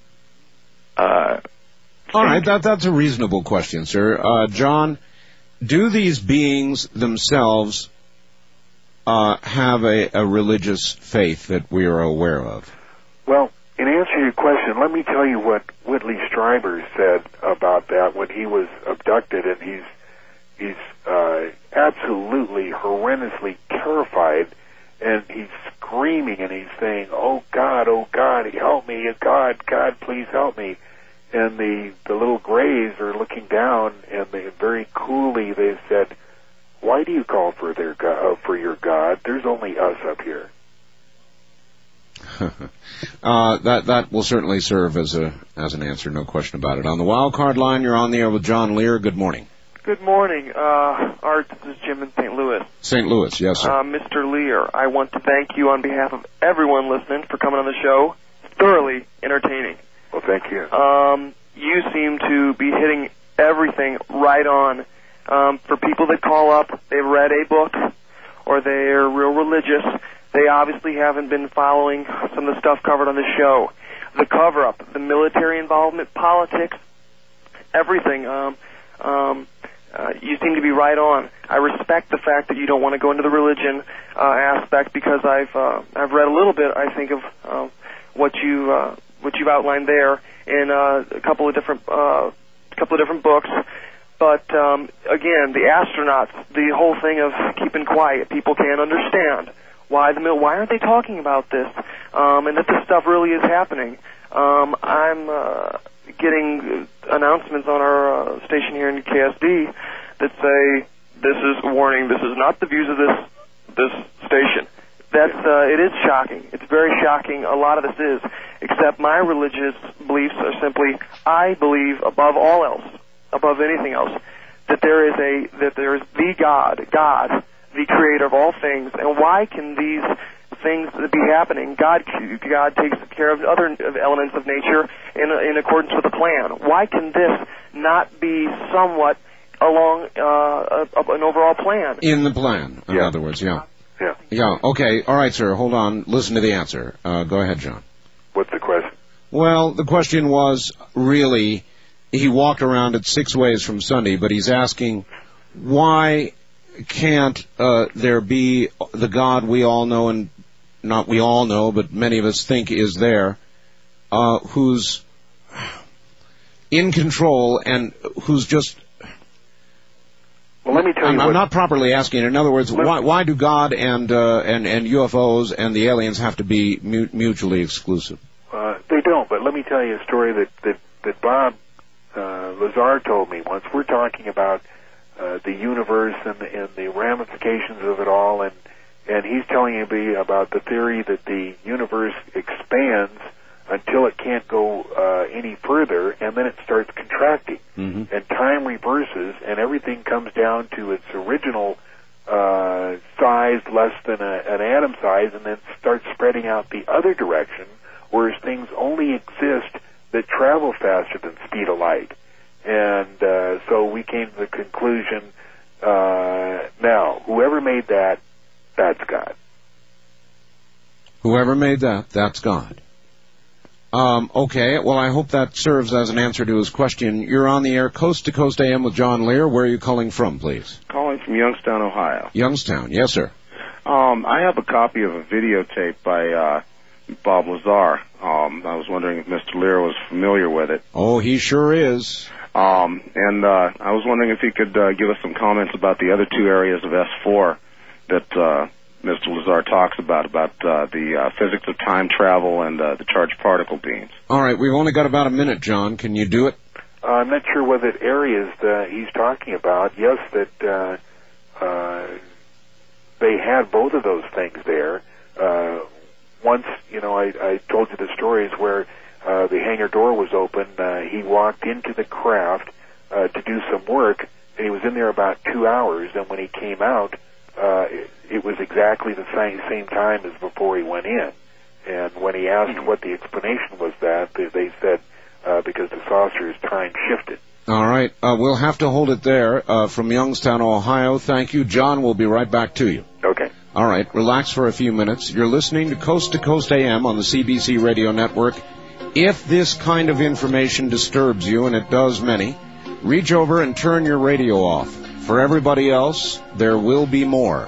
All right, that's a reasonable question, sir. John, do these beings themselves have a religious faith that we are aware of? Well, in answer to your question, let me tell you what Whitley Strieber said about that when he was abducted, and he's absolutely horrendously terrified, and he's screaming and he's saying, oh God, help me, God, please help me. And the little Greys are looking down, and they very coolly they said, why do you call for your God? There's only us up here. That will certainly serve as an answer, no question about it. On the wild card line, you're on the air with John Lear. Good morning. Good morning. Art, this is Jim in St. Louis. St. Louis, yes, sir. Mr. Lear, I want to thank you on behalf of everyone listening for coming on the show. Thoroughly entertaining. Well, thank you. You seem to be hitting everything right on. For people that call up, they've read a book, or they're real religious, they obviously haven't been following some of the stuff covered on the show. The cover-up, the military involvement, politics, everything. You seem to be right on. I respect the fact that you don't want to go into the religion aspect, because I've read a little bit, I think, of what you've outlined there in a couple of different couple of different books. But again, the astronauts, the whole thing of keeping quiet, people can't understand why aren't they talking about this, and that this stuff really is happening. I'm getting announcements on our station here in KSD that say, "This is a warning. This is not the views of this station." That's it is shocking. It's very shocking. A lot of this is, except my religious beliefs are simply, I believe above all else, above anything else, that there is the God, the creator of all things. And why can these things be happening? God takes care of other elements of nature in accordance with a plan. Why can this not be somewhat along an overall plan? In the plan, in other words, yeah. Yeah, okay. All right, sir, hold on. Listen to the answer. Go ahead, John. What's the question? Well, the question was, really, he walked around it 6 ways from Sunday, but he's asking, why can't there be the God we all know, and not we all know, but many of us think is there, who's in control and who's just... Well, let me tell you. I'm not properly asking. In other words, why do God and UFOs and the aliens have to be mutually exclusive? They don't. But let me tell you a story that Bob Lazar told me once. We're talking about the universe and the ramifications of it all, and he's telling me about the theory that the universe expands until it can't go any further, and then it starts contracting. Mm-hmm. And time reverses, and everything comes down to its original size, less than an atom size, and then starts spreading out the other direction, whereas things only exist that travel faster than speed of light. And so we came to the conclusion, now, whoever made that, that's God. Whoever made that, that's God. Okay, well, I hope that serves as an answer to his question. You're on the air, Coast to Coast AM with John Lear. Where are you calling from, please? Calling from Youngstown, Ohio. Youngstown, yes, sir. I have a copy of a videotape by Bob Lazar. I was wondering if Mr. Lear was familiar with it. Oh, he sure is. And I was wondering if he could give us some comments about the other two areas of S4 that Mr. Lazar talks about the physics of time travel and the charged particle beams. All right, we've only got about a minute, John. Can you do it? I'm not sure what areas he's talking about. Yes, that they had both of those things there. Once, I told you the stories where the hangar door was open. He walked into the craft to do some work, and he was in there about 2 hours, and when he came out, it was exactly the same time as before he went in. And when he asked what the explanation was, they said because the saucer's time shifted. All right. We'll have to hold it there. From Youngstown, Ohio, thank you. John, we'll be right back to you. Okay. All right. Relax for a few minutes. You're listening to Coast AM on the CBC Radio Network. If this kind of information disturbs you, and it does many, reach over and turn your radio off. For everybody else, there will be more.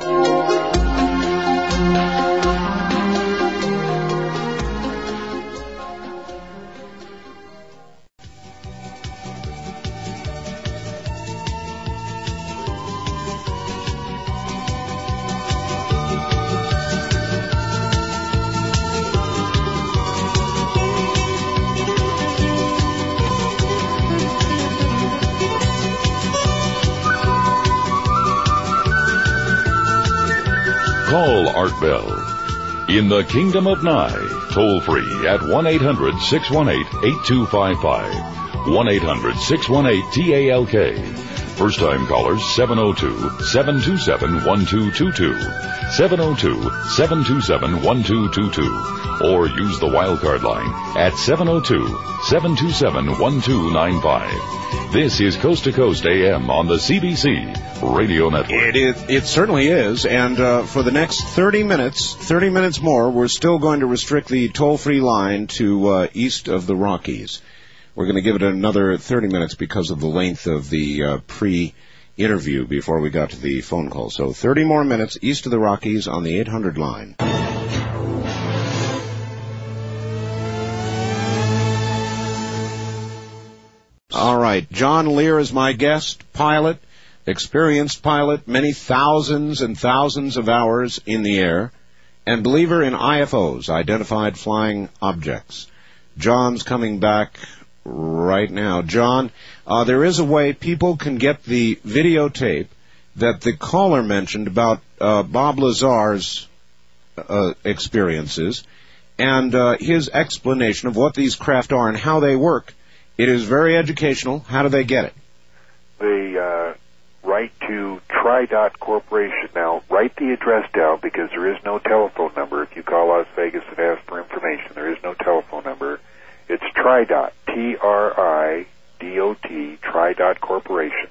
Call Art Bell. In the Kingdom of Nye, toll free at 1-800-618-8255. 1-800-618-TALK. First time callers 702-727-1222. 702-727-1222. Or use the wildcard line at 702-727-1295. This is Coast to Coast AM on the CBC Radio Network. It certainly is, and for the next 30 minutes more, we're still going to restrict the toll-free line to east of the Rockies. We're going to give it another 30 minutes because of the length of the pre-interview before we got to the phone call. So 30 more minutes east of the Rockies on the 800 line. All right. John Lear is my guest, pilot, experienced pilot, many thousands and thousands of hours in the air, and believer in IFOs, identified flying objects. John's coming back right now. John, there is a way people can get the videotape that the caller mentioned about Bob Lazar's experiences and his explanation of what these craft are and how they work. It is very educational. How do they get it? They write to TriDot Corporation. Now, write the address down because there is no telephone number. If you call Las Vegas and ask for information, there is no telephone number. It's TriDot, T-R-I-D-O-T, TriDot Corporation,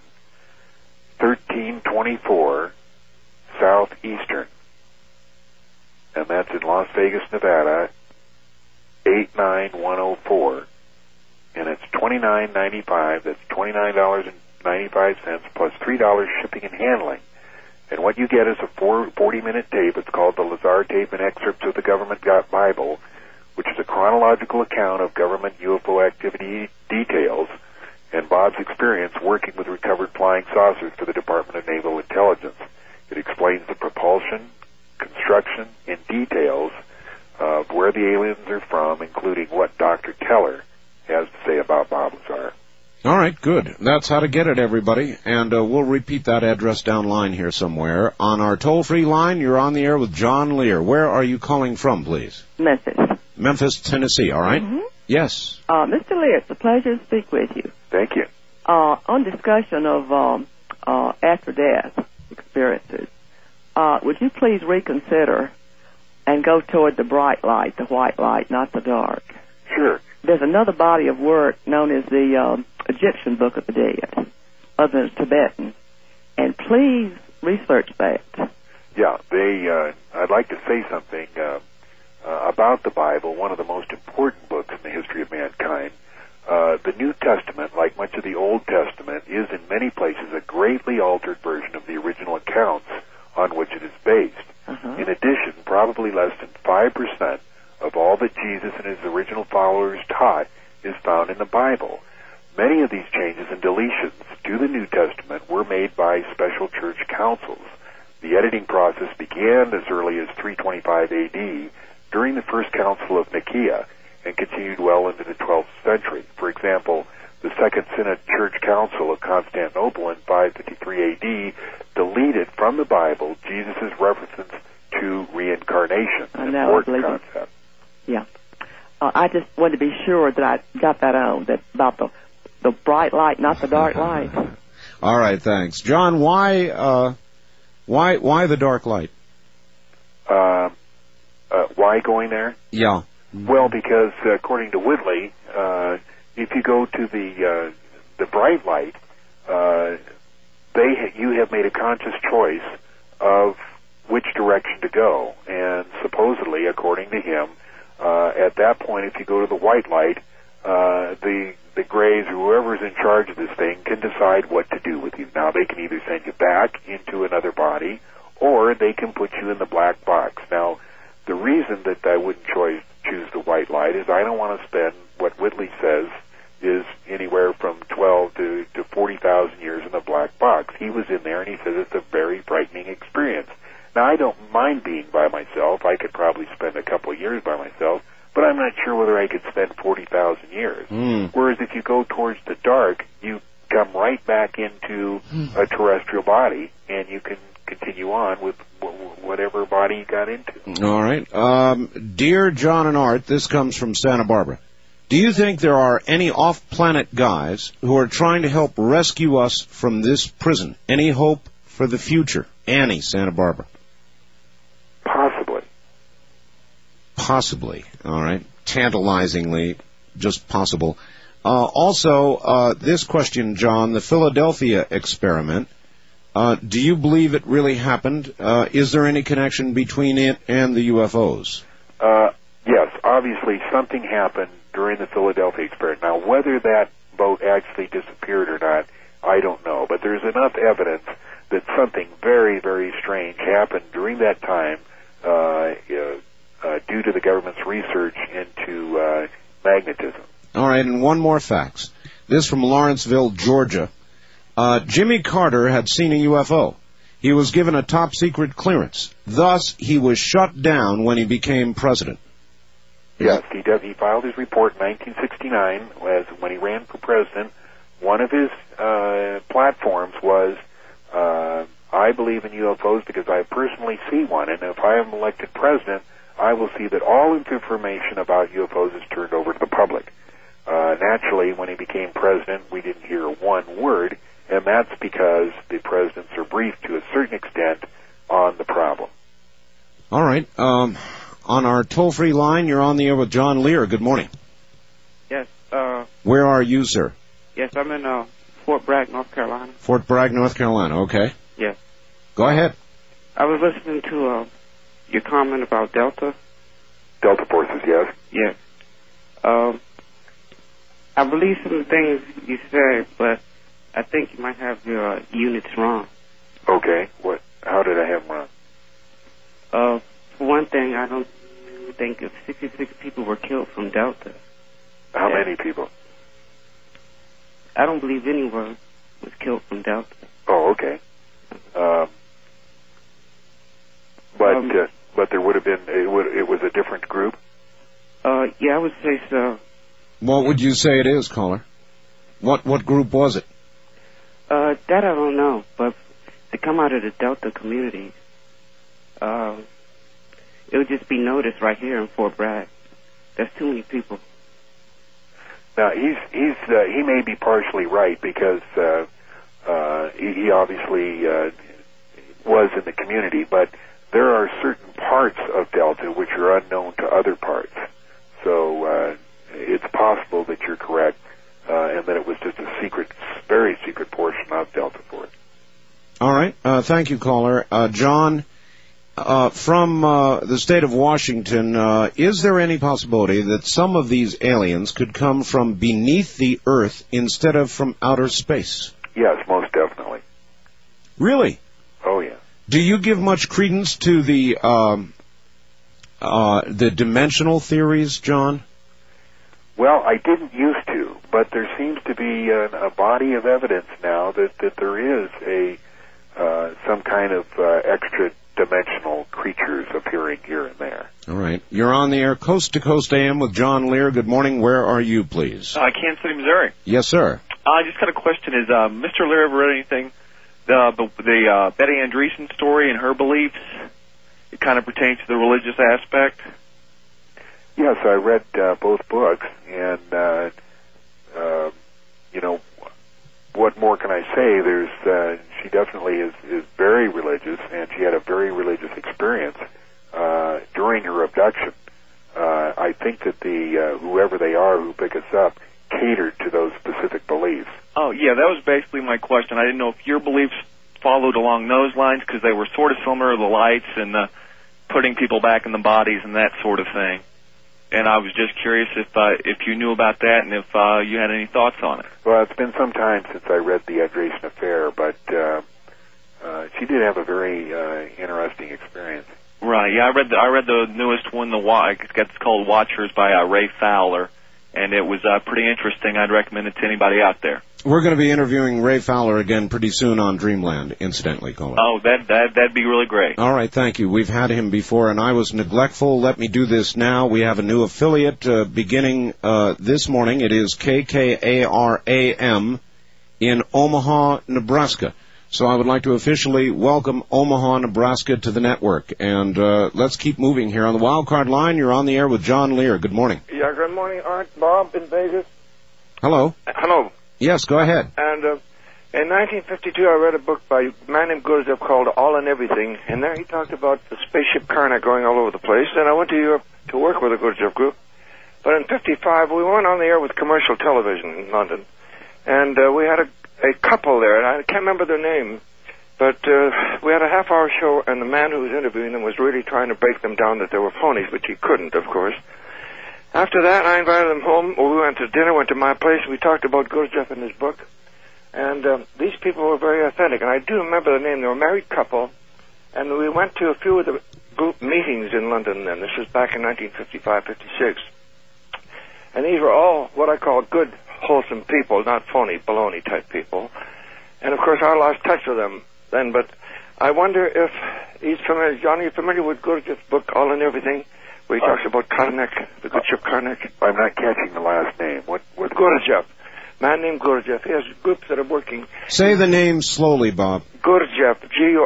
1324 Southeastern. And that's in Las Vegas, Nevada, 89104. And it's $29.95. That's $29.95 plus $3 shipping and handling. And what you get is a 40-minute tape. It's called the Lazar Tape and Excerpts of the Government Bible, which is a chronological account of government UFO activity details and Bob's experience working with recovered flying saucers for the Department of Naval Intelligence. It explains the propulsion, construction, and details of where the aliens are from, including what Dr. Teller has to say about Bob Lazar. All right, good. That's how to get it, everybody. And we'll repeat that address down line here somewhere. On our toll-free line, you're on the air with John Lear. Where are you calling from, please? Memphis. Memphis, Tennessee, all right? Mm-hmm. Yes. Mr. Lear, it's a pleasure to speak with you. Thank you. On discussion of after-death experiences, would you please reconsider and go toward the bright light, the white light, not the dark? Sure. There's another body of work known as the Egyptian Book of the Dead, other than Tibetan, and please research that. Yeah, I'd like to say something about the Bible, one of the most important books in the history of mankind. The New Testament, like much of the Old Testament, is in many places a greatly altered version of the original accounts on which it is based. In addition, probably less than 5% of all that Jesus and his original followers taught is found in the Bible. Many of these changes and deletions to the New Testament were made by special church councils. The editing process began as early as 325 AD during the First Council of Nicaea and continued well into the 12th century. For example, the Second Synod Church Council of Constantinople in 553 AD deleted from the Bible Jesus' references to reincarnation, an important concept. Yeah. I just wanted to be sure that I got that on, that about the bright light, not the dark light. All right, thanks. John, why the dark light? Why going there? Yeah. Well, because according to Whitley, if you go to the bright light, you have made a conscious choice of which direction to go, and supposedly, according to him, at that point, if you go to the white light, the Greys or whoever's in charge of this thing can decide what to do with you. Now, they can either send you back into another body, or they can put you in the black box. Now, the reason that I wouldn't choose the white light is I don't want to spend what Whitley says is anywhere from 12 to 40,000 years in the black box. He was in there, and he says it's a very frightening experience. Now, I don't mind being by myself. I could probably spend a couple of years by myself, but I'm not sure whether I could spend 40,000 years. Whereas if you go towards the dark, you come right back into a terrestrial body, and you can continue on with whatever body you got into. All right. Dear John and Art, this comes from Santa Barbara. Do you think there are any off-planet guys who are trying to help rescue us from this prison? Any hope for the future? Annie, Santa Barbara. Possibly. All right. Tantalizingly, just possible. Also, this question, John, the Philadelphia experiment, do you believe it really happened? Is there any connection between it and the UFOs? Yes, obviously something happened during the Philadelphia experiment. Now, whether that boat actually disappeared or not, I don't know. But there's enough evidence that something very, very strange happened during that time due to the government's research into magnetism. All right, and one more fax. This from Lawrenceville, Georgia. Jimmy Carter had seen a UFO. He was given a top-secret clearance. Thus, he was shut down when he became president. Yes, he does. He filed his report in 1969 when he ran for president. One of his platforms was, I believe in UFOs because I personally see one, and if I am elected president, I will see that all information about UFOs is turned over to the public. Naturally, when he became president, we didn't hear one word, and that's because the presidents are briefed to a certain extent on the problem. All right. On our toll-free line, you're on the air with John Lear. Good morning. Yes. Where are you, sir? Yes, I'm in Fort Bragg, North Carolina. Fort Bragg, North Carolina. Okay. Yes. Go ahead. I was listening to your comment about Delta. Delta forces, yes. Yes. I believe some of the things you said, but I think you might have your units wrong. Okay. What? How did I have them wrong? For one thing, I don't think if 66 people were killed from Delta. How many people? I don't believe anyone was killed from Delta. Oh, okay. But there would have been. It was a different group. Yeah, I would say so. What would you say it is, caller? What group was it? That I don't know, but to come out of the Delta community, it would just be noticed right here in Fort Bragg. There's too many people. Now he may be partially right because he obviously was in the community, but there are certain parts of Delta which are unknown to other parts. So it's possible that you're correct, and that it was just a secret, very secret portion of Delta Force. All right. Thank you, caller. John, from the state of Washington, is there any possibility that some of these aliens could come from beneath the Earth instead of from outer space? Yes, most definitely. Really? Oh, yeah. Do you give much credence to the dimensional theories, John? Well, I didn't used to, but there seems to be a body of evidence now that there is some kind of extra-dimensional creatures appearing here and there. All right. You're on the air, Coast to Coast AM with John Lear. Good morning. Where are you, please? Kansas City, Missouri. Yes, sir. I just got a question. Is Mr. Lear ever read anything, the Betty Andreessen story and her beliefs? It kind of pertains to the religious aspect. Yes, I read both books, and what more can I say? She definitely is very religious, and she had a very religious experience during her abduction. I think that whoever they are who pick us up catered to those specific beliefs. Oh, yeah, that was basically my question. I didn't know if your beliefs followed along those lines, because they were sort of similar to the lights and putting people back in the bodies and that sort of thing. And I was just curious if you knew about that and if you had any thoughts on it. Well, it's been some time since I read the Andreessen Affair, but she did have a very interesting experience. Right. Yeah, I read the newest one. It's called Watchers by Ray Fowler, and it was pretty interesting. I'd recommend it to anybody out there. We're going to be interviewing Ray Fowler again pretty soon on Dreamland, incidentally, caller. Oh, that'd be really great. All right, thank you. We've had him before, and I was neglectful. Let me do this now. We have a new affiliate beginning this morning. It is KKARAM in Omaha, Nebraska. So I would like to officially welcome Omaha, Nebraska to the network. And let's keep moving here. On the wildcard line, you're on the air with John Lear. Good morning. Yeah, good morning, Art. Bob in Vegas. Hello. Hello. Yes, go ahead. And in 1952, I read a book by a man named Gurdjieff called All and Everything, and there he talked about the spaceship Karnak going all over the place, and I went to Europe to work with the Gurdjieff group. But in 55, we went on the air with commercial television in London, and we had a couple there, and I can't remember their name, but we had a half-hour show, and the man who was interviewing them was really trying to break them down that they were phonies, which he couldn't, of course. After that, I invited them home. We went to dinner, went to my place. We talked about Gurdjieff and his book. And these people were very authentic. And I do remember the name. They were a married couple. And we went to a few of the group meetings in London then. This was back in 1955, 56. And these were all what I call good, wholesome people, not phony, baloney type people. And of course, I lost touch with them then. But I wonder if he's familiar. John, are you familiar with Gurdjieff's book, All and Everything, where he talks about Karnak, the good ship Karnak? I'm not catching the last name. What? Gurdjieff. Man named Gurdjieff. He has groups that are working. Say the name slowly, Bob. Gurdjieff,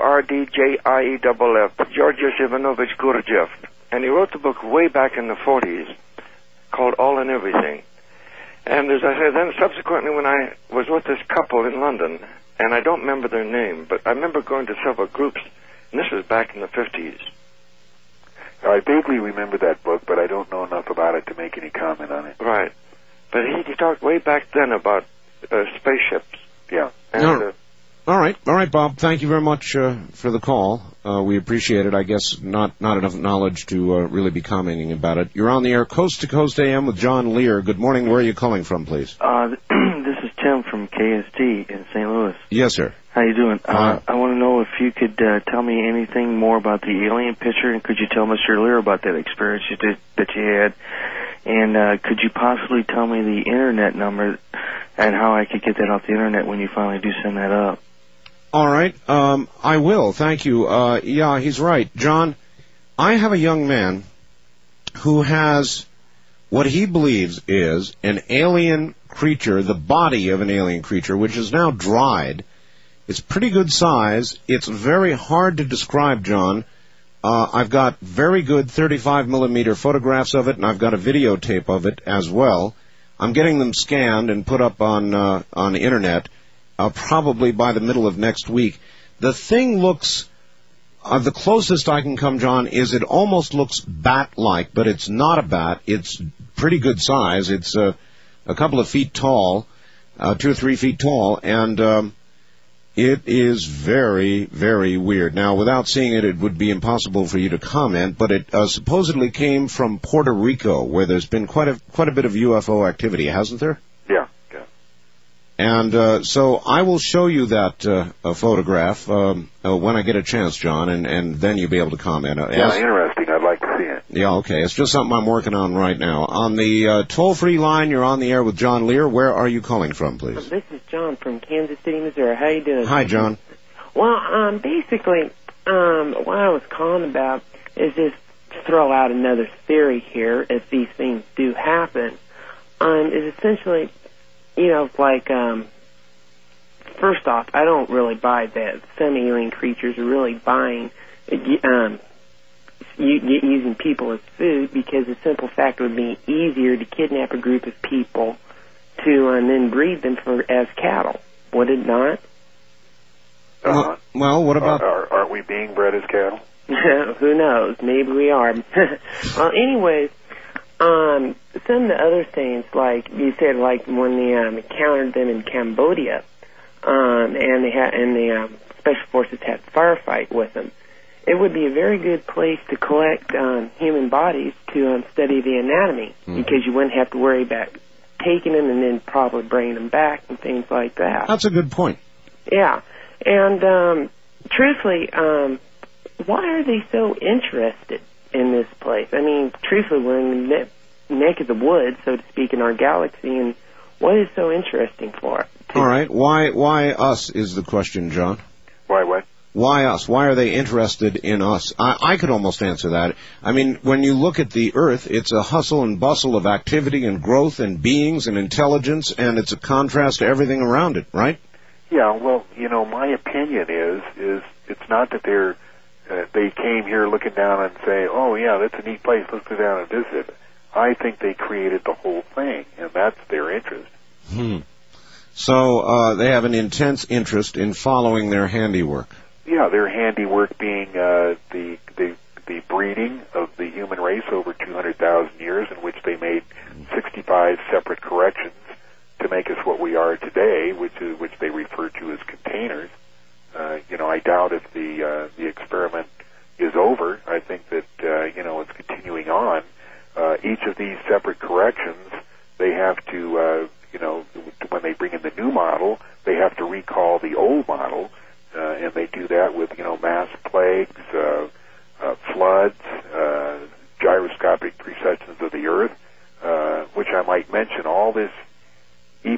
Gurdjieff, Georgios Ivanovich Gurdjieff. And he wrote the book way back in the 40s called All and Everything. And as I said, then subsequently when I was with this couple in London, and I don't remember their name, but I remember going to several groups, and this was back in the 50s. I vaguely remember that book, but I don't know enough about it to make any comment on it. Right. But he talked way back then about spaceships. Yeah. And, all right, Bob. Thank you very much for the call. We appreciate it. I guess not enough knowledge to really be commenting about it. You're on the air, Coast to Coast AM with John Lear. Good morning. Where are you calling from, please? This is Tim from KST in St. Louis. Yes, sir. How you doing? I want to know if you could tell me anything more about the alien picture, and could you tell Mr. Lear about that experience that you had? And could you possibly tell me the internet number and how I could get that off the internet when you finally do send that up? All right. I will. Thank you. Yeah, he's right. John, I have a young man who has what he believes is an alien creature, the body of an alien creature, which is now dried. It's pretty good size. It's very hard to describe, John. I've got very good 35mm photographs of it, and I've got a videotape of it as well. I'm getting them scanned and put up on the internet probably by the middle of next week. The thing looks, the closest I can come, John, is it almost looks bat-like, but it's not a bat. It's pretty good size. It's a couple of feet tall, 2 or 3 feet tall, and it is very, very weird. Now, without seeing it, it would be impossible for you to comment, but it supposedly came from Puerto Rico, where there's been quite a bit of UFO activity, hasn't there? Yeah. And so I will show you that photograph when I get a chance, John, and then you'll be able to comment. Yeah, interesting. I'd like to see it. Yeah, okay. It's just something I'm working on right now. On the toll-free line, you're on the air with John Lear. Where are you calling from, please? This is John from Kansas City, Missouri. How you doing? Hi, John. Well, basically, what I was calling about is just to throw out another theory here, if these things do happen, is essentially, like, first off, I don't really buy that some alien creatures are really buying, using people as food, because the simple fact would be easier to kidnap a group of people to and then breed them as cattle. Would it not? Well, what about... Aren't we being bred as cattle? Who knows? Maybe we are. Well, anyways, some of the other things, like you said, like when they encountered them in Cambodia, and the Special Forces had a firefight with them, it would be a very good place to collect human bodies to study the anatomy, because you wouldn't have to worry about taking them and then probably bringing them back and things like that. That's a good point. Yeah. And truthfully, why are they so interested in this place? I mean, truthfully, we're in the neck of the woods, so to speak, in our galaxy, and what is so interesting for it? All right. Why us is the question, John. Why what? Why us? Why are they interested in us? I could almost answer that. I mean, when you look at the Earth, it's a hustle and bustle of activity and growth and beings and intelligence, and it's a contrast to everything around it, right? Yeah, well, my opinion is it's not that they came here looking down and say, oh, yeah, that's a neat place, let's go down and visit. I think they created the whole thing, and that's their interest. So they have an intense interest in following their handiwork. Yeah, their handiwork being the breeding of the human race over 200,000 years, in which they made 65 separate corrections to make us what we are today, which they refer to as containers. I doubt if the experiment is over. I think that it's continuing on. Each of these separate corrections, they have to when they bring in the new model, they have to recall the old model, and they do that with mass plagues, floods, gyroscopic precessions of the Earth, which I might mention. All this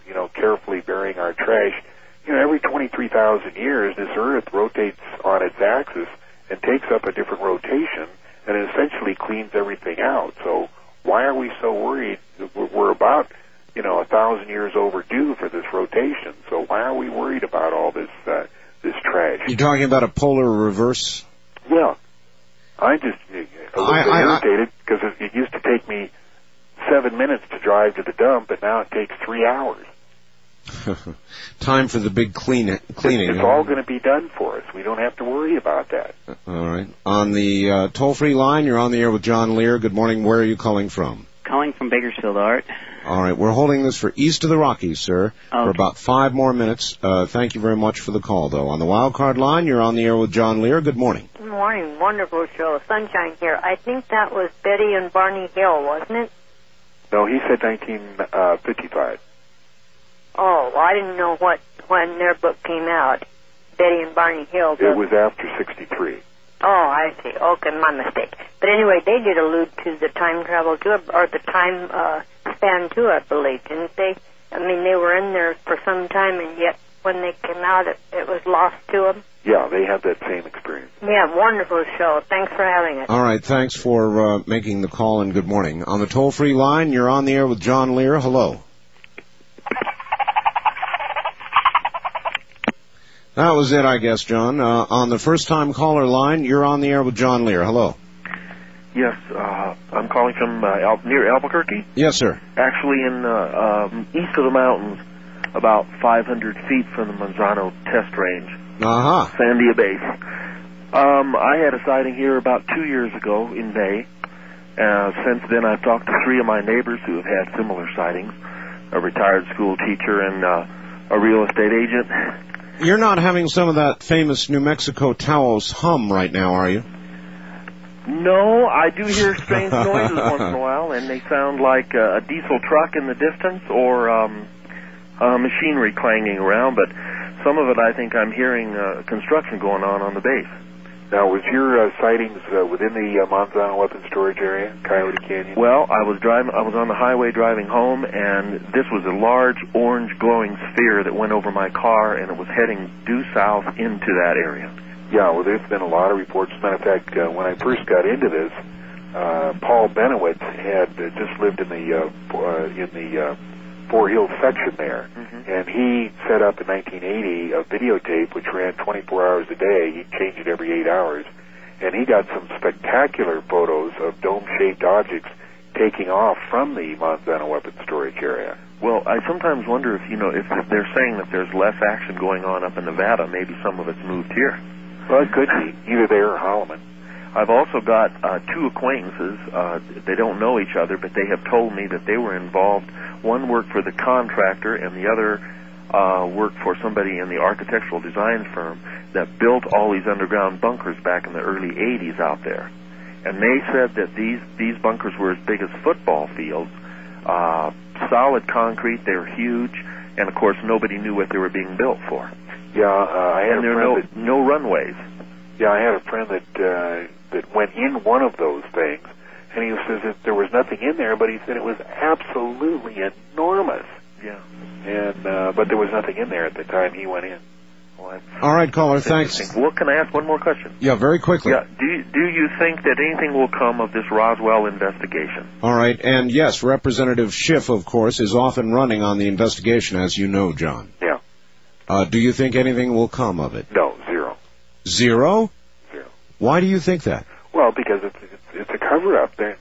carefully burying our trash. Every 23,000 years, this Earth rotates on its axis and takes up a different rotation, and it essentially cleans everything out. So why are we so worried? We're about 1,000 years overdue for this rotation. So why are we worried about all this trash? You're talking about a polar reverse? Yeah. I'm just a little bit irritated because it used to take me 7 minutes to drive to the dump, but now it takes 3 hours. Time for the big cleaning. It's all going to be done for us. We don't have to worry about that. All right. On the toll-free line, you're on the air with John Lear. Good morning. Where are you calling from? Calling from Bakersfield, Art. All right. We're holding this for east of the Rockies, sir, for about 5 more minutes. Thank you very much for the call, though. On the wild card line, you're on the air with John Lear. Good morning. Good morning. Wonderful show. Sunshine here. I think that was Betty and Barney Hill, wasn't it? No, he said 1955. Oh, well, I didn't know when their book came out, Betty and Barney Hill. It was after 63. Oh, I see. Okay, my mistake. But anyway, they did allude to the time travel too, or the time span too, I believe, didn't they? I mean, they were in there for some time, and yet when they came out, it was lost to them. Yeah, they had that same experience. Yeah, wonderful show. Thanks for having it. All right, thanks for making the call, and good morning. On the toll-free line, you're on the air with John Lear. Hello. That was it, I guess, John. On the first-time caller line, you're on the air with John Lear. Hello. Yes, I'm calling from near Albuquerque. Yes, sir. Actually, in east of the mountains, about 500 feet from the Manzano test range. Uh-huh. Sandia Base. I had a sighting here about 2 years ago in May. Since then, I've talked to 3 of my neighbors who have had similar sightings, a retired school teacher and a real estate agent. You're not having some of that famous New Mexico Taos hum right now, are you? No, I do hear strange noises once in a while, and they sound like a diesel truck in the distance or machinery clanging around, but some of it I think I'm hearing construction going on the base. Now, was your sightings within the Manzano weapons storage area, Coyote Canyon? Well, I was on the highway driving home, and this was a large orange glowing sphere that went over my car, and it was heading due south into that area. Yeah, well, there's been a lot of reports. As a matter of fact, when I first got into this, Paul Benowitz had just lived in the Four Hills section there, and he set up in 1980 a videotape which ran 24 hours a day. He'd change it every 8 hours, and he got some spectacular photos of dome-shaped objects taking off from the Manzano weapons storage area. Well, I sometimes wonder if they're saying that there's less action going on up in Nevada, maybe some of it's moved here. Well, it could be either there or Holloman. I've also got 2 acquaintances. They don't know each other, but they have told me that they were involved. One worked for the contractor, and the other worked for somebody in the architectural design firm that built all these underground bunkers back in the early 80s out there. And they said that these bunkers were as big as football fields, solid concrete, they were huge, and of course nobody knew what they were being built for. Yeah, I had and there are no runways. Yeah, I had a friend that went in one of those things, and he says that there was nothing in there, but he said it was absolutely enormous. Yeah. And but there was nothing in there at the time he went in. Well, all right, caller, thanks. Well, can I ask one more question? Yeah, very quickly. Yeah. Do you think that anything will come of this Roswell investigation? All right, and yes, Representative Schiff, of course, is off and running on the investigation, as you know, John. Yeah. Do you think anything will come of it? No, zero. Zero? Zero. Why do you think that? Well, because it's a cover-up. They're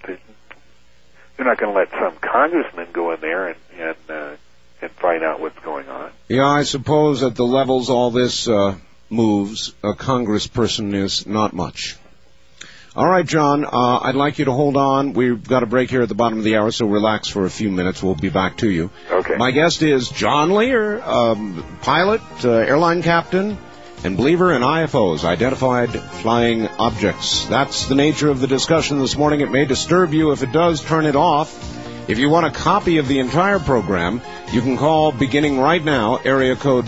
not going to let some congressman go in there and find out what's going on. Yeah, I suppose at the levels all this moves, a congressperson is not much. All right, John, I'd like you to hold on. We've got a break here at the bottom of the hour, so relax for a few minutes. We'll be back to you. Okay. My guest is John Lear, pilot, airline captain, and believer in IFOs, identified flying objects. That's the nature of the discussion this morning. It may disturb you. If it does, turn it off. If you want a copy of the entire program, you can call beginning right now, area code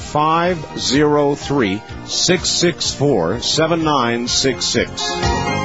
503-664-7966.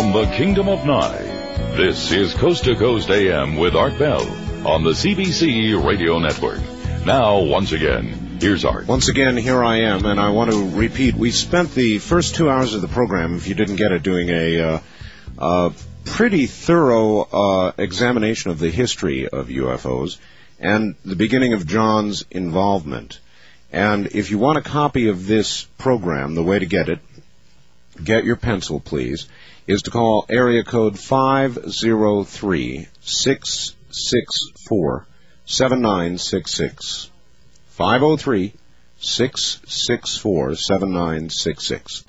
from the Kingdom of Nye. This is Coast to Coast AM with Art Bell on the CBC Radio Network. Now, once again, here's Art. Once again, here I am, and I want to repeat, we spent the first 2 hours of the program, if you didn't get it, doing a pretty thorough examination of the history of UFOs and the beginning of John's involvement. And if you want a copy of this program, the way to get it, get your pencil, please, is to call area code 503-664-7966. 503-664-7966.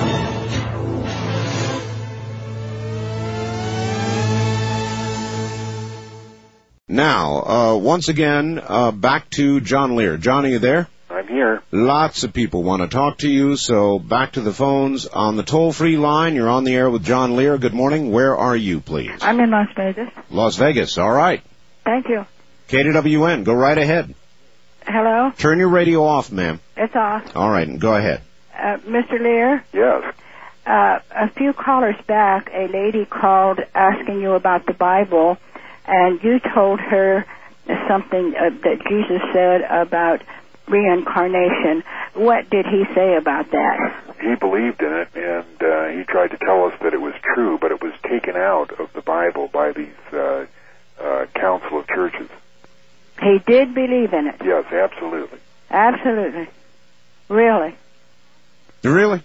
Now, once again, back to John Lear. John, are you there? I'm here. Lots of people want to talk to you, so back to the phones. On the toll-free line, you're on the air with John Lear. Good morning. Where are you, please? I'm in Las Vegas. Las Vegas. All right. Thank you. KWN, go right ahead. Hello? Turn your radio off, ma'am. It's off. All right, go ahead. Mr. Lear? Yes. A few callers back, a lady called asking you about the Bible, and you told her something that Jesus said about reincarnation. What did he say about that? He believed in it, and he tried to tell us that it was true, but it was taken out of the Bible by these Council of Churches. He did believe in it? Yes, absolutely. Absolutely. Really? Really?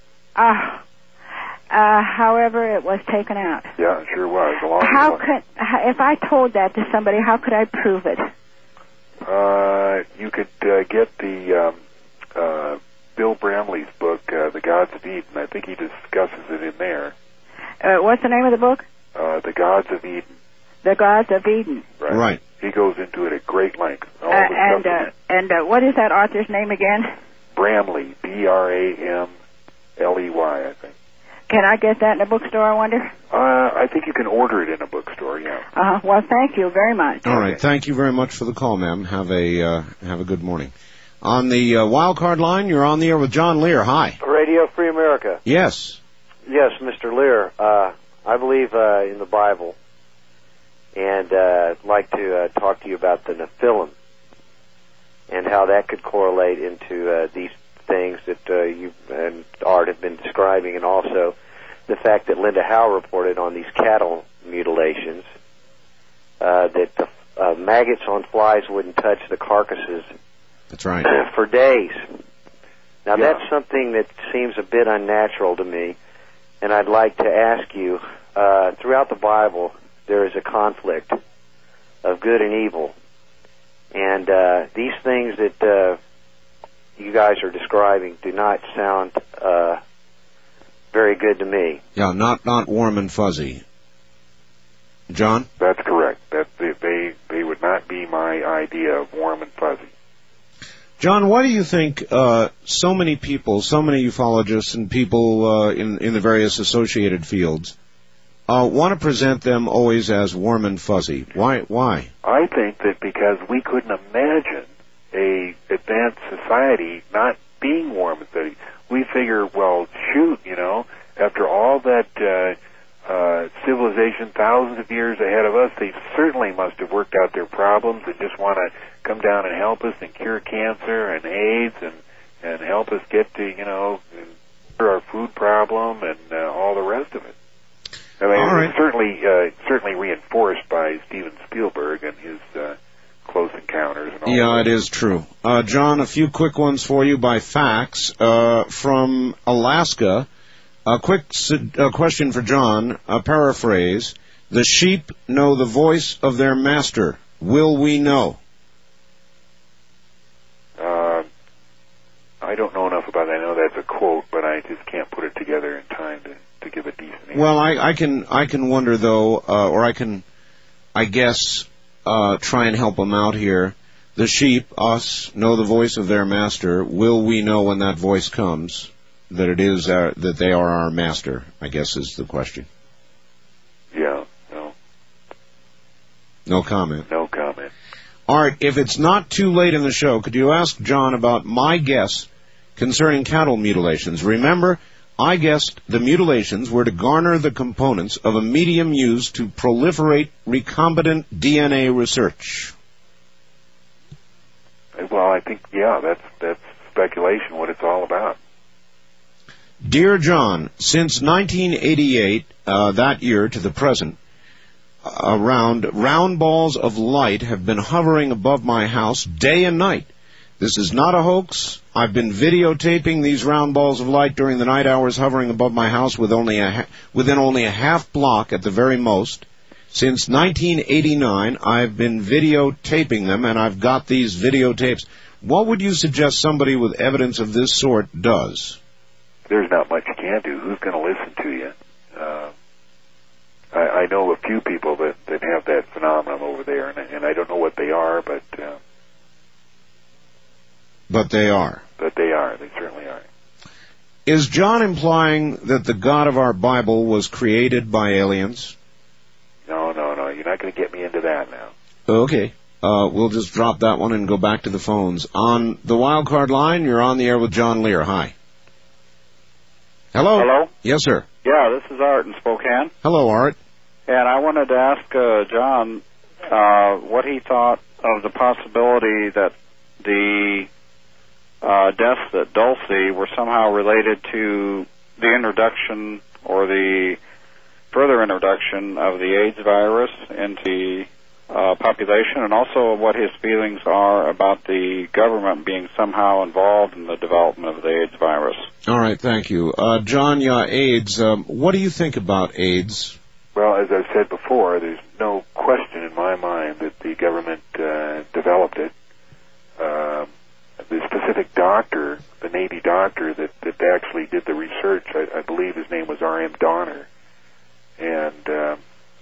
However, it was taken out. Yeah, it sure was. If I told that to somebody, how could I prove it? You could get the Bill Bramley's book, The Gods of Eden. I think he discusses it in there. What's the name of the book? The Gods of Eden. The Gods of Eden. Right. He goes into it at great length. And what is that author's name again? Bramley, Bramley, I think. Can I get that in a bookstore, I wonder? I think you can order it in a bookstore, yeah. Well, thank you very much. All right, thank you very much for the call, ma'am. Have a good morning. On the wild card line, you're on the air with John Lear. Hi. Radio Free America. Yes. Yes, Mr. Lear. I believe in the Bible, and I'd like to talk to you about the Nephilim and how that could correlate into these things that you and Art have been describing, and also the fact that Linda Howe reported on these cattle mutilations, that the maggots on flies wouldn't touch the carcasses. That's right. For days. Now, that's something that seems a bit unnatural to me, and I'd like to ask you, throughout the Bible, there is a conflict of good and evil, and these things that you guys are describing do not sound very good to me. Yeah, not warm and fuzzy. John? That's correct. They would not be my idea of warm and fuzzy. John, why do you think so many people, so many ufologists and people in the various associated fields want to present them always as warm and fuzzy? Why? I think that because we couldn't imagine a advanced society not being warm and fuzzy. We figure, well, shoot, after all that civilization thousands of years ahead of us, they certainly must have worked out their problems and just want to come down and help us and cure cancer and AIDS and help us get to, cure our food problem and all the rest of it. I mean, all right. It's certainly reinforced by Steven Spielberg and his Close Encounters and all that. Yeah, it is true. John, a few quick ones for you by fax. From Alaska, a quick question for John, a paraphrase. The sheep know the voice of their master. Will we know? I don't know enough about that. I know that's a quote, but I just can't put it together in time to give a decent answer. Well, I can wonder, though, or I can, I guess, try and help them out here. The sheep, us, know the voice of their master. Will we know when that voice comes that it is that they are our master? I guess is the question. Yeah, no. No comment. No comment. Art, if it's not too late in the show, could you ask John about my guess concerning cattle mutilations? Remember, I guessed the mutilations were to garner the components of a medium used to proliferate recombinant DNA research. Well, I think, yeah, that's speculation, what it's all about. Dear John, since 1988, that year to the present, round balls of light have been hovering above my house day and night. This is not a hoax. I've been videotaping these round balls of light during the night hours hovering above my house within only a half block at the very most. Since 1989, I've been videotaping them, and I've got these videotapes. What would you suggest somebody with evidence of this sort does? There's not much you can do. Who's going to listen to you? I know a few people that have that phenomenon over there, and I don't know what they are, but they are. But they are. They certainly are. Is John implying that the God of our Bible was created by aliens? No. You're not going to get me into that now. Okay. We'll just drop that one and go back to the phones. On the wild card line, you're on the air with John Lear. Hi. Hello? Hello? Yes, sir. Yeah, this is Art in Spokane. Hello, Art. And I wanted to ask John what he thought of the possibility that the deaths at Dulce were somehow related to the introduction or the further introduction of the AIDS virus into population, and also what his feelings are about the government being somehow involved in the development of the AIDS virus. All right, thank you. John, AIDS, what do you think about AIDS? Well, as I've said before, there's no question in my mind that the government developed it. The specific doctor, the Navy doctor that actually did the research, I believe his name was R.M. Donner. And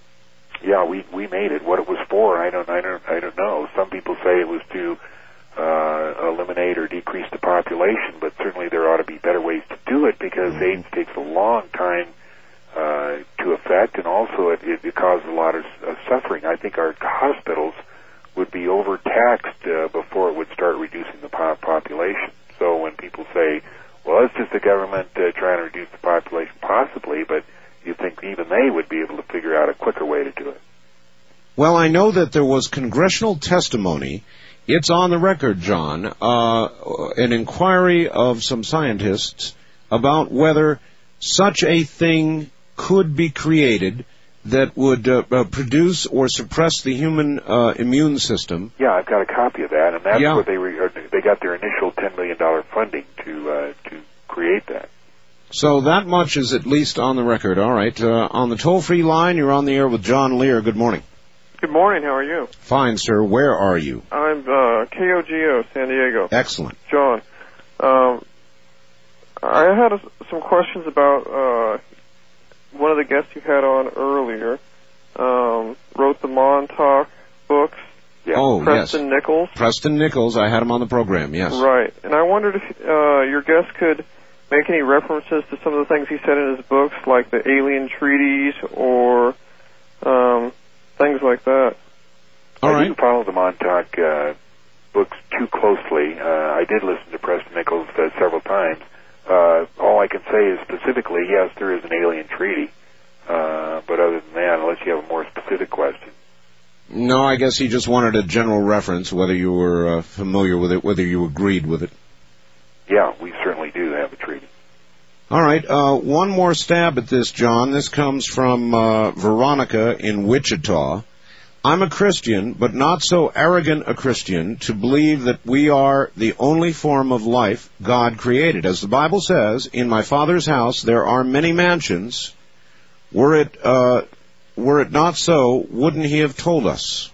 we made it. What it was for, I don't know. Some people say it was to eliminate or decrease the population, but certainly there ought to be better ways to do it, because AIDS takes a long time to affect, and also it causes a lot of suffering. I think our hospitals would be overtaxed before it would start reducing the population. So when people say, well, it's just the government trying to reduce the population, possibly, but you think even they would be able to figure out a quicker way to do it. Well, I know that there was congressional testimony. It's on the record, John, an inquiry of some scientists about whether such a thing could be created that would produce or suppress the human immune system. Yeah, I've got a copy of that, and that's where they got their initial $10 million funding to create that. So that much is at least on the record. All right. On the toll-free line, you're on the air with John Lear. Good morning. Good morning. How are you? Fine, sir. Where are you? I'm KOGO, San Diego. Excellent. John, I had some questions about one of the guests you had on earlier. Wrote the Montauk books. Yeah. Oh, Preston Nichols. Preston Nichols. I had him on the program, yes. Right. And I wondered if your guest could make any references to some of the things he said in his books, like the alien treaties or things like that. I didn't follow the Montauk books too closely. I did listen to Preston Nichols several times. All I can say is specifically, yes, there is an alien treaty. But other than that, unless you have a more specific question. No, I guess he just wanted a general reference, whether you were familiar with it, whether you agreed with it. Yeah, we certainly do have a treaty. All right, one more stab at this, John. This comes from Veronica in Wichita. I'm a Christian, but not so arrogant a Christian to believe that we are the only form of life God created. As the Bible says, in my Father's house there are many mansions. Were it not so, wouldn't he have told us?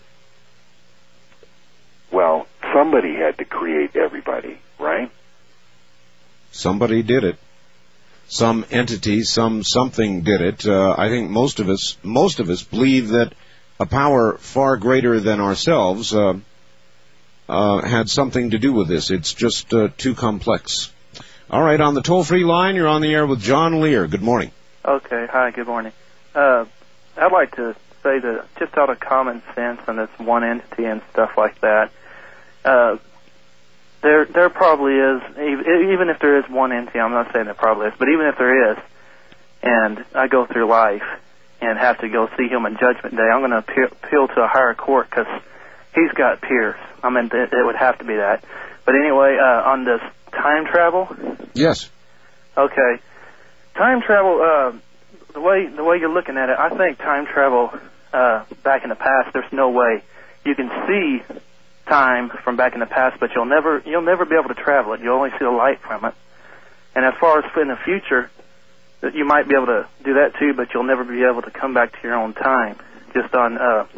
Well, somebody had to create everybody, right? Somebody did it. Some entity, something did it. I think most of us believe that a power far greater than ourselves had something to do with this. It's just too complex. All right, on the toll-free line, you're on the air with John Lear. Good morning. Okay, hi, good morning. I'd like to say that just out of common sense and this one entity and stuff like that, There probably is, even if there is one entity. I'm not saying there probably is, but even if there is, and I go through life and have to go see him on Judgment Day, I'm going to appeal to a higher court because he's got peers. I mean, it would have to be that. But anyway, on this time travel. Yes. Okay, time travel. The way you're looking at it, I think time travel back in the past. There's no way you can see time from back in the past, but you'll never be able to travel it. You'll only see the light from it. And as far as in the future, that you might be able to do that too, but you'll never be able to come back to your own time. Just on,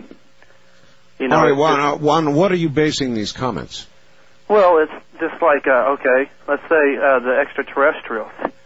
you know. All right, Juan, what are you basing these comments? Well, it's just like, okay, let's say the extraterrestrials.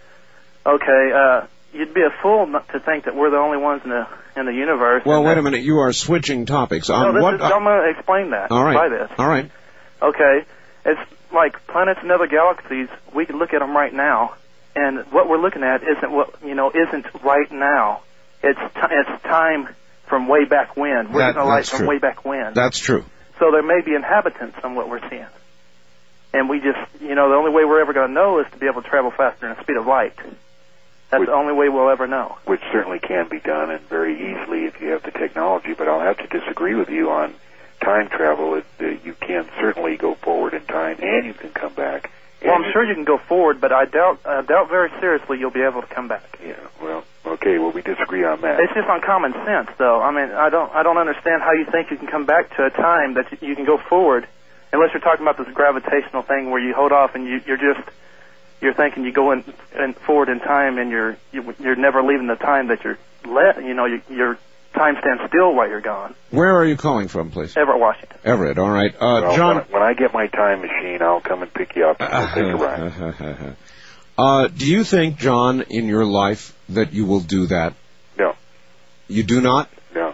Okay, you'd be a fool not to think that we're the only ones in the universe. Well, wait a minute. You are switching topics. I'm going to explain that by this. All right. Okay. It's like planets and other galaxies. We can look at them right now, and what we're looking at isn't right now. It's time from way back when. We're getting a light from way back when. That's true. So there may be inhabitants on what we're seeing. And we just, the only way we're ever going to know is to be able to travel faster than the speed of light. That's the only way we'll ever know. Which certainly can be done, and very easily if you have the technology, but I'll have to disagree with you on time travel. You can certainly go forward in time, and you can come back. Well, I'm sure you can go forward, but I doubt very seriously you'll be able to come back. Yeah, well, okay, we disagree on that. It's just on common sense, though. I mean, I don't understand how you think you can come back to a time that you can go forward, unless you're talking about this gravitational thing where you hold off and you're thinking you go in forward in time and you're never leaving the time that your time stands still while you're gone. Where are you calling from, please? Everett, Washington. Everett, all right. John, when I get my time machine, I'll come and pick you up and we'll take a ride. Do you think, John, in your life that you will do that? No. You do not? No.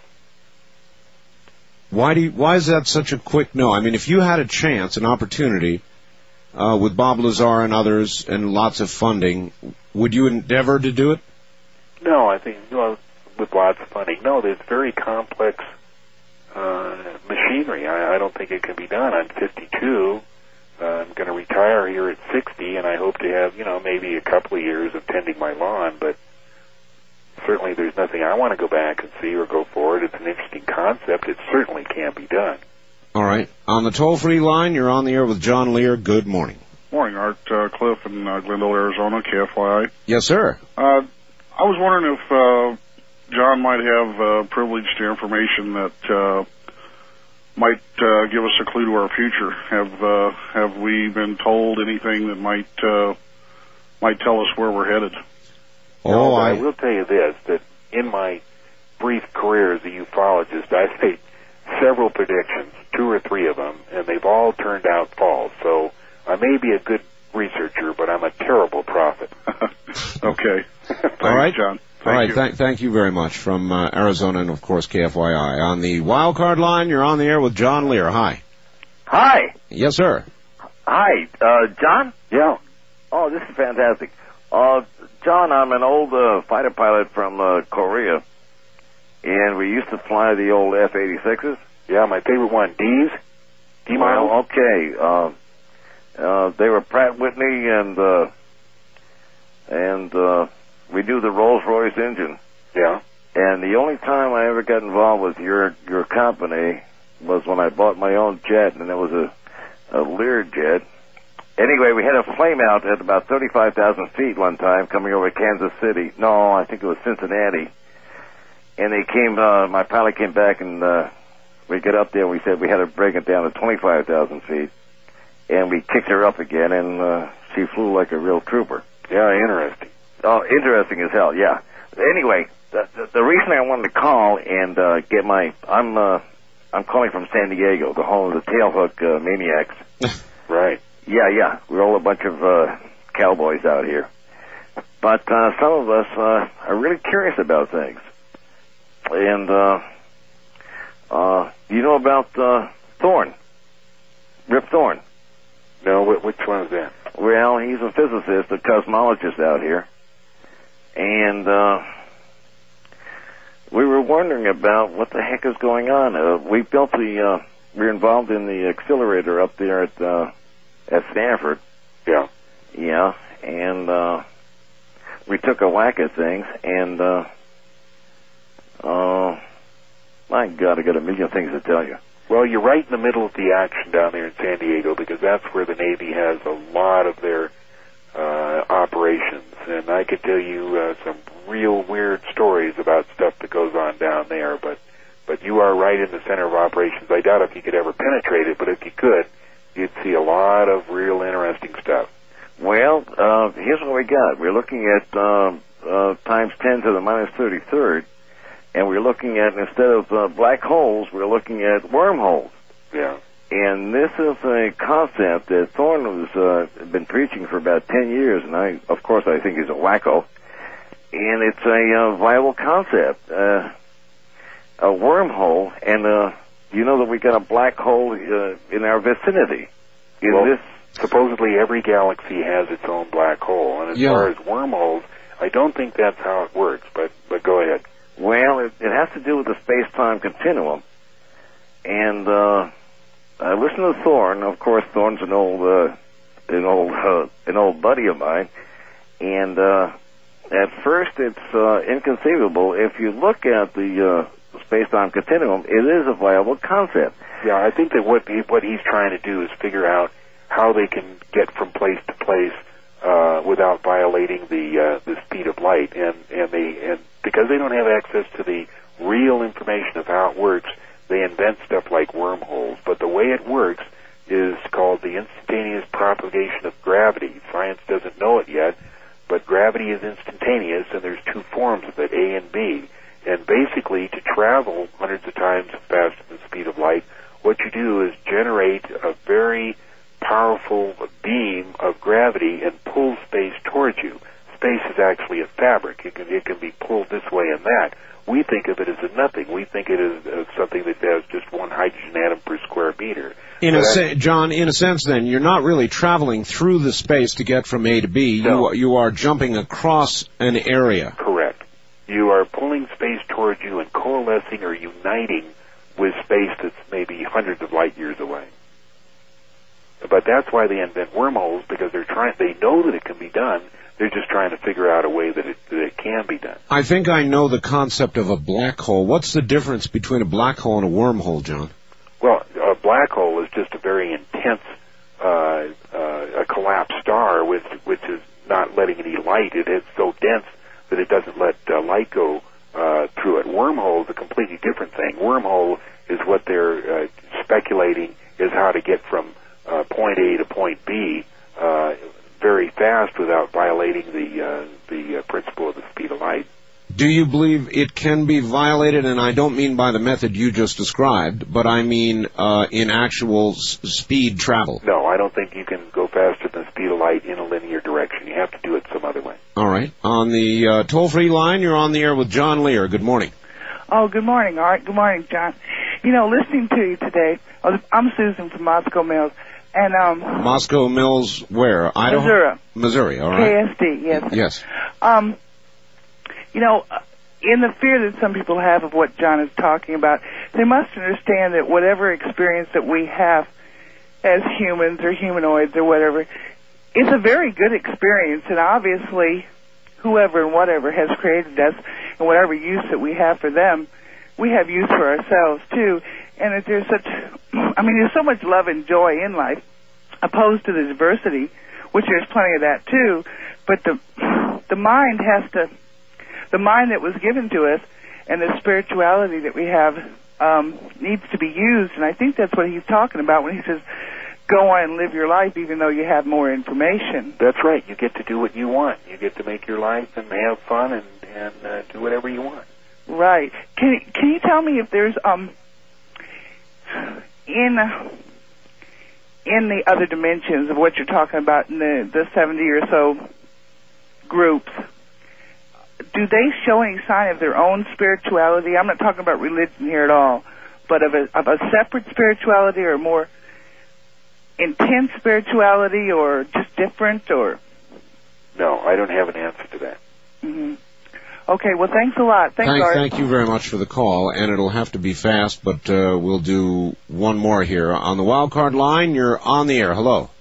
Why is that such a quick no? I mean, if you had a chance, an opportunity, with Bob Lazar and others and lots of funding, would you endeavor to do it? No, I think with lots of funding. No, there's very complex machinery. I don't think it can be done. I'm 52. I'm going to retire here at 60, and I hope to have, maybe a couple of years of tending my lawn, but certainly there's nothing I want to go back and see or go forward. It's an interesting concept. It certainly can be done. All right. On the toll-free line, you're on the air with John Lear. Good morning. Morning, Art. Cliff in Glendale, Arizona, KFYI. Yes, sir. I was wondering if John might have privileged information that might give us a clue to our future. Have we been told anything that might tell us where we're headed? I will tell you this, that in my brief career as a ufologist, I've made several predictions, 2 or 3 of them, and they've all turned out false. So I may be a good researcher, but I'm a terrible prophet. Okay. All right, John. All right, thank you very much from Arizona and, of course, KFYI. On the wild card line, you're on the air with John Lear. Hi. Hi. Yes, sir. Hi. John? Yeah. Oh, this is fantastic. John, I'm an old fighter pilot from Korea, and we used to fly the old F-86s. Yeah, my favorite one, D's. D-Miles. Oh, okay. They were Pratt Whitney, and we do the Rolls-Royce engine. Yeah. And the only time I ever got involved with your company was when I bought my own jet, and it was a Lear jet. Anyway, we had a flame out at about 35,000 feet one time coming over Kansas City. No, I think it was Cincinnati. And they came, my pilot came back, and we got up there, and we said we had to break it down to 25,000 feet. And we kicked her up again, and she flew like a real trooper. Yeah, interesting. Oh, interesting as hell, yeah. Anyway, the reason I wanted to call and get I'm calling from San Diego, the home of the tailhook maniacs. Right. Yeah. We're all a bunch of cowboys out here. But some of us are really curious about things. And do you know about Thorne? Rip Thorne? No, which one is that? Well, he's a physicist, a cosmologist out here. And we were wondering about what the heck is going on. We're involved in the accelerator up there at at Stanford. Yeah. Yeah, and we took a whack at things, and my God, I got a million things to tell you. Well, you're right in the middle of the action down there in San Diego, because that's where the Navy has a lot of their operations, and I could tell you some real weird stories about stuff that goes on down there, but you are right in the center of operations. I doubt if you could ever penetrate it, but if you could, you'd see a lot of real interesting stuff. Well, here's what we got. We're looking at times 10 to the minus 33rd, and we're looking at, instead of black holes, we're looking at wormholes. Yeah. And this is a concept that Thorne has been preaching for about 10 years, and I think he's a wacko. And it's a viable concept, a wormhole, and you know that we got a black hole in our vicinity. Supposedly every galaxy has its own black hole, and as far as wormholes, I don't think that's how it works, but go ahead. Well, it has to do with the space-time continuum, and I listen to Thorne. Of course, Thorne's an old buddy of mine, and at first it's inconceivable. If you look at the space-time continuum, it is a viable concept. Yeah, I think that what he's trying to do is figure out how they can get from place to place without violating the speed of light, and because they don't have access to the real information of how it works, they invent stuff like wormholes. But the way it works is called the instantaneous propagation of gravity. Science doesn't know it yet, but gravity is instantaneous, and there's two forms of it, A and B. And basically, to travel hundreds of times faster than the speed of light, what you do is generate a very powerful beam of gravity and pull space towards you. Space is actually a fabric. It can be pulled this way and that. We think of it as a nothing. We think it is something that has just one hydrogen atom per square meter. John, in a sense, then, you're not really traveling through the space to get from A to B. No. You are jumping across an area. Correct. You are pulling space towards you and coalescing or uniting with space that's maybe hundreds of light years away. But that's why they invent wormholes, because they know that it can be done. They're just trying to figure out a way that it can be done. I think I know the concept of a black hole. What's the difference between a black hole and a wormhole, John? Well, a black hole is just a very intense, a collapsed star, which is not letting any light. It is so dense that it doesn't let light go through it. Wormhole is a completely different thing. Wormhole is what they're speculating is how to get from point A to point B very fast without violating the principle of the speed of light. Do you believe it can be violated? And I don't mean by the method you just described, but I mean in actual speed travel. No, I don't think you can go faster than the speed of light in a linear direction. You have to do it some other way. All right. On the toll-free line, you're on the air with John Lear. Good morning. Oh, good morning, Art. Good morning, John. You know, listening to you today, I'm Susan from Moscow Mills. And Moscow Mills, where? Idaho? Missouri, all right. KSD, yes. Yes. You know, in the fear that some people have of what John is talking about, they must understand that whatever experience that we have as humans or humanoids or whatever, it's a very good experience, and obviously whoever and whatever has created us and whatever use that we have for them, we have use for ourselves too. And that there's there's so much love and joy in life, opposed to the diversity, which there's plenty of that too. But the mind that was given to us, and the spirituality that we have needs to be used. And I think that's what he's talking about when he says, "Go on and live your life, even though you have more information." That's right. You get to do what you want. You get to make your life and have fun and do whatever you want. Right. Can you tell me if there's in the other dimensions of what you're talking about in the 70 or so groups, do they show any sign of their own spirituality? I'm not talking about religion here at all, but of a separate spirituality or more intense spirituality, or just different, or? No, I don't have an answer to that. Mm-hmm. Okay, well, thanks a lot. Thank you very much for the call, and it'll have to be fast, but we'll do one more here. On the wild card line, you're on the air. Hello.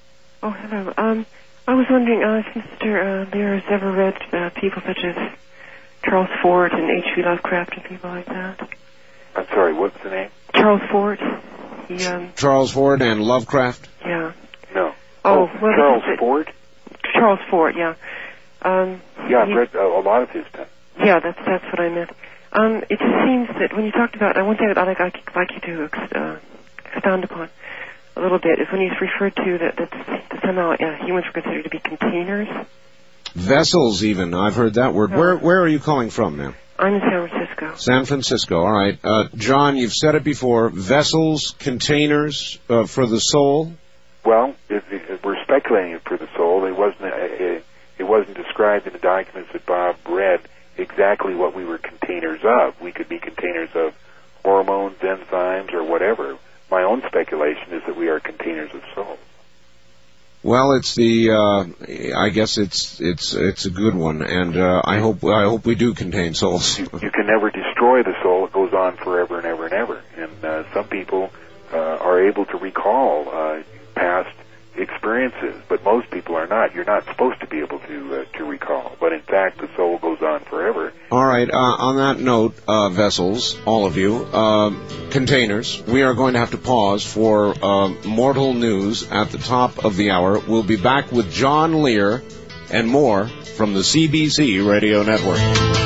Oh, hello. I was wondering if Mr. Lear has ever read people such as Charles Fort and H.P. Lovecraft and people like that. I'm sorry, what's the name? Charles Fort. Charles Fort and Lovecraft? Yeah. No. Oh, well, Charles Fort? Charles Fort, yeah. Yeah, I've read a lot of his stuff. Yeah, that's what I meant. It just seems that when you talked about, one thing that I'd like you to expound upon a little bit is when you referred to that somehow humans were considered to be containers. Vessels, even. I've heard that word. No. Where are you calling from now? I'm in San Francisco. San Francisco. All right. John, you've said it before. Vessels, containers for the soul? Well, we're speculating for the soul. It wasn't described in the documents that Bob read exactly what we were containers of. We could be containers of hormones, enzymes, or whatever. My own speculation is that we are containers of soul. Well, it's I guess it's a good one, and I hope we do contain souls. You can never destroy the soul; it goes on forever and ever and ever. And some people are able to recall past experiences, but most people are not. You're not supposed to be able to recall, but in fact, the soul goes on forever. All right. On that note, vessels, all of you, containers, we are going to have to pause for mortal news at the top of the hour. We'll be back with John Lear and more from the CBC Radio Network.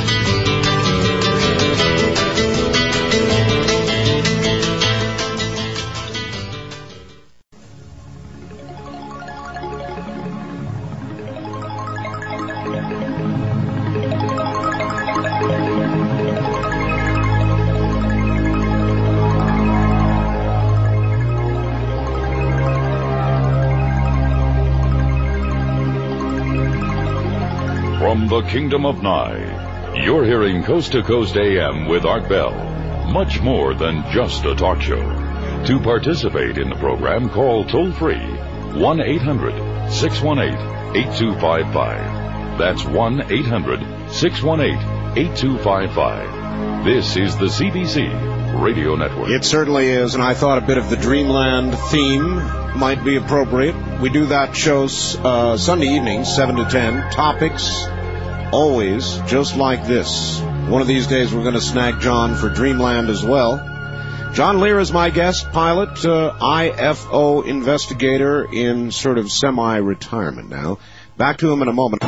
From the Kingdom of Nye, you're hearing Coast to Coast AM with Art Bell. Much more than just a talk show. To participate in the program, call toll-free 1-800-618-8255. That's 1-800-618-8255. This is the CBC Radio Network. It certainly is, and I thought a bit of the Dreamland theme might be appropriate. We do that show Sunday evenings, 7 to 10. Topics, always just like this. One of these days we're going to snag John for Dreamland as well. John Lear is my guest, pilot, IFO investigator in sort of semi-retirement now. Back to him in a moment.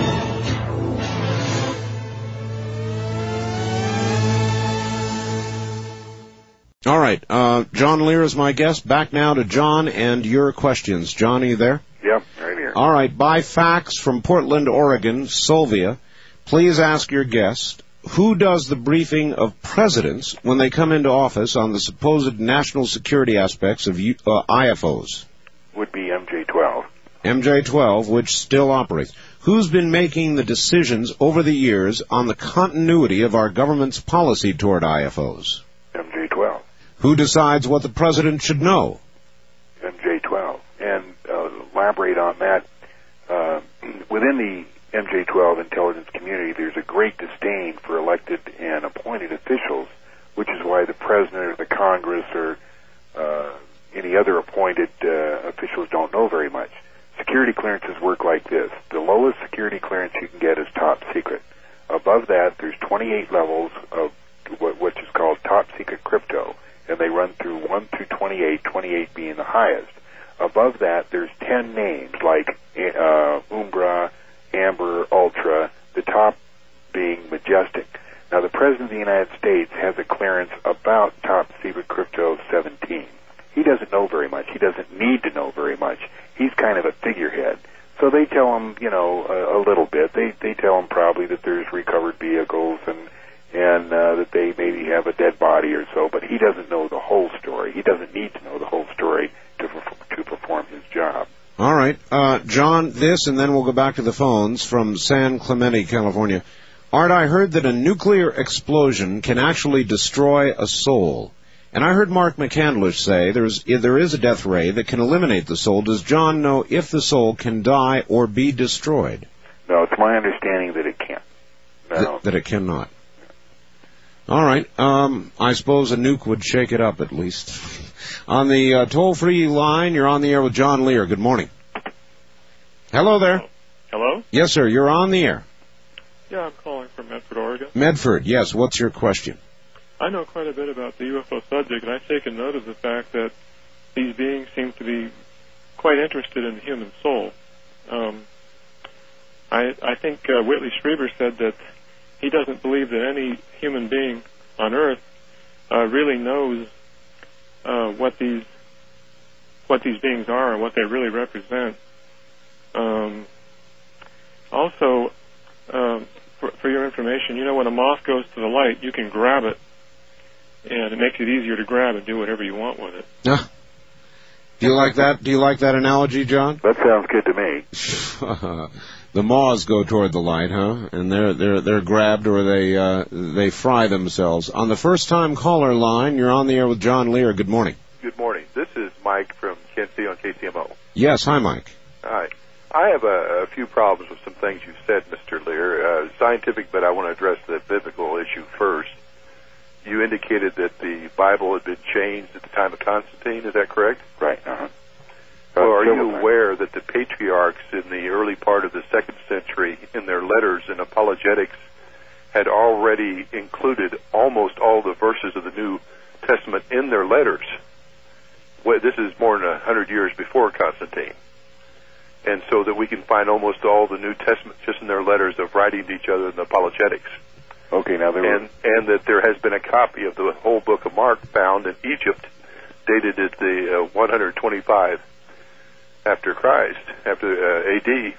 All right, John Lear is my guest. Back now to John and your questions. John, are you there? Yep, right here. All right, by fax from Portland, Oregon, Sylvia, please ask your guest, who does the briefing of presidents when they come into office on the supposed national security aspects of IFOs? Would be MJ-12. MJ-12, which still operates. Who's been making the decisions over the years on the continuity of our government's policy toward IFOs? MJ-12. Who decides what the president should know? MJ-12. And elaborate on that. Within the MJ-12 intelligence community, there's a great disdain for elected and appointed officials, which is why the president or the Congress or any other appointed officials don't know very much. Security clearances work like this. The lowest security clearance you can get is top secret. Above that, there's 28 levels of what is called top secret crypto, and they run through 1 through 28, 28 being the highest. Above that, there's 10 names like Umbra, Amber, Ultra, the top being Majestic. Now, the President of the United States has a clearance about top secret crypto 17. He doesn't know very much. He doesn't need to know very much. He's kind of a figurehead. So they tell him, a little bit. They tell him probably that there's recovered vehicles and that they maybe have a dead body or so, but he doesn't know the whole story. He doesn't need to know the whole story to perform his job. All right. John, this, and then we'll go back to the phones from San Clemente, California. Art, I heard that a nuclear explosion can actually destroy a soul. And I heard Mark McCandlish say there is a death ray that can eliminate the soul. Does John know if the soul can die or be destroyed? No, it's my understanding that it can't. No. That it cannot. All right. I suppose a nuke would shake it up at least. On the toll-free line, you're on the air with John Lear. Good morning. Hello there. Hello? Yes, sir. You're on the air. Yeah, I'm calling from Medford, Oregon. Medford, yes. What's your question? I know quite a bit about the UFO subject, and I've taken note of the fact that these beings seem to be quite interested in the human soul. I think Whitley Strieber said that he doesn't believe that any human being on Earth really knows what these beings are and what they really represent. Also, for your information, you know, when a moth goes to the light, you can grab it, and it makes it easier to grab and do whatever you want with it. Do you like that? Do you like that analogy, John? That sounds good to me. The moths go toward the light, huh? And they're grabbed, or they fry themselves. On the first-time caller line, you're on the air with John Lear. Good morning. Good morning. This is Mike from Quincy on KCMO. Yes, hi, Mike. Hi. I have a few problems with some things you've said, Mr. Lear. Scientific, but I want to address the biblical issue first. You indicated that the Bible had been changed at the time of Constantine. Is that correct? Right. So are you aware that the patriarchs in the early part of the 2nd century, in their letters and apologetics, had already included almost all the verses of the New Testament in their letters? Well, this is more than 100 years before Constantine. And so that we can find almost all the New Testament just in their letters of writing to each other in the apologetics. Okay, now and that there has been a copy of the whole book of Mark found in Egypt, dated at the 125 after Christ, after AD.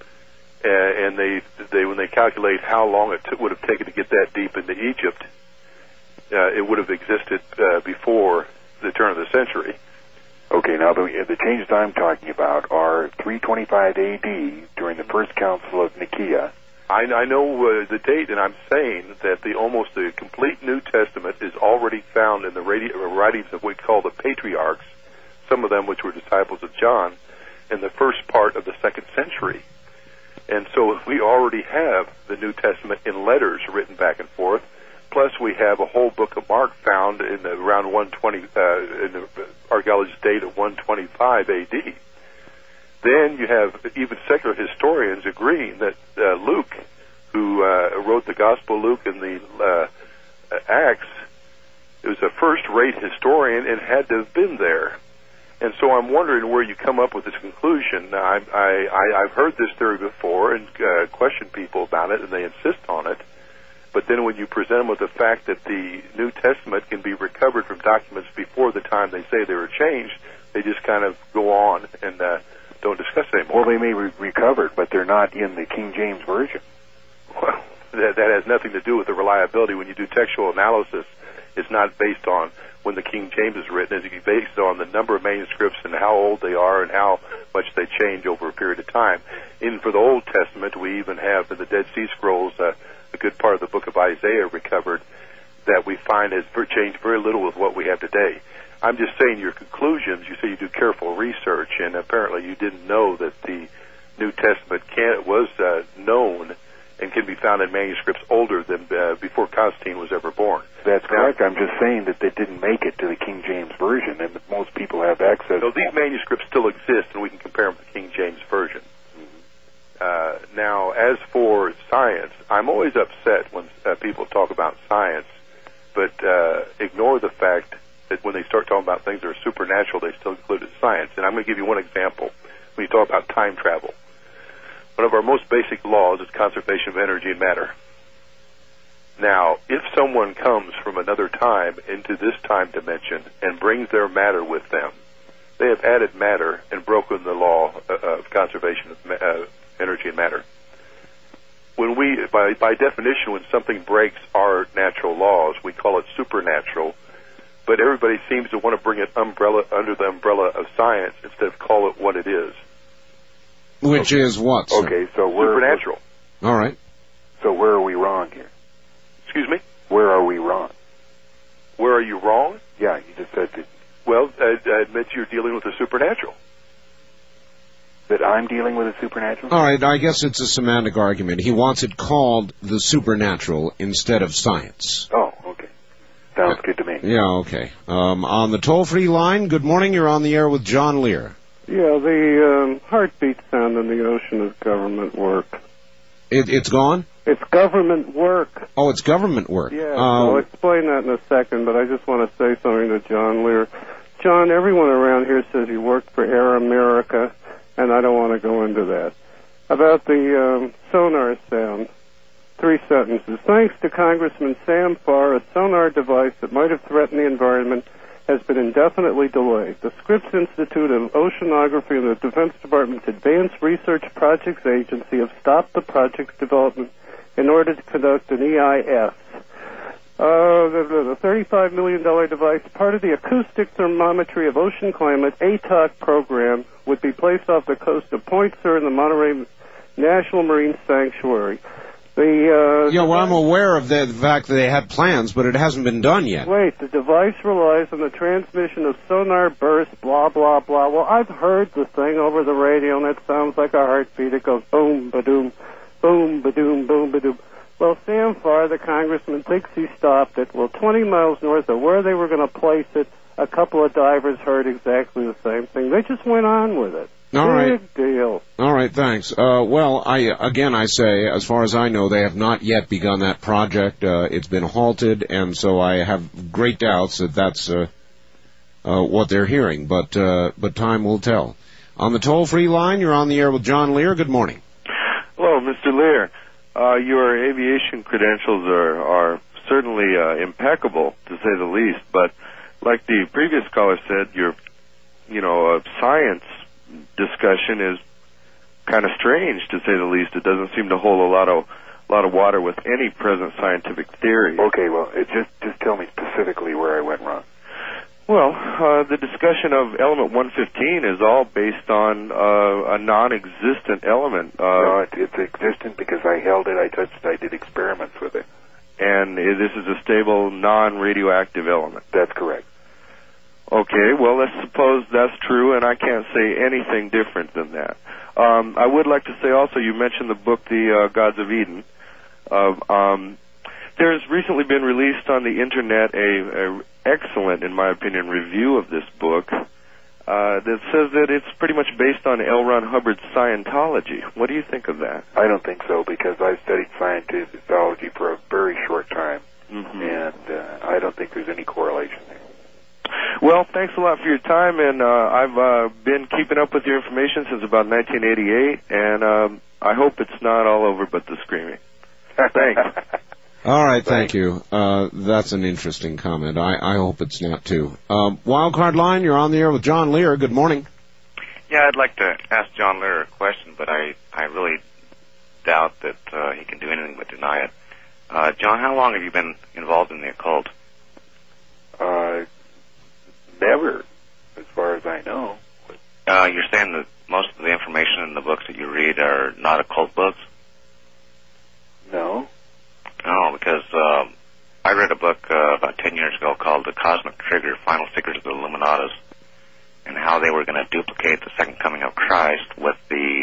And they when they calculate how long it would have taken to get that deep into Egypt, it would have existed before the turn of the century. Okay, now the changes I'm talking about are 325 A.D. during the First Council of Nicaea. I know the date, and I'm saying that almost the complete New Testament is already found in the writings of what we call the patriarchs, some of them which were disciples of John, in the first part of the 2nd century. And so we already have the New Testament in letters written back and forth. Plus, we have a whole book of Mark found in around 120, in the archaeologist's date of 125 A.D. Then you have even secular historians agreeing that Luke, who wrote the Gospel of Luke and the Acts, was a first-rate historian and had to have been there. And so I'm wondering where you come up with this conclusion. Now, I've heard this theory before and questioned people about it, and they insist on it. But then when you present them with the fact that the New Testament can be recovered from documents before the time they say they were changed, they just kind of go on and don't discuss it anymore. Well, they may be recovered, but they're not in the King James Version. Well, that has nothing to do with the reliability. When you do textual analysis, it's not based on when the King James is written. It's based on the number of manuscripts and how old they are and how much they change over a period of time. Even for the Old Testament, we even have in the Dead Sea Scrolls a good part of the book of Isaiah recovered that we find has changed very little with what we have today. I'm just saying your conclusions, you say you do careful research, and apparently you didn't know that the New Testament was known and can be found in manuscripts older than before Constantine was ever born. That's correct. I'm just saying that they didn't make it to the King James Version, and that most people have access. So these manuscripts still exist, and we can compare them to the King James Version. Now, as for science, I'm always upset when people talk about science, but ignore the fact that when they start talking about things that are supernatural, they still include it as science. And I'm going to give you one example. When you talk about time travel, one of our most basic laws is conservation of energy and matter. Now, if someone comes from another time into this time dimension and brings their matter with them, they have added matter and broken the law of conservation of energy and matter. When we, by definition, when something breaks our natural laws, we call it supernatural. But everybody seems to want to bring it under the umbrella of science instead of call it what it is. Which is what, sir? Okay, so supernatural. All right. So where are we wrong here? Excuse me? Where are we wrong? Where are you wrong? Yeah, you just said that. Well, I admit you're dealing with the supernatural. That I'm dealing with the supernatural? All right, I guess it's a semantic argument. He wants it called the supernatural instead of science. Oh, okay. Sounds good to me. Yeah, okay. On the toll-free line, good morning. You're on the air with John Lear. Yeah, the heartbeat sound in the ocean is government work. It's gone? It's government work. Oh, it's government work. Yeah, I'll explain that in a second, but I just want to say something to John Lear. John, everyone around here says you worked for Air America, and I don't want to go into that. About the sonar sound, 3 sentences. Thanks to Congressman Sam Farr, a sonar device that might have threatened the environment has been indefinitely delayed. The Scripps Institute of Oceanography and the Defense Department's Advanced Research Projects Agency have stopped the project's development in order to conduct an EIS. The $35 million device, part of the acoustic thermometry of ocean climate ATOC program, would be placed off the coast of Point Sur in the Monterey National Marine Sanctuary. I'm aware of the fact that they had plans, but it hasn't been done yet. Wait, the device relies on the transmission of sonar bursts, blah, blah, blah. Well, I've heard the thing over the radio, and it sounds like a heartbeat. It goes boom, ba-doom, boom, ba-doom, boom, ba-doom. Well, Sam Farr, the congressman, thinks he stopped it. Well, 20 miles north of where they were going to place it, a couple of divers heard exactly the same thing. They just went on with it. All right. Big deal. All right, thanks. I say, as far as I know, they have not yet begun that project. It's been halted, and so I have great doubts that that's what they're hearing. But time will tell. On the toll-free line, you're on the air with John Lear. Good morning. Hello, Mr. Lear. Your aviation credentials are certainly impeccable, to say the least. But like the previous caller said, your science discussion is kind of strange, to say the least. It doesn't seem to hold a lot of water with any present scientific theory. Okay, well, just tell me specifically where I went wrong. Well, the discussion of element 115 is all based on a non-existent element. No, it's existent because I held it, I touched it, I did experiments with it. And this is a stable, non-radioactive element. That's correct. Okay, well, let's suppose that's true, and I can't say anything different than that. I would like to say also, you mentioned the book, The Gods of Eden. There's recently been released on the Internet a excellent, in my opinion, review of this book that says that it's pretty much based on L. Ron Hubbard's Scientology. What do you think of that? I don't think so, because I've studied Scientology for a very short time, and I don't think there's any correlation there. Well, thanks a lot for your time, and I've been keeping up with your information since about 1988, and I hope it's not all over but the screaming. Thanks. All right, thank you. That's an interesting comment. I hope it's not, too. Wildcard line, you're on the air with John Lear. Good morning. Yeah, I'd like to ask John Lear a question, but I really doubt that he can do anything but deny it. John, how long have you been involved in the occult? Never, as far as I know. You're saying that most of the information in the books that you read are not occult books? No. No, because I read a book about 10 years ago called The Cosmic Trigger, Final Figures of the Illuminatus, and how they were going to duplicate the second coming of Christ with the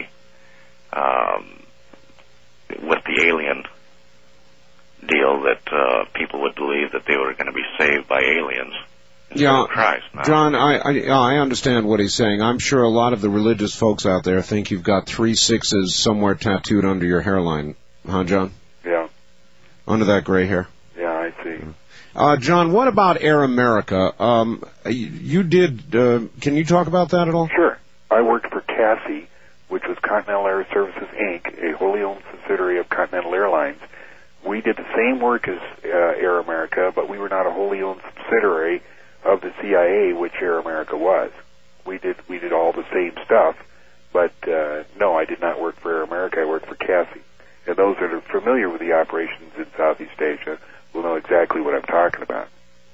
alien deal, that people would believe that they were going to be saved by aliens. Yeah, Christ, no. John, I understand what he's saying. I'm sure a lot of the religious folks out there think you've got 3 6s somewhere tattooed under your hairline. Huh, John? Yeah. Under that gray hair? Yeah, I see. John, what about Air America? You did, can you talk about that at all? Sure. I worked for CASI, which was Continental Air Services, Inc., a wholly owned subsidiary of Continental Airlines. We did the same work as Air America, but we were not a wholly owned subsidiary of the CIA, which Air America was. We did all the same stuff, but no, I did not work for Air America. I worked for CASI. And those that are familiar with the operations in Southeast Asia will know exactly what I'm talking about.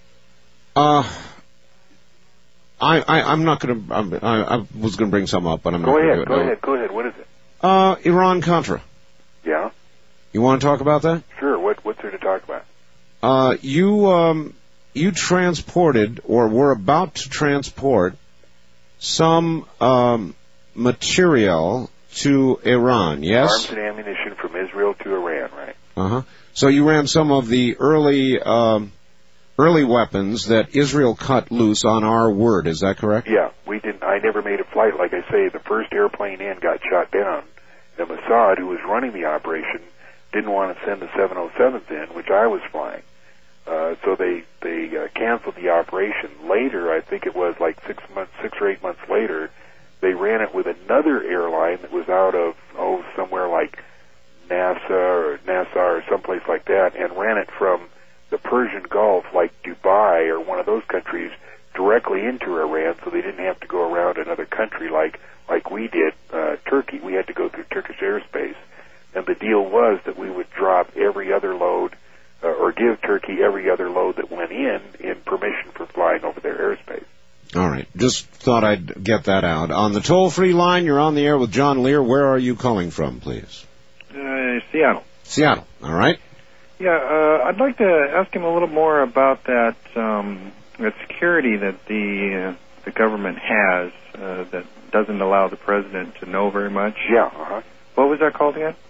I'm not going to. I was going to bring some up, but I'm not going to do it. Go ahead. What is it? Iran-Contra. Yeah. You want to talk about that? Sure. What's there to talk about? You transported, or were about to transport, some material to Iran, yes? Arms and ammunition from Israel to Iran, right? Uh-huh. So you ran some of the early weapons that Israel cut loose on our word, is that correct? Yeah, we didn't. I never made a flight. Like I say, the first airplane in got shot down. The Mossad, who was running the operation, didn't want to send the 707s in, which I was flying. So they canceled the operation. Later, I think it was like 6 or 8 months later, they ran it with another airline that was out of somewhere like NASA or someplace like that, and ran it from the Persian Gulf, like Dubai or one of those countries, directly into Iran, so they didn't have to go around another country like we did, Turkey. We had to go through Turkish airspace, and the deal was that we would drop every other load, or give Turkey every other load that went in permission for flying over their airspace. All right. Just thought I'd get that out. On the toll-free line, you're on the air with John Lear. Where are you calling from, please? Seattle. Seattle. All right. Yeah, I'd like to ask him a little more about that security that the government has that doesn't allow the president to know very much. Yeah. Uh-huh. What was that called again?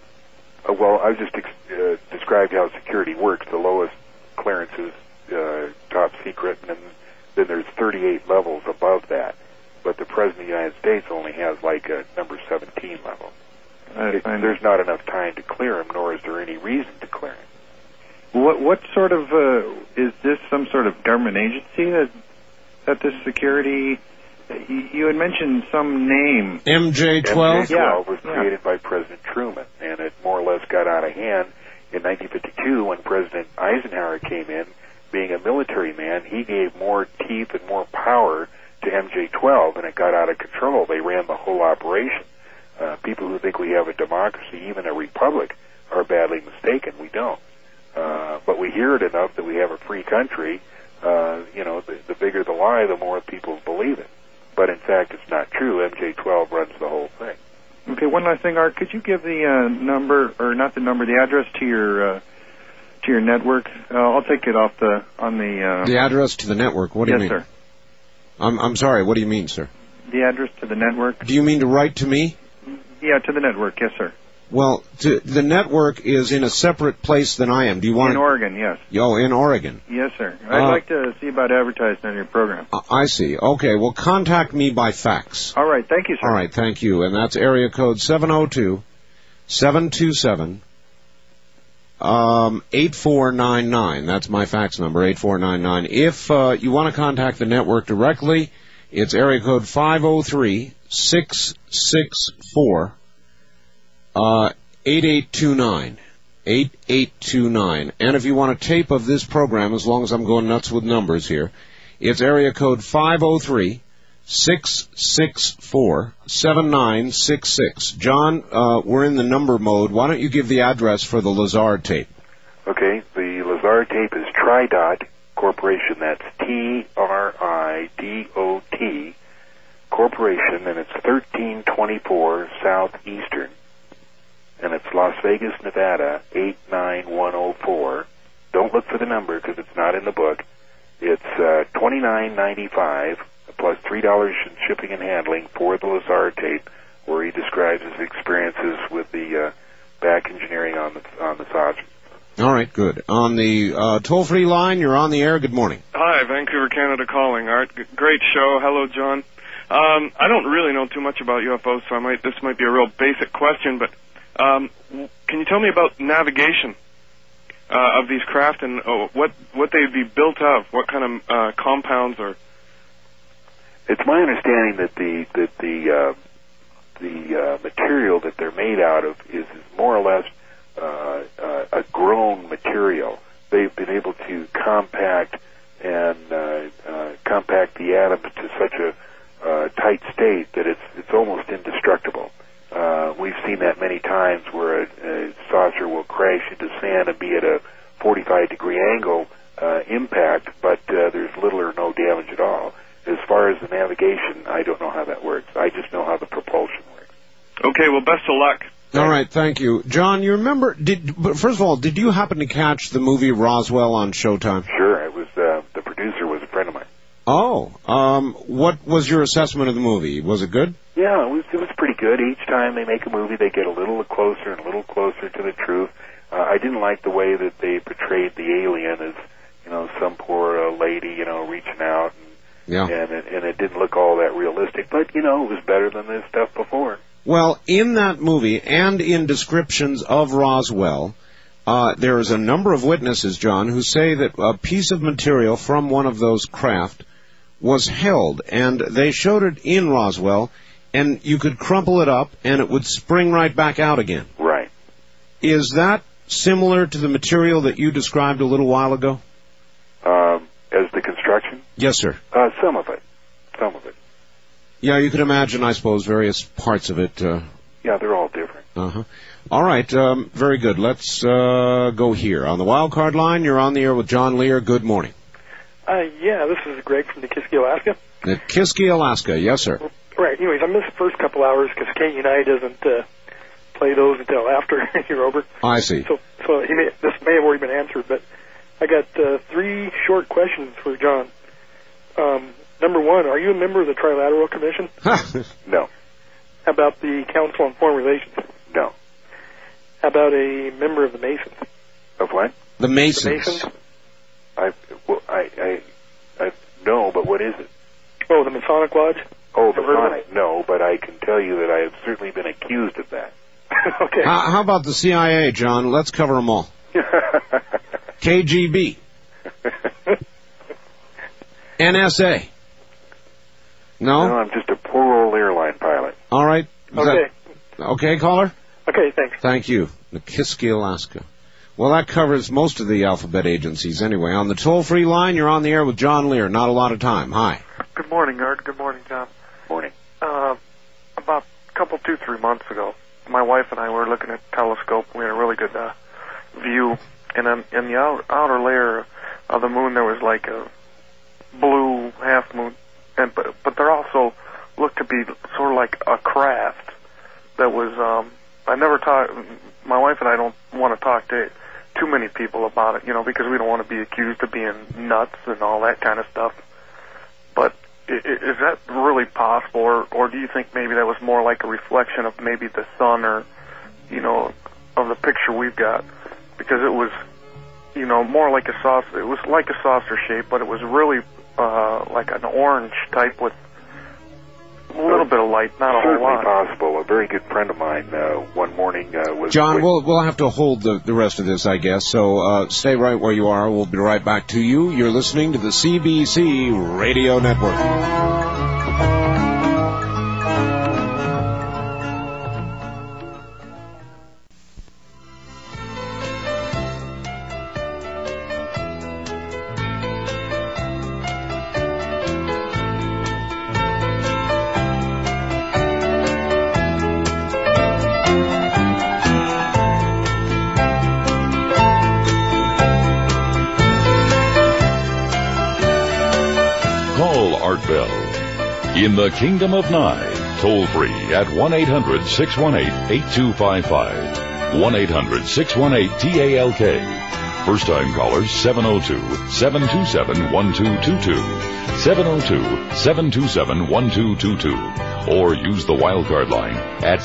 Well, I just described how security works. The lowest clearance is top secret, and then there's 38 levels above that. But the President of the United States only has like a number 17 level. There's not enough time to clear him, nor is there any reason to clear him. What sort of, is this some sort of government agency that this security... You had mentioned some name. MJ-12? MJ-12 was created by President Truman, and it more or less got out of hand in 1952 when President Eisenhower came in. Being a military man, he gave more teeth and more power to MJ-12, and it got out of control. They ran the whole operation. People who think we have a democracy, even a republic, are badly mistaken. We don't. But we hear it enough that we have a free country. The bigger the lie, the more people believe it. But in fact, it's not true. MJ-12 runs the whole thing. Okay, one last thing, Art. Could you give the number, or not the number, the address to your network? I'll take it off the address to the network. What do you mean? Yes, sir. I'm sorry. What do you mean, sir? The address to the network. Do you mean to write to me? Yeah, to the network. Yes, sir. Well, the network is in a separate place than I am. Do you want in Oregon? Yes. Oh, in Oregon. Yes, sir. I'd like to see about advertising on your program. I see. Okay. Well, contact me by fax. All right. Thank you, sir. All right. Thank you. And that's area code 702-727-8499. That's my fax number, 8499. If you want to contact the network directly, it's area code 503-664. 8829. 8829. And if you want a tape of this program, as long as I'm going nuts with numbers here, it's area code 503-664-7966. John, we're in the number mode. Why don't you give the address for the Lazard tape? Okay, the Lazard tape is Tridot Corporation. That's T-R-I-D-O-T Corporation, and it's 1324 Southeastern. And it's Las Vegas, Nevada, 89104. Don't look for the number because it's not in the book. It's $29.95 plus $3 in shipping and handling for the Lazard tape, where he describes his experiences with the back engineering on the sausage. All right, good. On the toll-free line, you're on the air. Good morning. Hi, Vancouver, Canada calling. Art, great show. Hello, John. I don't really know too much about UFOs, so this might be a real basic question, but can you tell me about navigation of these craft and what they'd be built of? What kind of compounds or? It's my understanding that the material that they're made out of is more or less a grown material. They've been able to compact the atoms to such a tight state that it's almost indestructible. We've seen that many times where a saucer will crash into sand and be at a 45-degree angle impact, but there's little or no damage at all. As far as the navigation, I don't know how that works. I just know how the propulsion works. Okay, well, best of luck. All right, thank you. John, you remember, first of all, did you happen to catch the movie Roswell on Showtime? Sure, it was, the producer was a friend of mine. Oh, what was your assessment of the movie? Was it good? Yeah, it was pretty good. Each time they make a movie, they get a little closer and a little closer to the truth. I didn't like the way that they portrayed the alien as, some poor lady, reaching out Yeah. And it didn't look all that realistic, but, it was better than this stuff before. Well, in that movie and in descriptions of Roswell, there is a number of witnesses, John, who say that a piece of material from one of those craft was held, and they showed it in Roswell, and you could crumple it up, and it would spring right back out again. Right. Is that similar to the material that you described a little while ago? As the construction? Yes, sir. Some of it. Yeah, you can imagine, I suppose, various parts of it. Yeah, they're all different. Uh-huh. All right, very good. Let's go here. On the wild card line, you're on the air with John Lear. Good morning. Yeah, this is Greg from Nikiski, Alaska. Nikiski, Alaska. Yes, sir. Right. Anyways, I missed the first couple hours because KUNI doesn't play those until after you're over. I see. So this may have already been answered, but I got 3 short questions for John. Number 1, are you a member of the Trilateral Commission? No. How about the Council on Foreign Relations? No. How about a member of the Masons? Of what? The Masons. The Masons? No, but what is it? Oh, the Masonic Lodge? Oh, the Masonic? No, but I can tell you that I have certainly been accused of that. Okay. How about the CIA, John? Let's cover them all. KGB. NSA. No? No, I'm just a poor old airline pilot. All right. Okay. Okay, caller? Okay, thanks. Thank you. Nikiski, Alaska. Well, that covers most of the alphabet agencies anyway. On the toll-free line, you're on the air with John Lear. Not a lot of time. Hi. Good morning, Art. Good morning, John. Morning. About 2-3 months ago, my wife and I were looking at a telescope. We had a really good view. And in the outer layer of the moon, there was like a blue half moon. But there also looked to be sort of like a craft that was, my wife and I don't want to talk to too many people about it, because we don't want to be accused of being nuts and all that kind of stuff. But is that really possible, or do you think maybe that was more like a reflection of maybe the sun or, of the picture we've got? Because it was, more like a saucer. It was like a saucer shape, but it was really like an orange type with a little bit of light, not a whole lot. Certainly possible. A very good friend of mine one morning was... John, we'll have to hold the rest of this, I guess, so stay right where you are. We'll be right back to you. You're listening to the CBC Radio Network. In the Kingdom of Nye, toll free at 1-800-618-8255. 1-800-618-TALK. First time callers 702-727-1222. 702-727-1222. Or use the wildcard line at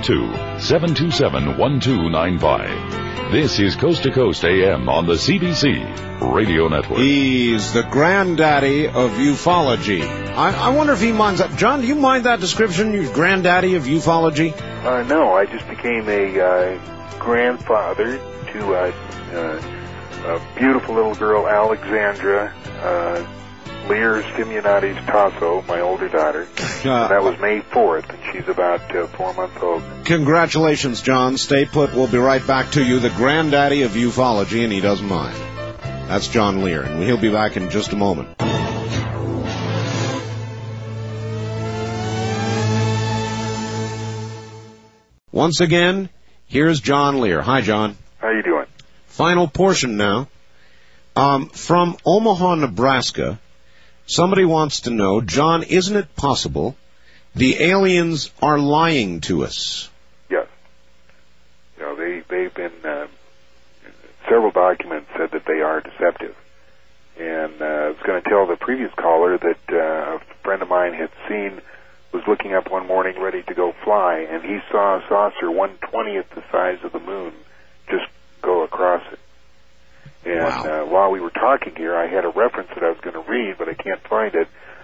702-727-1295. This is Coast to Coast AM on the CBC Radio Network. He's the granddaddy of ufology. I wonder if he minds that. John, do you mind that description, you granddaddy of ufology? No, I just became a grandfather to a beautiful little girl, Alexandra Lear Simeonati's Tasso, my older daughter. That was May 4th, and she's about 4 months old. Congratulations, John. Stay put. We'll be right back to you, the granddaddy of ufology, and he doesn't mind. That's John Lear, and he'll be back in just a moment. Once again, here's John Lear. Hi, John. How you doing? Final portion now. From Omaha, Nebraska, somebody wants to know, John, isn't it possible the aliens are lying to us? Yes. They've been, several documents said that they are deceptive. And I was going to tell the previous caller that a friend of mine was looking up one morning ready to go fly, and he saw a saucer 1/20th the size of the moon just go across it. And while we were talking here, I had a reference that I was going to read, but I can't find it.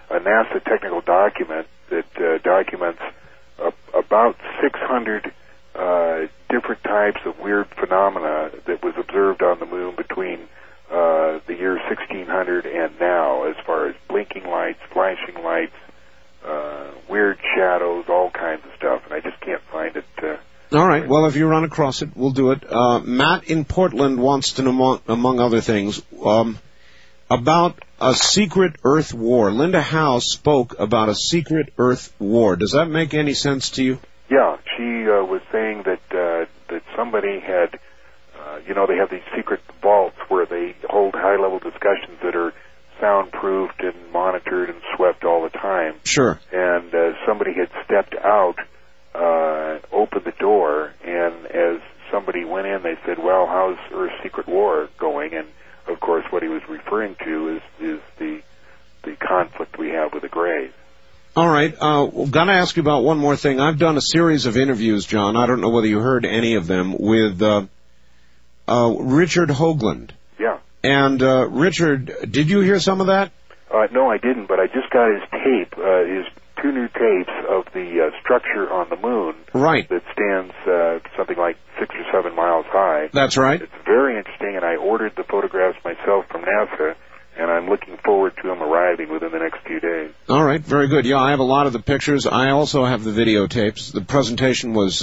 a NASA technical document that documents about 600 different types of weird phenomena that was observed on the moon between the year 1600 and now, as far as blinking lights, flashing lights, weird shadows, all kinds of stuff, and I just can't find it. All right. Well, if you run across it, we'll do it. Matt in Portland wants to know, among other things, about a secret Earth war. Linda Howe spoke about a secret Earth war. Does that make any sense to you? Yeah, she was saying that that somebody had, they have these secret vaults where they hold high-level discussions that are soundproofed and monitored and swept all the time. Sure. And somebody had stepped out, opened the door, and as somebody went in, they said, well, how's Earth's secret war going? And, of course, what he was referring to is the conflict we have with the Greys. All right. Got to ask you about one more thing. I've done a series of interviews, John. I don't know whether you heard any of them, with Richard Hoagland. Yeah. And, Richard, did you hear some of that? No, I didn't, but I just got his tape, his 2 new tapes of the structure on the moon. Right. That stands something like 6 or 7 miles high. That's right. It's very interesting, and I ordered the photographs myself from NASA, and I'm looking forward to them arriving within the next few days. All right, very good. Yeah, I have a lot of the pictures. I also have the videotapes. The presentation was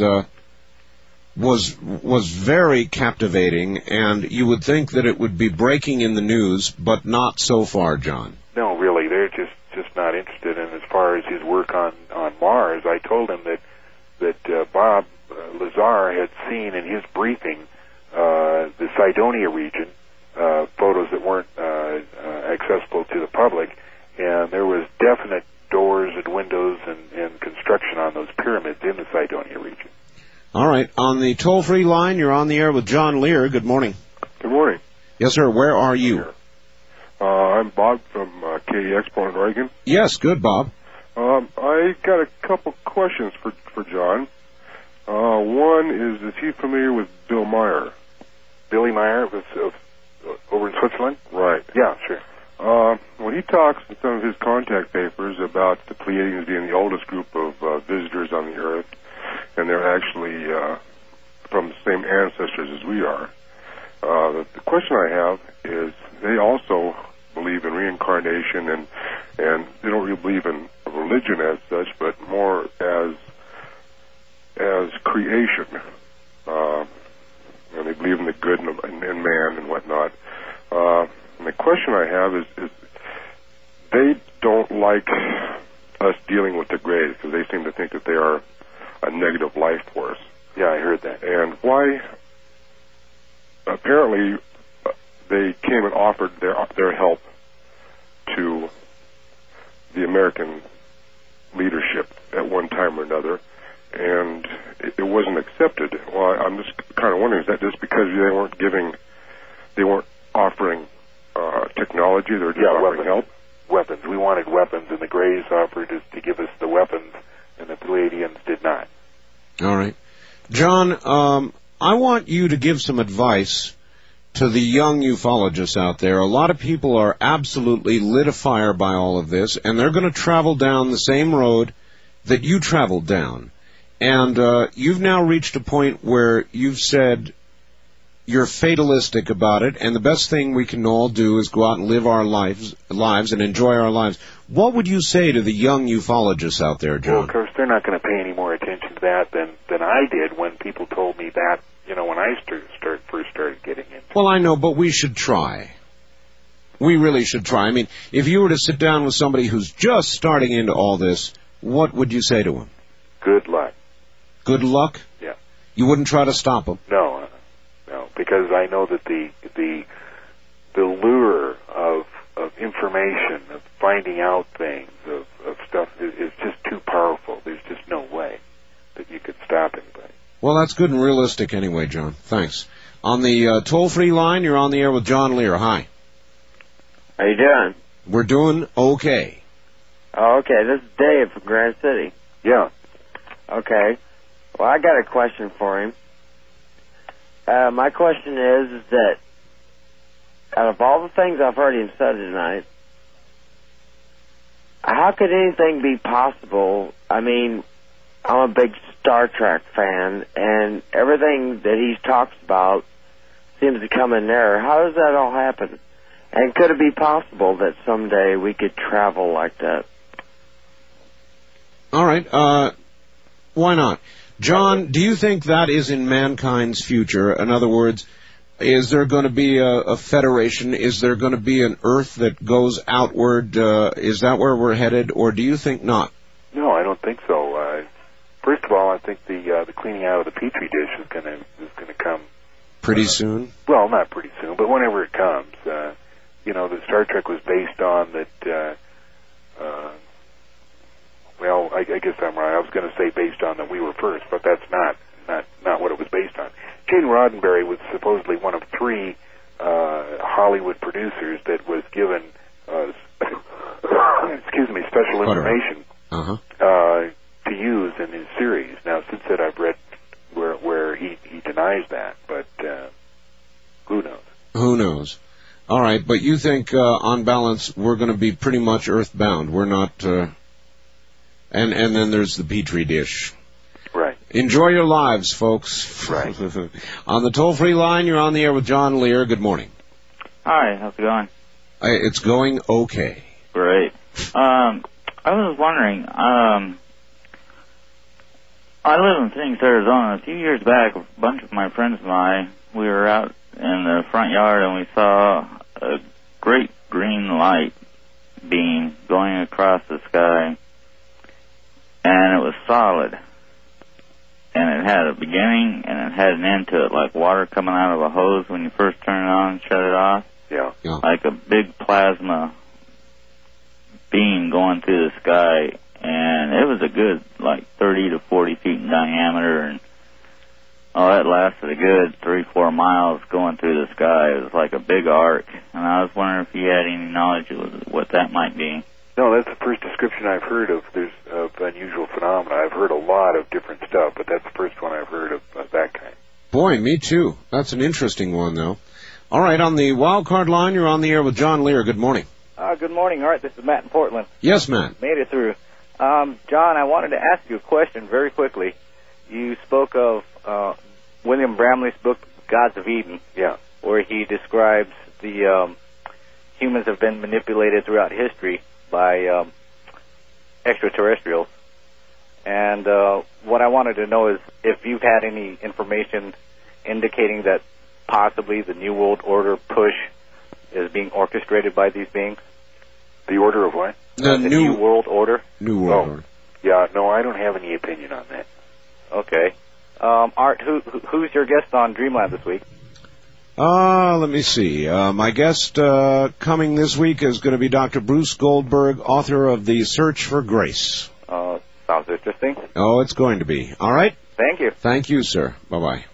very captivating, and you would think that it would be breaking in the news, but not so far, John. No, really, they're just not interested. And as far as his work on Mars, I told him that Bob Lazar had seen in his briefing the Cydonia region, photos that weren't accessible to the public, and there was definite doors and windows and construction on those pyramids in the Cydonia region. All right. On the toll-free line, you're on the air with John Lear. Good morning. Good morning. Yes, sir. Where are you? I'm Bob from KEX, Portland, Oregon. Yes, good, Bob. I got a couple questions for John. One is he familiar with Bill Meyer? Billy Meyer was over in Switzerland? Right. Yeah, sure. Well, he talks in some of his contact papers about the Pleiadians being the oldest group of visitors on the Earth, and they're actually from the same ancestors as we are. The question I have is they also believe in reincarnation, and they don't really believe in religion as such, but more as creation. And they believe in the good in man and whatnot. And the question I have is they don't like us dealing with the Greys because they seem to think that they are a negative life force. Yeah, I heard that. And why? Apparently, they came and offered their help to the American leadership at one time or another, and it wasn't accepted. Well, I'm just kind of wondering, is that just because they weren't offering technology, they were just offering help? Weapons. We wanted weapons, and the Greys offered to give us the weapons, and the Pleiadians did not. All right. John, I want you to give some advice to the young ufologists out there. A lot of people are absolutely lit afire by all of this, and they're going to travel down the same road that you traveled down. And you've now reached a point where you've said you're fatalistic about it, and the best thing we can all do is go out and live our lives and enjoy our lives. What would you say to the young ufologists out there, John? Well, of course, they're not going to pay any more attention to that than I did when people told me that, when I first started getting into it. Well, I know, but we should try. We really should try. I mean, if you were to sit down with somebody who's just starting into all this, what would you say to him? Good luck. Good luck? Yeah. You wouldn't try to stop them? No, because I know that the lure of information, of finding out things, of stuff is just too powerful. There's just no way that you could stop anybody. Well, that's good and realistic anyway, John. Thanks. On the toll-free line, you're on the air with John Lear. Hi. How you doing? We're doing okay. Oh, okay. This is Dave from Grand City. Yeah. Okay. Well, I got a question for him. My question is that out of all the things I've heard him say tonight, how could anything be possible? I mean, I'm a big Star Trek fan, and everything that he talks about seems to come in there. How does that all happen? And could it be possible that someday we could travel like that? All right. Why not? John, do you think that is in mankind's future? In other words, is there going to be a federation? Is there going to be an Earth that goes outward? Is that where we're headed, or do you think not? No, I don't think so. First of all, I think the cleaning out of the Petri dish is going to come pretty soon. Well, not pretty soon, but whenever it comes. The Star Trek was based on that. Well, I guess I'm right. I was going to say based on that we were first, but that's not what it was based on. Gene Roddenberry was supposedly one of 3 Hollywood producers that was given, special information to use in his series. Now, since then, I've read where he denies that, but who knows? Who knows? All right, but you think, on balance, we're going to be pretty much earthbound. We're not, and then there's the Petri dish. Right. Enjoy your lives, folks. Right. On the toll-free line, you're on the air with John Lear. Good morning. Hi, how's it going? It's going okay. Great. I was wondering, I live in Phoenix, Arizona. A few years back, a bunch of my friends and I, we were out in the front yard and we saw a great green light beam going across the sky, and it was solid. And it had a beginning and it had an end to it, like water coming out of a hose when you first turn it on and shut it off. Yeah. Like a big plasma beam going through the sky, and it was a good, 30 to 40 feet in diameter, and that lasted a good 3-4 miles going through the sky. It was like a big arc, and I was wondering if you had any knowledge of what that might be. No, that's the first description I've heard of unusual phenomena. I've heard a lot of different stuff, but that's the first one I've heard of that kind. Boy, me too. That's an interesting one, though. All right, on the wild card line, you're on the air with John Lear. Good morning. Good morning, Art. This is Matt in Portland. Yes, Matt. Made it through. John, I wanted to ask you a question very quickly. You spoke of William Bramley's book, Gods of Eden, where he describes the humans have been manipulated throughout history by extraterrestrials. And what I wanted to know is if you've had any information indicating that possibly the New World Order push is being orchestrated by these beings. The order of what? The New World Order. New World Order. Yeah, no, I don't have any opinion on that. Okay. Art, who's your guest on Dreamland this week? Let me see. My guest coming this week is going to be Dr. Bruce Goldberg, author of The Search for Grace. Sounds interesting. Oh, it's going to be. All right? Thank you. Thank you, sir. Bye-bye.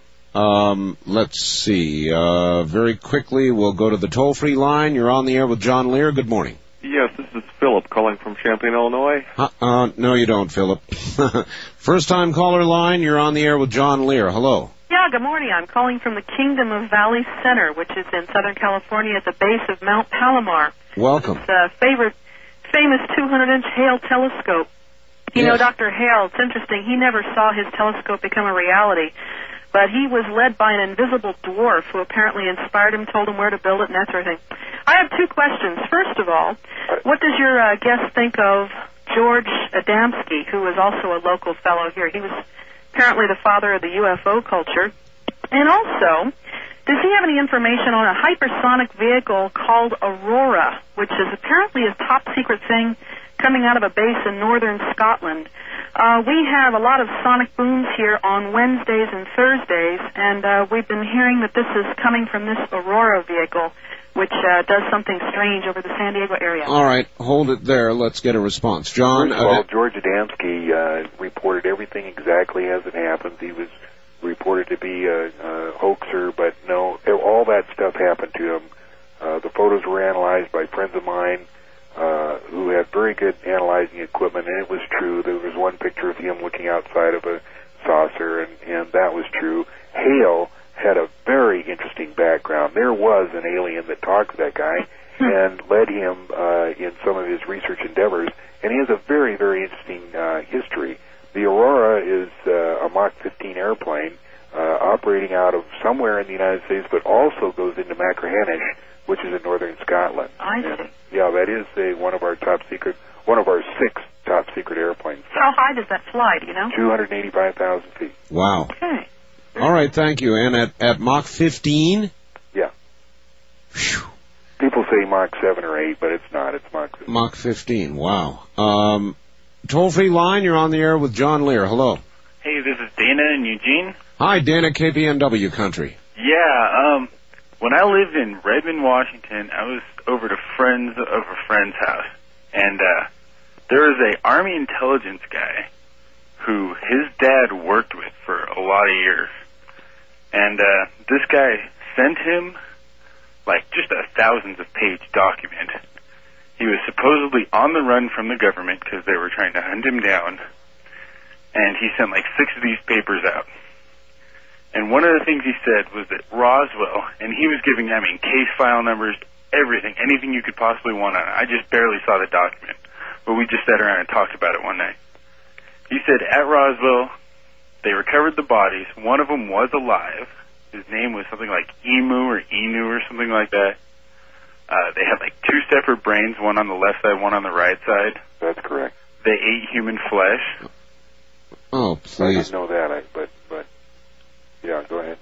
Let's see. Very quickly, we'll go to the toll-free line. You're on the air with John Lear. Good morning. Yes, this is Philip calling from Champaign, Illinois. No, you don't, Philip. First-time caller line, you're on the air with John Lear. Hello. Yeah, good morning. I'm calling from the Kingdom of Valley Center, which is in Southern California at the base of Mount Palomar. Welcome. It's a famous 200-inch Hale telescope. You know, Dr. Hale, it's interesting, he never saw his telescope become a reality, but he was led by an invisible dwarf who apparently inspired him, told him where to build it, and that sort of thing. I have two questions. First of all, what does your guest think of George Adamski, who is also a local fellow here? He was apparently the father of the UFO culture. And also, does he have any information on a hypersonic vehicle called Aurora, which is apparently a top-secret thing coming out of a base in northern Scotland? We have a lot of sonic booms here on Wednesdays and Thursdays, and we've been hearing that this is coming from this Aurora vehicle, which does something strange over the San Diego area. All right, hold it there. Let's get a response. John? Well, George Adamski reported everything exactly as it happens. He was reported to be a hoaxer, but no, all that stuff happened to him. The photos were analyzed by friends of mine who had very good analyzing equipment, and it was true. There was one picture of him looking outside of a saucer, and that was true. Hale had a very interesting background. There was an alien that talked to that guy, and led him in some of his research endeavors. And he has a very, very interesting history. The Aurora is a Mach 15 airplane operating out of somewhere in the United States, but also goes into Machrihanish, which is in northern Scotland. I see. And, yeah, that is one of our one of our 6 top secret airplanes. How high does that fly, do you know? 285,000 feet. Wow. Okay. All right, thank you. And at Mach 15? Yeah. Whew. People say Mach 7 or 8, but it's not. It's Mach 15. Mach 15, wow. Toll-free line, you're on the air with John Lear. Hello. Hey, this is Dana in Eugene. Hi, Dana, KPNW country. Yeah, when I lived in Redmond, Washington, I was over to friends of a friend's house, and there was a Army intelligence guy who his dad worked with for a lot of years, and this guy sent him like just a thousands of page document. He was supposedly on the run from the government because they were trying to hunt him down, and he sent like 6 of these papers out. And one of the things he said was that Roswell, and he was giving, case file numbers, everything, anything you could possibly want on it. I just barely saw the document, but we just sat around and talked about it one night. He said at Roswell, they recovered the bodies. One of them was alive. His name was something like Emu or Enu or something like that. They had like 2 separate brains, one on the left side, one on the right side. That's correct. They ate human flesh. Oh, I please. didn't know that, but yeah, go ahead.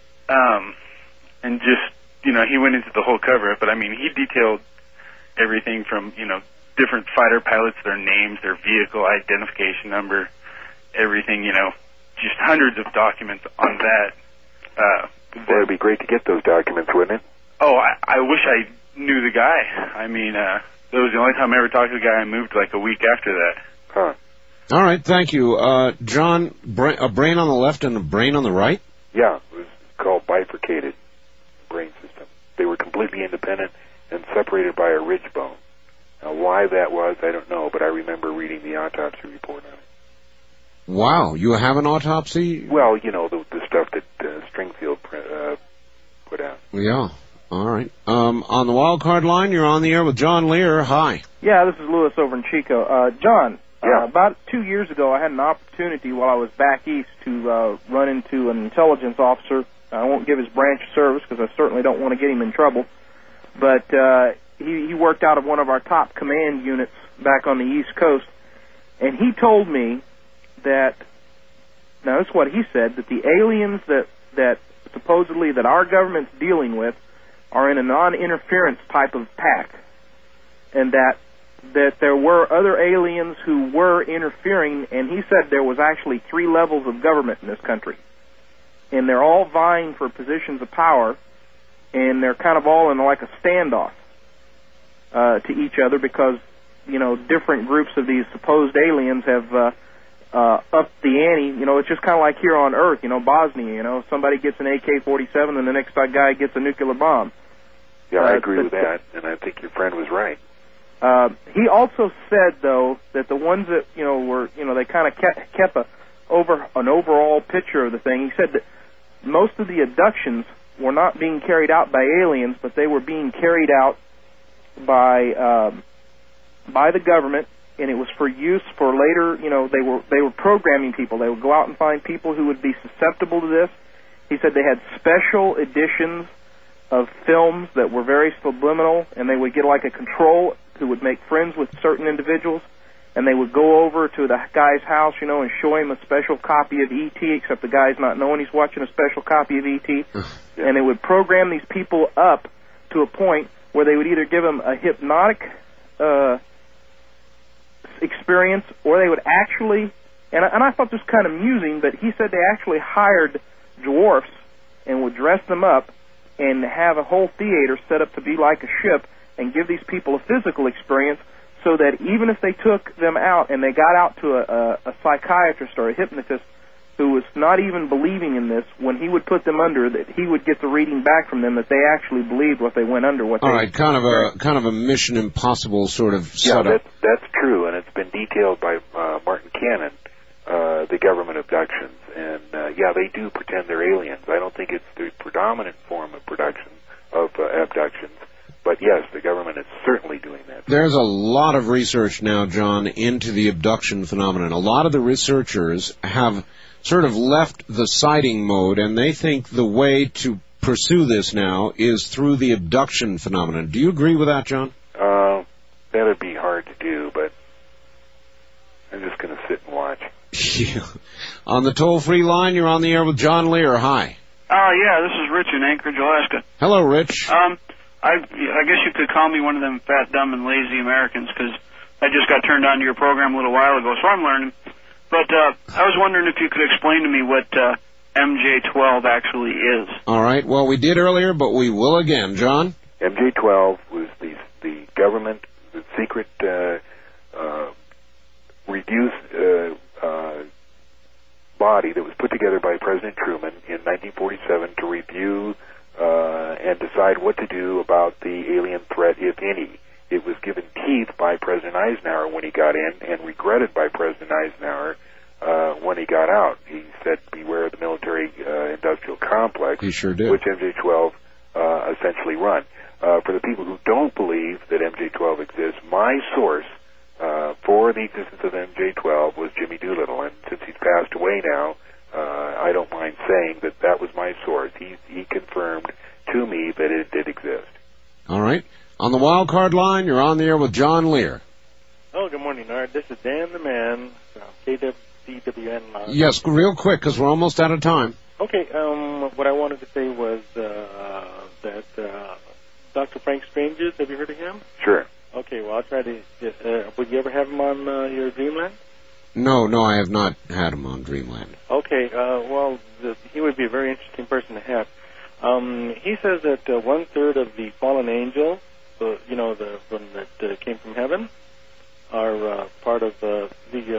And just, he went into the whole cover-up, but he detailed everything from, different fighter pilots, their names, their vehicle identification number, everything, just hundreds of documents on that. Well, it'd be great to get those documents, wouldn't it? Oh, I wish I knew the guy. That was the only time I ever talked to the guy. I moved like a week after that. Huh. All right, thank you. John, a brain on the left and a brain on the right? Yeah, it was called bifurcated brain system. They were completely independent and separated by a ridge bone. Now, why that was, I don't know, but I remember reading the autopsy report on it. Wow, you have an autopsy? Well, the stuff that Stringfield put out. Yeah, all right. On the wild card line, you're on the air with John Lear. Hi. Yeah, this is Lewis over in Chico. John, about 2 years ago, I had an opportunity while I was back east to run into an intelligence officer. I won't give his branch of service because I certainly don't want to get him in trouble. But he worked out of one of our top command units back on the East Coast, and he told me that, now that's what he said, that the aliens that supposedly that our government's dealing with are in a non-interference type of pact, and that there were other aliens who were interfering, and he said there was actually 3 levels of government in this country, and they're all vying for positions of power, and they're kind of all in like a standoff to each other because, different groups of these supposed aliens have upped the ante. It's just kind of like here on Earth, Bosnia, somebody gets an AK-47 and the next guy gets a nuclear bomb. Yeah, I agree with that, and I think your friend was right. He also said, though, that the ones that, were, they kind of kept an overall picture of the thing. He said that most of the abductions were not being carried out by aliens, but they were being carried out by the government, and it was for use for later, they were programming people. They would go out and find people who would be susceptible to this. He said they had special editions of films that were very subliminal, and they would get like a control who would make friends with certain individuals, and they would go over to the guy's house, and show him a special copy of E.T., except the guy's not knowing he's watching a special copy of E.T., and they would program these people up to a point where they would either give them a hypnotic experience, or they would actually, and I thought this kind of amusing, but he said they actually hired dwarfs and would dress them up and have a whole theater set up to be like a ship and give these people a physical experience so that even if they took them out and they got out to a psychiatrist or a hypnotist who was not even believing in this, when he would put them under, that he would get the reading back from them that they actually believed what they went under. All right, kind of a Mission Impossible sort of setup. Yeah, that's true, and it's been detailed by Martin Cannon, the government abductions, and they do pretend they're aliens. I don't think it's the predominant form of abductions, But yes, the government is certainly doing that. There's a lot of research now, John, into the abduction phenomenon. A lot of the researchers have sort of left the sighting mode, and they think the way to pursue this now is through the abduction phenomenon. Do you agree with that, John? That would be hard to do, but I'm just going to sit and watch. On the toll-free line, you're on the air with John Lear. Hi. Yeah, this is Rich in Anchorage, Alaska. Hello, Rich. I guess you could call me one of them fat, dumb, and lazy Americans, because I just got turned on to your program a little while ago, so I'm learning. But I was wondering if you could explain to me what MJ-12 actually is. All right. Well, we did earlier, but we will again. John? MJ-12 was the government, the secret reduced body that was put together by President Truman in 1947 to review and decide what to do about the alien threat, if any. It was given teeth by President Eisenhower when he got in, and regretted by President Eisenhower when he got out. He said, beware of the military-industrial complex, he sure did, which MJ-12 essentially run. For the people who don't believe that MJ-12 exists, my source for the existence of MJ-12 was Jimmy Doolittle, and since he's passed away now, I don't mind saying that that was my source. He confirmed to me that it did exist. All right. On the wild card line, you're on the air with John Lear. Oh, good morning, Art. This is Dan the Man from KWCWN. Yes, real quick, because we're almost out of time. Okay, what I wanted to say was that Dr. Frank Stranges, have you heard of him? Sure. Okay, well, I'll try to... would you ever have him on your Dreamland? No, I have not had him on Dreamland. Okay, well, he would be a very interesting person to have. He says that 1/3 of the fallen angels, that came from heaven, are part of the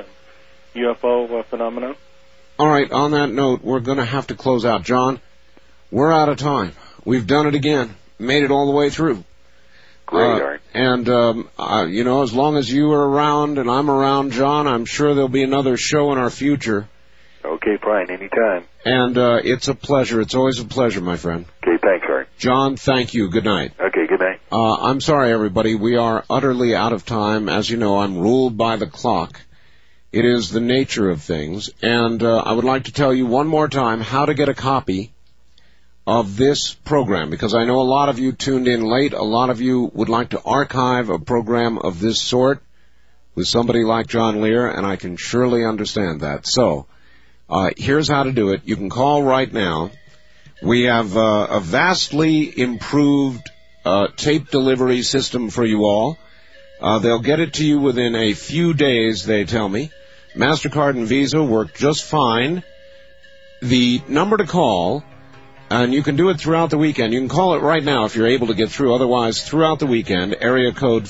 UFO phenomenon. All right, on that note, we're going to have to close out. John, we're out of time. We've done it again. Made it all the way through. Great, Art. And, as long as you are around and I'm around, John, I'm sure there'll be another show in our future. Okay, fine, anytime. And it's a pleasure. It's always a pleasure, my friend. Okay, thanks, Art. John, thank you. Good night. Okay, good night. I'm sorry, everybody. We are utterly out of time. As you know, I'm ruled by the clock. It is the nature of things. And I would like to tell you one more time how to get a copy of this program, because I know a lot of you tuned in late. A lot of you would like to archive a program of this sort with somebody like John Lear, and I can surely understand that. So, here's how to do it. You can call right now. We have a vastly improved tape delivery system for you all. They'll get it to you within a few days, they tell me. MasterCard and Visa work just fine. The number to call, and you can do it throughout the weekend. You can call it right now if you're able to get through. Otherwise, throughout the weekend, area code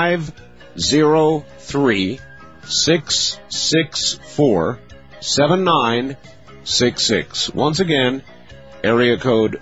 503-664-7966. Once again, area code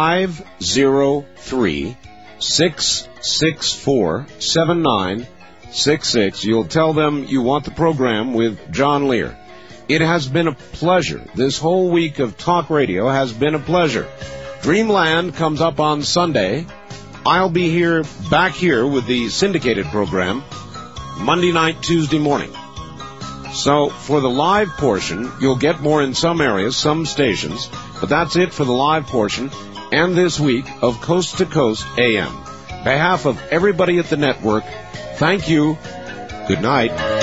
503-664-7966. You'll tell them you want the program with John Lear. It has been a pleasure. This whole week of talk radio has been a pleasure. Dreamland comes up on Sunday. I'll be back here with the syndicated program Monday night, Tuesday morning. So for the live portion, you'll get more in some areas, some stations, but that's it for the live portion and this week of Coast to Coast AM. On behalf of everybody at the network, thank you. Good night.